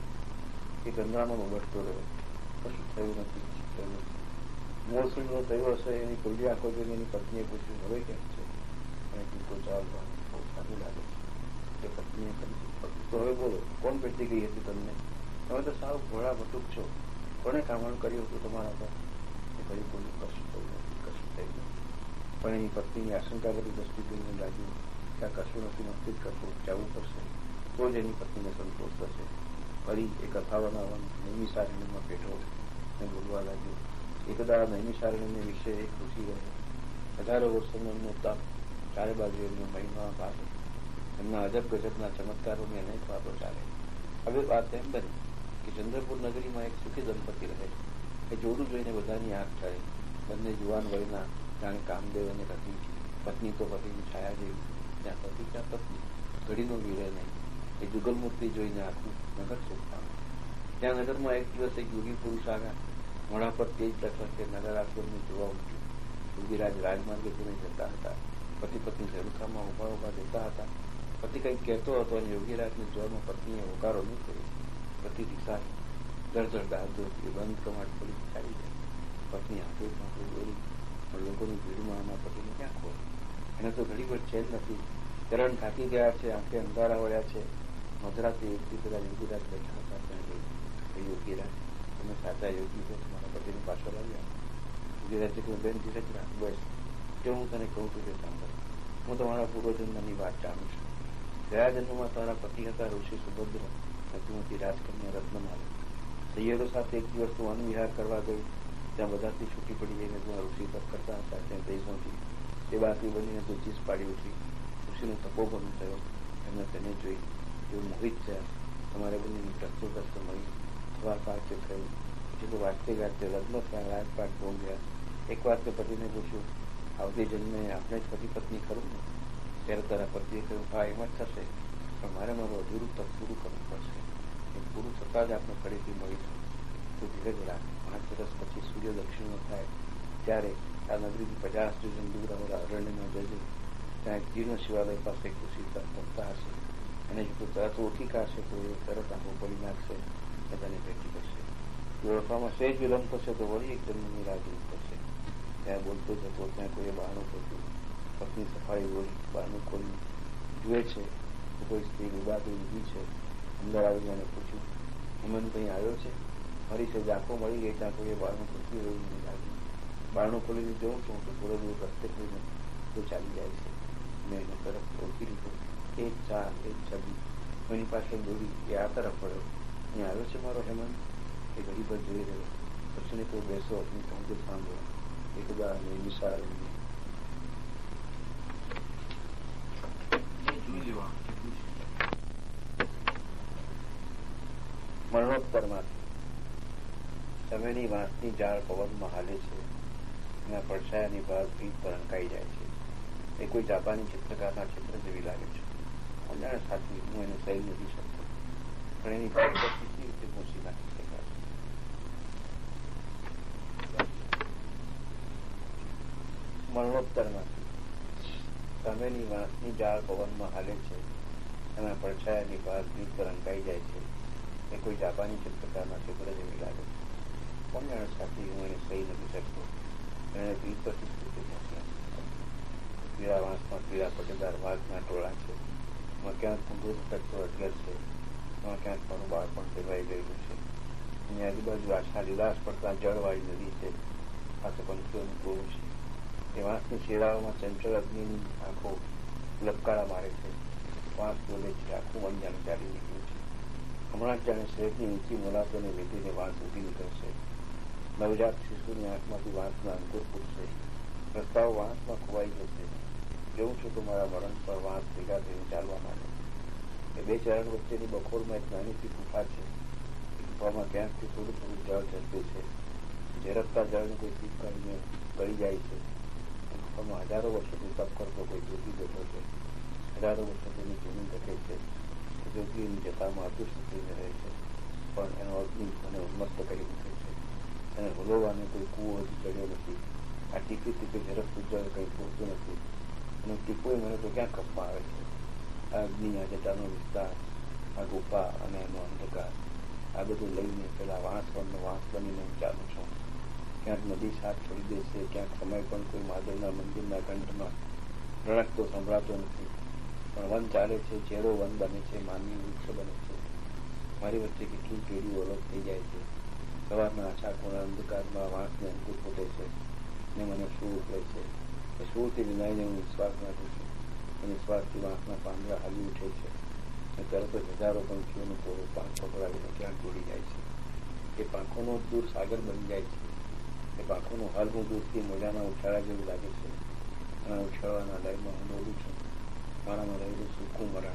એ ગંગરામાં ઉભરતો રહ્યો. કશું થયું નથી, થયું નથી. મોસમનો થયો હશે. એની ખુલ્લી આંખો જોઈને એની પત્નીએ પૂછ્યું હવે કેમ છે? અને દીકરો ચાલ બહુ સારું લાગે છે. એ પત્નીએ કહ્યું તો હવે બોલો કોણ બેઠી ગઈ હતી તમને? તમે તો સાવ ઘોડા બટુક છો. કોને કામણ કર્યું હતું તમારા પર? એ કહ્યું બોલ્યું કશું થયું નથી, કશું થયું નથી. પણ એની પત્નીની આશંકા બધી દ્રષ્ટિ જોઈને લાગ્યું કે આ કશું નથી, નક્કી જ કરવું જવું પડશે તો જ એની પત્નીને સંતોષ થશે. ફરી એ કથા બનાવવાનું નૈમિષારણ્યમાં બેઠો અને બોલવા લાગ્યો. એકદા નૈમિષારણ્ય વિશે એક ખુશી રહે. હજારો વર્ષોનો એમનો તપ, ચારે બાજુ એમનો મહિમા વાતો, એમના અજબ ગજબના ચમત્કારોની અનેક વાતો ચાલે. હવે વાત એમ બની કે ચંદ્રપુર નગરીમાં એક સુખી દંપતી રહે. એ જોડું જોઈને બધાની આંખ ઠરે. બંને જુવાન વયના, જાણે કામદેવ અને રતિ. પત્ની તો પતિની છાયા જેવી, ત્યાં પતિ ત્યાં પત્ની, ઘડીનો વિરહ નહીં. એ જુગલમૂર્તિ જોઈને આખું નગર સુખ પામે. ત્યાં નગરમાં એક દિવસ એક યોગી પુરુષ આવ્યા. મોડા પર તેજ લખલખે નગર આશ્રમને જોવા ઉઠ્યું. યોગીરાજ રાજમાર્ગે જોઈને જતા હતા. પતિ પત્ની ઝરૂખામાં ઉભા ઉભા જતા હતા. પતિ કંઈક કહેતો હતો અને યોગીરાજને જોવામાં પત્નીએ હોકારો નહીં કર્યો. પતિ દિશા જળજળ દાદ એ બંધ કમાટ પડી ચાલી જાય. પત્ની હાથે હાથે દોરી પણ લોકોની ભીડમાં આમાં પતિને ક્યાં ખોર? એને તો ઘડી પર ચેન નથી. ચરણ થાકી ગયા છે, આંખે અંધારા વળ્યા છે. મધરાતે એકથી પેલા યોગીરાજ બેઠા હતા. ત્યાં ગઈ યોગીરાજ તમે સાચા યોગી છો, તમારા પતિને પાછો લાવ્યા. યોગીરાજે કહ્યું બેન ધીરજ રાખ, બસ જો હું તને કહું છું કે સાંભળ. હું તમારા પૂર્વજન્મની વાત જાણું છું. ગયા જન્મમાં તારા પતિ હતા ઋષિ સુભદ્ર અને તું હતી રાજકન્યા રત્નમાલા. સૈયદો સાથે એક દિવસ તું વનવિહાર કરવા ગઈ. ત્યાં બધાથી છૂટી પડી જઈને તું ઋષિ પર કરતા હતા ત્યાં જઈ પહોંચી. તે બાકી બનીને તું ચીસ પાડી ઉઠી. ઋષિનો તપોબન થયો. એમને તેને જોઈ એવું મોહિત થયા. તમારે બંનેની પ્રસ્તુત રસ્તો મળી થવા પાછે થયું. પછી તો વાંચતે ગાજતે લગ્ન થયા, રાજપાટ પહોંચ્યા. એક વાર તે પતિને પૂછ્યું આવતી જન્મે આપણે જ પતિ પત્ની ખરું ને? ત્યારે તારા પતિએ કહ્યું હા એમ જ થશે, પણ મારે મારું અધૂરું તપ પૂરું કરવું પડશે. એ પૂરું થતાં જ આપણે ફરીથી મળીશું. તો ધીરજ રાખ. પાંચ વર્ષ પછી સૂર્ય દક્ષિણનો થાય ત્યારે આ નગરીથી પચાસ જોજન દૂર આવેલા અરણ્યમાં જજે. ત્યાં એક જીર્ણ શિવાલય પાસે ખુશી તપતા હશે. અને જો તું તરત ઓળખી કાઢશે તો એ તરત આંખો પડી નાખશે અને તને ભેટી કરશે. ઓળખવામાં સહેજ વિલંબ થશે તો વળી એક જન્મની રાહ જોવી પડશે. ત્યાં બોલતો જતો ત્યાં કોઈએ બહાનું ખોલ્યું. પત્ની સફાળી બોલી બહાનું ખોલ્યું. જુએ છે તો કોઈ સ્ત્રી ઉદાસી ઊભી છે. અંદર આવીને એને પૂછ્યું હેમંત કંઈ આવ્યો છે? ફરી છે આંખો મળી ગઈ ત્યાં કોઈએ બારણું ખોલતું એવું મને લાગ્યું. બારણું ખોલીને જોઉં છું તો થોડો દૂર રસ્તે થઈને તો ચાલી જાય છે. મેં એનો તરફ ઓળખી લીધો. એક ચાર એક છબી એની પાછળ દોરી એ આ તરફ પડ્યો. અહીં આવ્યો છે મારો હેમંત. એ ઘડી પર જોઈ રહ્યો. પછી કોઈ બેસો આપની પહોંચે સાંભળો એકદા નિશાળ મરણોત્તરમાંથી સમયની વાંસની જાળ પવનમાં હાલે છે. એના પડછાયાની ભાગ ભીત પર અંકાઈ જાય છે. એ કોઈ જાપાની ચિત્રકારના ચિત્ર જેવી લાગે છે. અજાણ સાથી હું એને સહી નથી શકતો. પણ એની પ્રકૃતિ કેવી રીતે પૂછી નાખી શકાય? મરણોત્તરમાંથી સામેની વાંસની જાળ પવનમાં હાલે છે, એના પડછાયાની ભાત ભીત પર અંકાઈ જાય છે. એ કોઈ જાપાની ચિત્રકારના ચિત્ર જેવી લાગે છે. કોણ જાણે સાથી હું એને સહી નથી શકતો. એને ભીત પરથી સ્થિતિ પહોંચ્યા. પીળા વાંસમાં પીળા પટેદાર વાઘના ટોળા છે. એમાં ક્યાંક કુંભો ટકતો અડગર છે. એમાં ક્યાંક મારું બાળપણ ફેરવાઈ ગયેલું છે. એની આજુબાજુ આશા લીલાશ પડતા જળવાળી નદી છે. પાસે પંખીઓનું ટોળું છે. એ વાંસની શેરાઓમાં ચંચળ અગ્નિની આંખો લપકારા મારે છે. વાંસ બોલે છે. આખું વન જાણે ચાલી નીકળ્યું છે. હમણાં જ જાણે શહેરની ઊંચી મુલાતોને લીધીને વાંસ ઊભી નીકળશે. નવજાત શિશુની આંખમાંથી વાંસના અંકુર ફૂટશે. રસ્તાઓ વાંસમાં ખોવાઈ જશે. જોઉં છું તો મારા મરણ પર વાંસ ભેગા થઈને ચાલવા માંડે. એ બે ચરણ વચ્ચેની બખોરમાં એક નાનીથી ગુફા છે. એ ગુફામાં ક્યાંકથી થોડું થોડું જળ ઝરકે છે. ઝરકતા જળને કોઈ ટીપ કાઢીને ગળી જાય છે. એ ગુફામાં હજારો વર્ષોથી તપ કરતો કોઈ જોગી બેઠો છે. હજારો વર્ષો તેની જૂની ઘટે છે. જોગી એની જતામાં અદૃશ્ય થઈને રહે છે. પણ એનો અગ્નિ મને ઉન્મત્ત કરી મૂકે છે. એને ભૂલવવાનો કોઈ કૂવો હજી ચડ્યો નથી. આ ટીપી ટીપી ઝરકતું જળ કંઈ પૂરતું નથી. અને ટીપોય મને તો ક્યાં કપમાં આવે છે. આ અગ્નિ, આ જટાનો વિસ્તાર, આ ગુફા અને એનો અંધકાર, આ બધું લઈને પેલા વાંસ પરનો વાંસ બનીને હું ચાલું છું. ક્યાંક નદી સાથ છોડી દેશે. ક્યાંક સમય પણ કોઈ મહાદેવના મંદિરના કંઠમાં રણકતો સંભળાતો નથી. પણ વન ચાલે છે. ચેરો વન બને છે. માનવી વૃક્ષ બને છે. મારી વચ્ચે કેટલી પેઢીઓ અલગ થઈ જાય છે. સવારના આછા કોણા અંધકારમાં વાંસને અંકુર ફૂટે છે ને મને શું ઉકળે છે. એ સુરથી વિનાઈને હું નિશ્વાસ નાખું છું. એ નિશ્વાસથી વાંસના પાંદડા હાલી ઉઠે છે. અને તરત જ હજારો પંખીઓનું ટોળું પાંખ પકડાવીને ક્યાંક દોડી જાય છે. એ પાંખોનો દૂર સાગર બની જાય છે. એ પાંખોનું હાલનું દૂરથી મોજાના ઉછાળા જેવું લાગે છે. અને ઉછાળવાના લયમાં હું ડોલું છું. મારામાં રહેલું સૂકું મરણ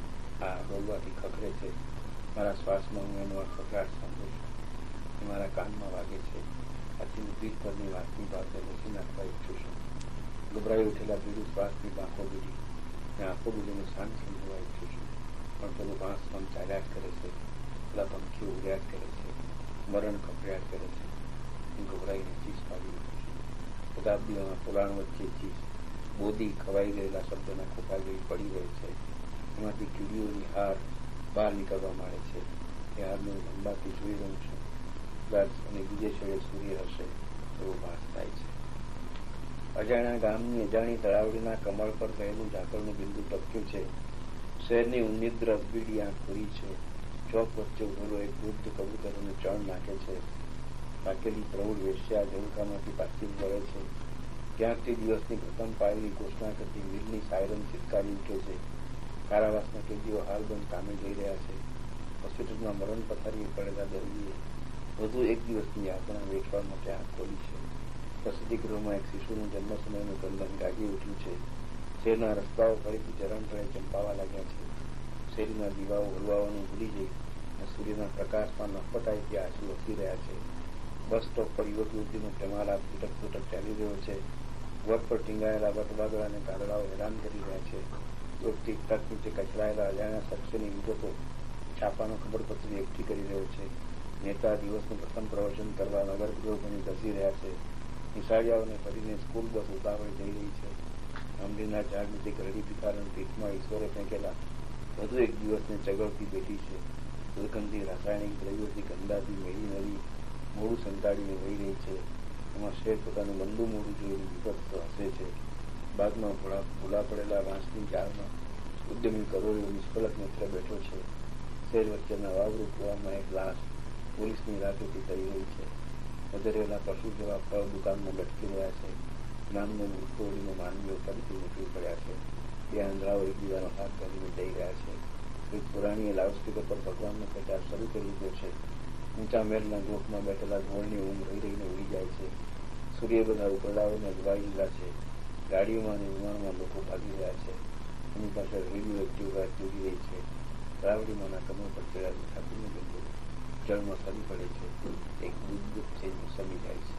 આ ડોલવાથી ખખડે છે. મારા શ્વાસમાં હું એનો ખખડાટ સાંભળું છું. એ મારા કાનમાં વાગે છે. આથી હું પીઠ પરની વાંસની પાસે બેસી નાખવા ઈચ્છું છું. ગભરાઈ ઉઠેલા પીડું શ્વાસની પાંખો બીજી ને આંખો બીજીને શાંત સમજવા ઈચ્છું છું. પણ પેલું વાંસ મન ચાલ્યા જ કરે છે. પેલા પંખીઓ ઉડ્યા જ કરે છે. મરણ ખખડ્યા જ કરે છે. હું ગભરાઈને ચીસ પાડી ઉઠું છું. શતાબ્દીઓના પોલાણ વચ્ચે ચીસ બોધી ખવાઈ ગયેલા શબ્દોના ખોખા જેવી પડી ગઈ છે. એમાંથી કીડીઓની હાર બહાર નીકળવા માંડે છે. એ હારને હું લંબાથી જોઈ રહું છું. અને બીજે છેડે સૂર્ય હશે એવો ભાસ થાય છે. અજાણ્યા ગામની અજાણી તળાવડીના કમળ પર રહેલું ઝાકળનું બિંદુ ટપક્યું છે. શહેરની ઉન્નિદ્ર અબીડી આંખ ખુલી છે. ચોક વચ્ચે ઉભેલો એક વૃદ્ધ કબૂતરોને ચણ નાખે છે. પાકેલી પ્રૌઢ વેશ્યા જળકામાંથી પાછી વળે છે. ક્યાંકથી દિવસની પ્રથમ પાયેલી ઘોષણા કરતી મિલની સાયરન ચિત્કારી ઉઠે છે. કારાવાસના કેદીઓ હાલ બંધ કામે જઈ રહ્યા છે. હોસ્પિટલમાં મરણ પથારીએ પડેલા દર્દીએ વધુ એક દિવસની યાતના વેઠવા માટે આંખ ખોલી છે. પ્રસિદ્ધિગૃહમાં એક શિશુનું જન્મ સમયનું કંદન ગાજી ઉઠ્યું છે. શહેરના રસ્તાઓ ફરીથી ચરણતળે ચંપાવા લાગ્યા છે. શેરીના દીવાઓ હલવાઓનું ભૂલી જઈ અને સૂર્યના પ્રકાશમાં નફપટાઈથી આંસુ વસી રહ્યા છે. બસ સ્ટોપ પર યુવક યુવતીનો જમાલાપ તૂટક તૂટક ચાલી રહ્યો છે. વટ પર ટીંગાયેલા વટવાગડા અને કાગડાઓ હેરાન કરી રહ્યા છે. યુવકથી તક નીચે કચરાયેલા અજાણ્યા શખ્સની વિગતો છાપાનો ખબરપત્રી એકઠી કરી રહ્યો છે. નેતા દિવસનું પ્રથમ પ્રવચન કરવા નગરગૃહ બની ધસી રહ્યા છે. નિશાળિયાઓને ફરીને સ્કૂલ બસ ઉતાવળ જઈ રહી છે. આંબલીના ઝાડ નીચે ગરડી ભિખારણ પીઠમાં ઈશ્વરે ફેંકેલા વધુ એક દિવસને ચગવતી બેઠી છે. દુર્ગંધી રાસાયણિક દ્રવ્યોથી ગંદાથી મેળી નદી મોડું સંતાડીને વહી રહી છે. એમાં શેર પોતાનું ગંદુ મોડું જોઈને વિપક્ષ હસે છે. બાગમાં ભૂલા પડેલા વાંસની જાળમાં ઉદ્યમી કરોડો નિષ્ફળક મિત્ર બેઠો છે. શેર વચ્ચેના વાવરૂ કુવામાં એક લાશ પોલીસની રાતોથી થઈ રહી છે. વધેરેલા પશુ જેવા ફળ દુકાનમાં લટકી રહ્યા છે. નામને મૂર્ખોડીને માનવીઓ ફરીથી નીકળી પડ્યા છે. બે આંધળાઓ એકબીજાનો હાથ ધરીને જઈ રહ્યા છે. એક પુરાણીએ લાઉડસ્પીકર પર ભગવાનનો પ્રચાર શરૂ કરી દીધો છે. ઊંચા મહેલના ગોખમાં બેઠેલા ગોળની ઊંઘ રહી રહીને ઉડી જાય છે. સૂર્ય બધા ઉપરડાઓને અજવાઈ લીધા છે. ગાડીઓમાં અને વિમાનમાં લોકો ભાગી રહ્યા છે. એની પાસે રેડિયો એક્ટિવ વાત જોડી રહી છે. તળાવડીમાંના કમળ પર ચડાવી ઠાકુરને બિંદુ જળમાં સરી પડે છે. એક બુદ્ધ છે સમી જાય છે.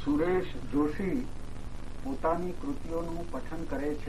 સુરેશ જોશી પોતાની કૃતિઓનું પઠન કરે છે.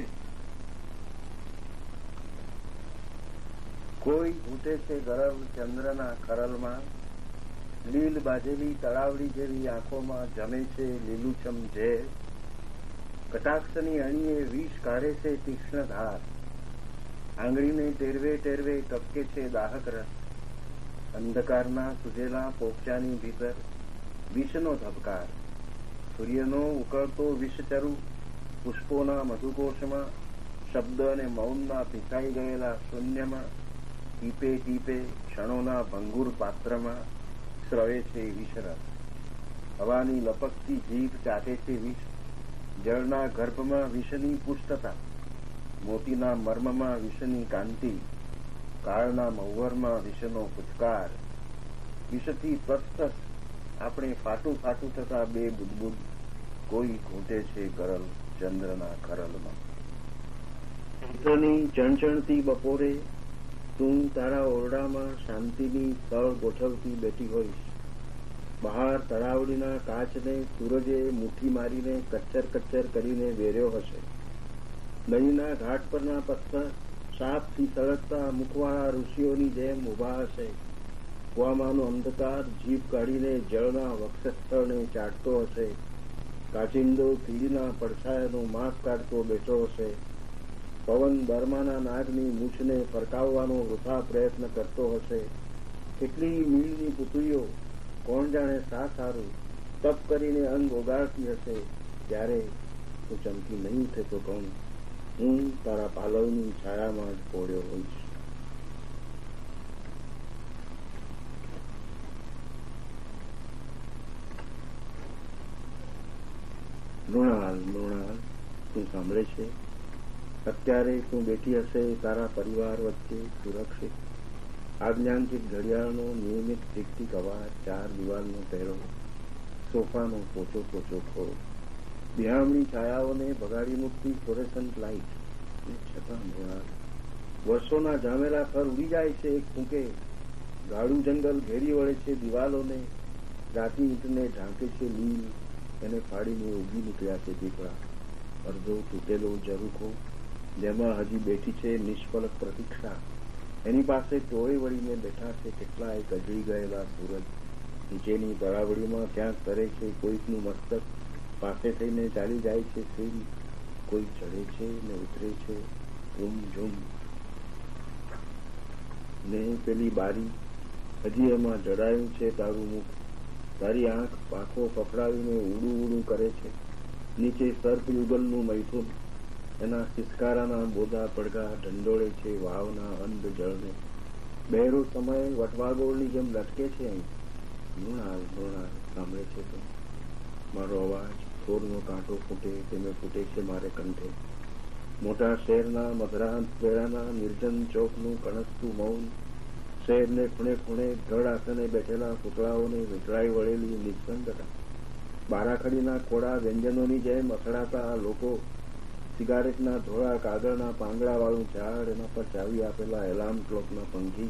કોઈ ઘૂંટે છે ગરલ ચંદ્રના ખરલમાં, લીલ બાજેલી તળાવડી જેવી આંખોમાં જમે છે લીલુંછમ ઝેર, કટાક્ષની અણીએ વિષ કાઢે છે તીક્ષ્ણ ધાર, આંગળીને ટેરવે ટેરવે ટપકે છે દાહક રસ, અંધકારના સુજેલા પોપચાની ભીતર વિષનો ધબકાર, સૂર્યનો ઉકળતો વિષચરુ પુષ્પોના મધુકોશમાં, શબ્દ અને મૌનના પીસાઈ ગયેલા શૂન્યમાં, ટીપે ટીપે ક્ષણોના ભંગુર પાત્રમાં સ્રવે છે વિષરસ. હવાની લપકતી જીભ ચાટે છે વિષ, જળના ગર્ભમાં વિષની પુષ્ટતા, મોતીના મર્મમાં વિષની કાંતિ, કાળના મહુવરમાં વિષનો પુચકાર, વિષથી તસ્તસ આપણે ફાટું ફાટું થતા બે બુદબુદ, કોઈ ઘૂંટે છે ગરલ ચંદ્રના ખરલમાં. ચિત્રની ચણચણતી બપોરે તું તારા ઓરડામાં શાંતિની તળ ગોઠવતી બેઠી હોઈશ. બહાર તળાવડીના કાચને સૂરજે મુઠ્ઠી મારીને કચ્ચર કચ્ચર કરીને વેર્યો હશે. નદીના ઘાટ પરના પથ્થર સાપથી સળગતા મુખવાળા ઋષિઓની જેમ ઉભા હશે. કુવામાંનો અંધકાર જીભ કાઢીને જળના વક્ષસ્થળને ચાટતો હશે. કાચિંદો કીડીના પડછાયાનું માપ કાઢતો બેઠો હશે. પવન બર્માના નાગની મૂછને ફરકાવવાનો વૃથા પ્રયત્ન કરતો હશે. કેટલી મીલની પુતળીઓ કોણ જાણે સા સારું તપ કરીને અંગ ઓગાળતી હશે. ત્યારે તું ચમકી નહીં ઉઠે તો કહું, હું તારા પાલવની છાયામાં જ પોળ્યો હોઈશ. મૃણાલ મૃણાલ, તું સાંભળે છે? અત્યારે તું બેઠી હશે તારા પરિવાર વચ્ચે સુરક્ષિત. આજ્ઞાંકિત ઘડિયાળનો નિયમિત ટીક ટીક અવાજ, ચાર દિવાલનો પહેરો, સોફાનો પોચો પોચો ખોરો, બિહામણી છાયાઓને ભગાડી મૂકતી ફ્લોરેસન્ટ લાઇટ. છતાં મૃણાલ, વર્ષોના જામેલા ફર ઉડી જાય છે એક ફૂંકે. ગાળું જંગલ ઘેરી વળે છે દિવાલોને, રાતી ઈંટને ઢાંકે છે લીલ, એને ફાડીને ઉગી નીકળ્યા છે દીકરા. અડધો તૂટેલો ઝરૂખો જેમાં હજી બેઠી છે નિષ્ફળ પ્રતીક્ષા. એની પાસે ટોળે વળીને બેઠા છે કેટલાય કજળી ગયેલા સૂરજ. નીચેની તળાવડીમાં ક્યાંક તરે છે કોઈકનું મસ્તક, પાસે થઈને ચાલી જાય છે સીડી. કોઈ ચડે છે ને ઉતરે છે ઝૂમ ઝૂમ. ને પેલી બારી, હજી એમાં જડાયું છે તારું મુખ. તારી આંખ પાંખો ફફડાવીને ઉડું ઉડું કરે છે. નીચે સર્પયુગલનું મૈથુન, એના સિસકારાના બોધા પડઘા ઢંઢોળે છે વાવના અંધ જળને. બહેરો સમય વટવાગોળની જેમ લટકે છે અહીં. મૃણાલ મૃણાલ, સાંભળે છે તો? મારો અવાજ થોરનો કાંટો ફૂટે તેમે ફૂટે છે મારે કંઠે. મોટા શહેરના મધરાંત વેળાના નિર્જન ચોકનું કણસતું મૌન, શહેરને ખૂણે ખૂણે ધડ આસને બેઠેલા પૂતળાઓને વીંટળાઈ વળેલી નિસ્પંદતા, બારાખડીના ખોડા વ્યંજનોની જેમ અથડાતા લોકો, સિગારેટના ધોળા કાગળના પાંદડાવાળું ઝાડ, એના પર ચાવી આપેલા એલાર્મ ક્લોકના પંખી,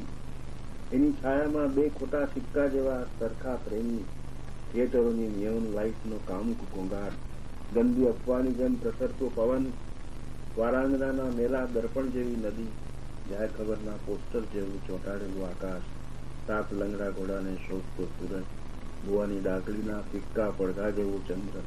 એની છાયામાં બે ખોટા સિક્કા જેવા સરખા પ્રેમી, થિયેટરોની નિયોન લાઇટનો કામુક ઘોંઘાટ, ગંદી અફવાની જેમ પ્રસરતો પવન, વારાંગણાના મેલા દર્પણ જેવી નદી, જાહેર ખબરના પોસ્ટર જેવું ચોંટાડેલું આકાશ, સાત લંગડા ઘોડાને શોધતો સૂરજ, ભુવાની ડાકડીના ફિક્કા પડઘા જેવો ચંદ્ર.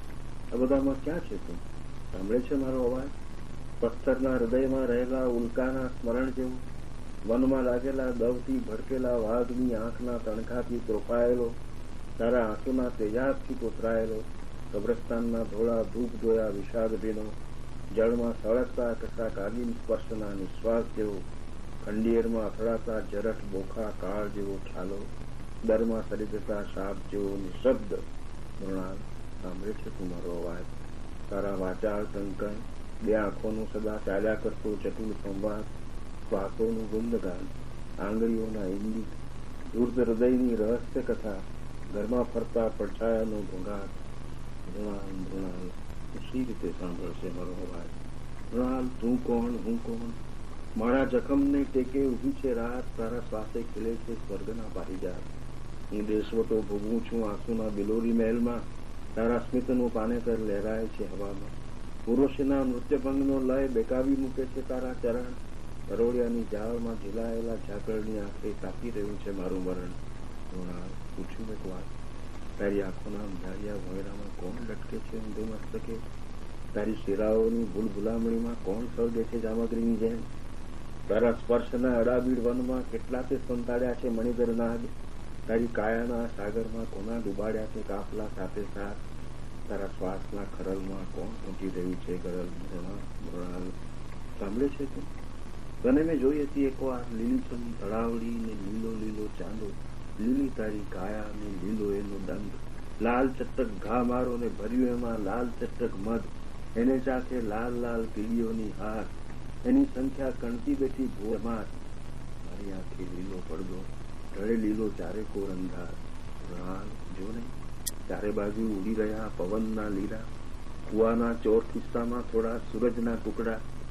આ બધામાં ક્યાં છે તું? સાંભળે છે મારો અવાજ? પથ્થરના હૃદયમાં રહેલા ઉલ્કાના સ્મરણ જેવું, વનમાં લાગેલા દવથી ભડકેલા વાઘની આંખના તણખાથી ત્રોફાયેલો, તારા આંસુના તેજાબથી કોતરાયેલો, કબ્રસ્તાનના ધોળા ધૂપ જોયા વિષાદ ભીનો, જળમાં સળગતા કસા કાલીન સ્પર્શના નિશ્વાસ જેવો, ખંડિયેરમાં અથડાતા જરઠ બોખા કાળ જેવો ઠાલો, દરમાં સરી જતા શાપ જેવો નિશબ્દ. મૃણાલ, સાંભળે છે તું મારો અવાજ? તારા વાચાળ કંકણ, બે આંખોનું સદા ચાલ્યા કરતો ચતુર સંવાદ, શ્વાસોનું ગુંદગાન, આંગળીઓના ઇંગિત, દૂર્ધ હૃદયની રહસ્ય કથા, ઘરમાં ફરતા પડછાયાનો ઘોંઘાટ. મૃણાલ મૃણાલ, શી રીતે સાંભળશે મારો અવાજ? મૃણાલ, તું કોણ, હું કોણ? મારા જખમને ટેકે ઉભી છે રાત, તારા શ્વાસે ખીલે છે સ્વર્ગના પારિજાત. હું દેશવટો ભોગવું છું આંસુના બિલોરી મહેલમાં, તારા સ્મિતનું પાનેતર લહેરાય છે હવામાં. પુરુષના નૃત્યભંગનો લય બેકાવી મૂકે છે તારા ચરણ. કરોડિયાની જાળમાં ઝીલાયેલા ઝાકળની આંખે તાકી રહ્યું છે મારું મરણ. મૃણાલ, પૂછ્યું એક વાત, તારી આંખોના અંધારિયા ભોયરામાં કોણ લટકે છે ઊંધે મસ્તકે? તારી શિરાઓની ભૂલ ભૂલામણીમાં કોણ સળગે છે જામગરીની જેમ? તારા સ્પર્શના અડાબીડ વનમાં કેટલા તે સંતાડ્યા છે મણિધર નાગ? તારી કાયાના સાગરમાં કોના ડૂબાડ્યા છે કાફલા સાથે સાથ? તારા શ્વાસના ખરલમાં કોણ ઊંચી રહ્યું છે ગરલ? મૃણાલ, મૃણાલ, સાંભળે છે તું? તને મેં જોઈ હતી એકવાર લીલીછમ તળાવડી ને લીલો લીલો ચાંદો, લીલી તારી કાયા ને લીલો એનો દંડ, લાલ ચટક ઘા મારો ને ભર્યું એમાં લાલ ચટક મધ, એને સાથે લાલ લાલ કીડીઓની હાર, એની સંખ્યા કણતી બેઠી ભોરમાર. મારી આંખે લીલો પડદો, ઢળે લીલો ચારે કોર અંધાર. મૃણાલ, જો નહીં, ચારે બાજુ ઉડી રહ્યા પવનના લીરા, કુવાના ચોર ખિસ્સામાં થોડા સૂરજના ટુકડા,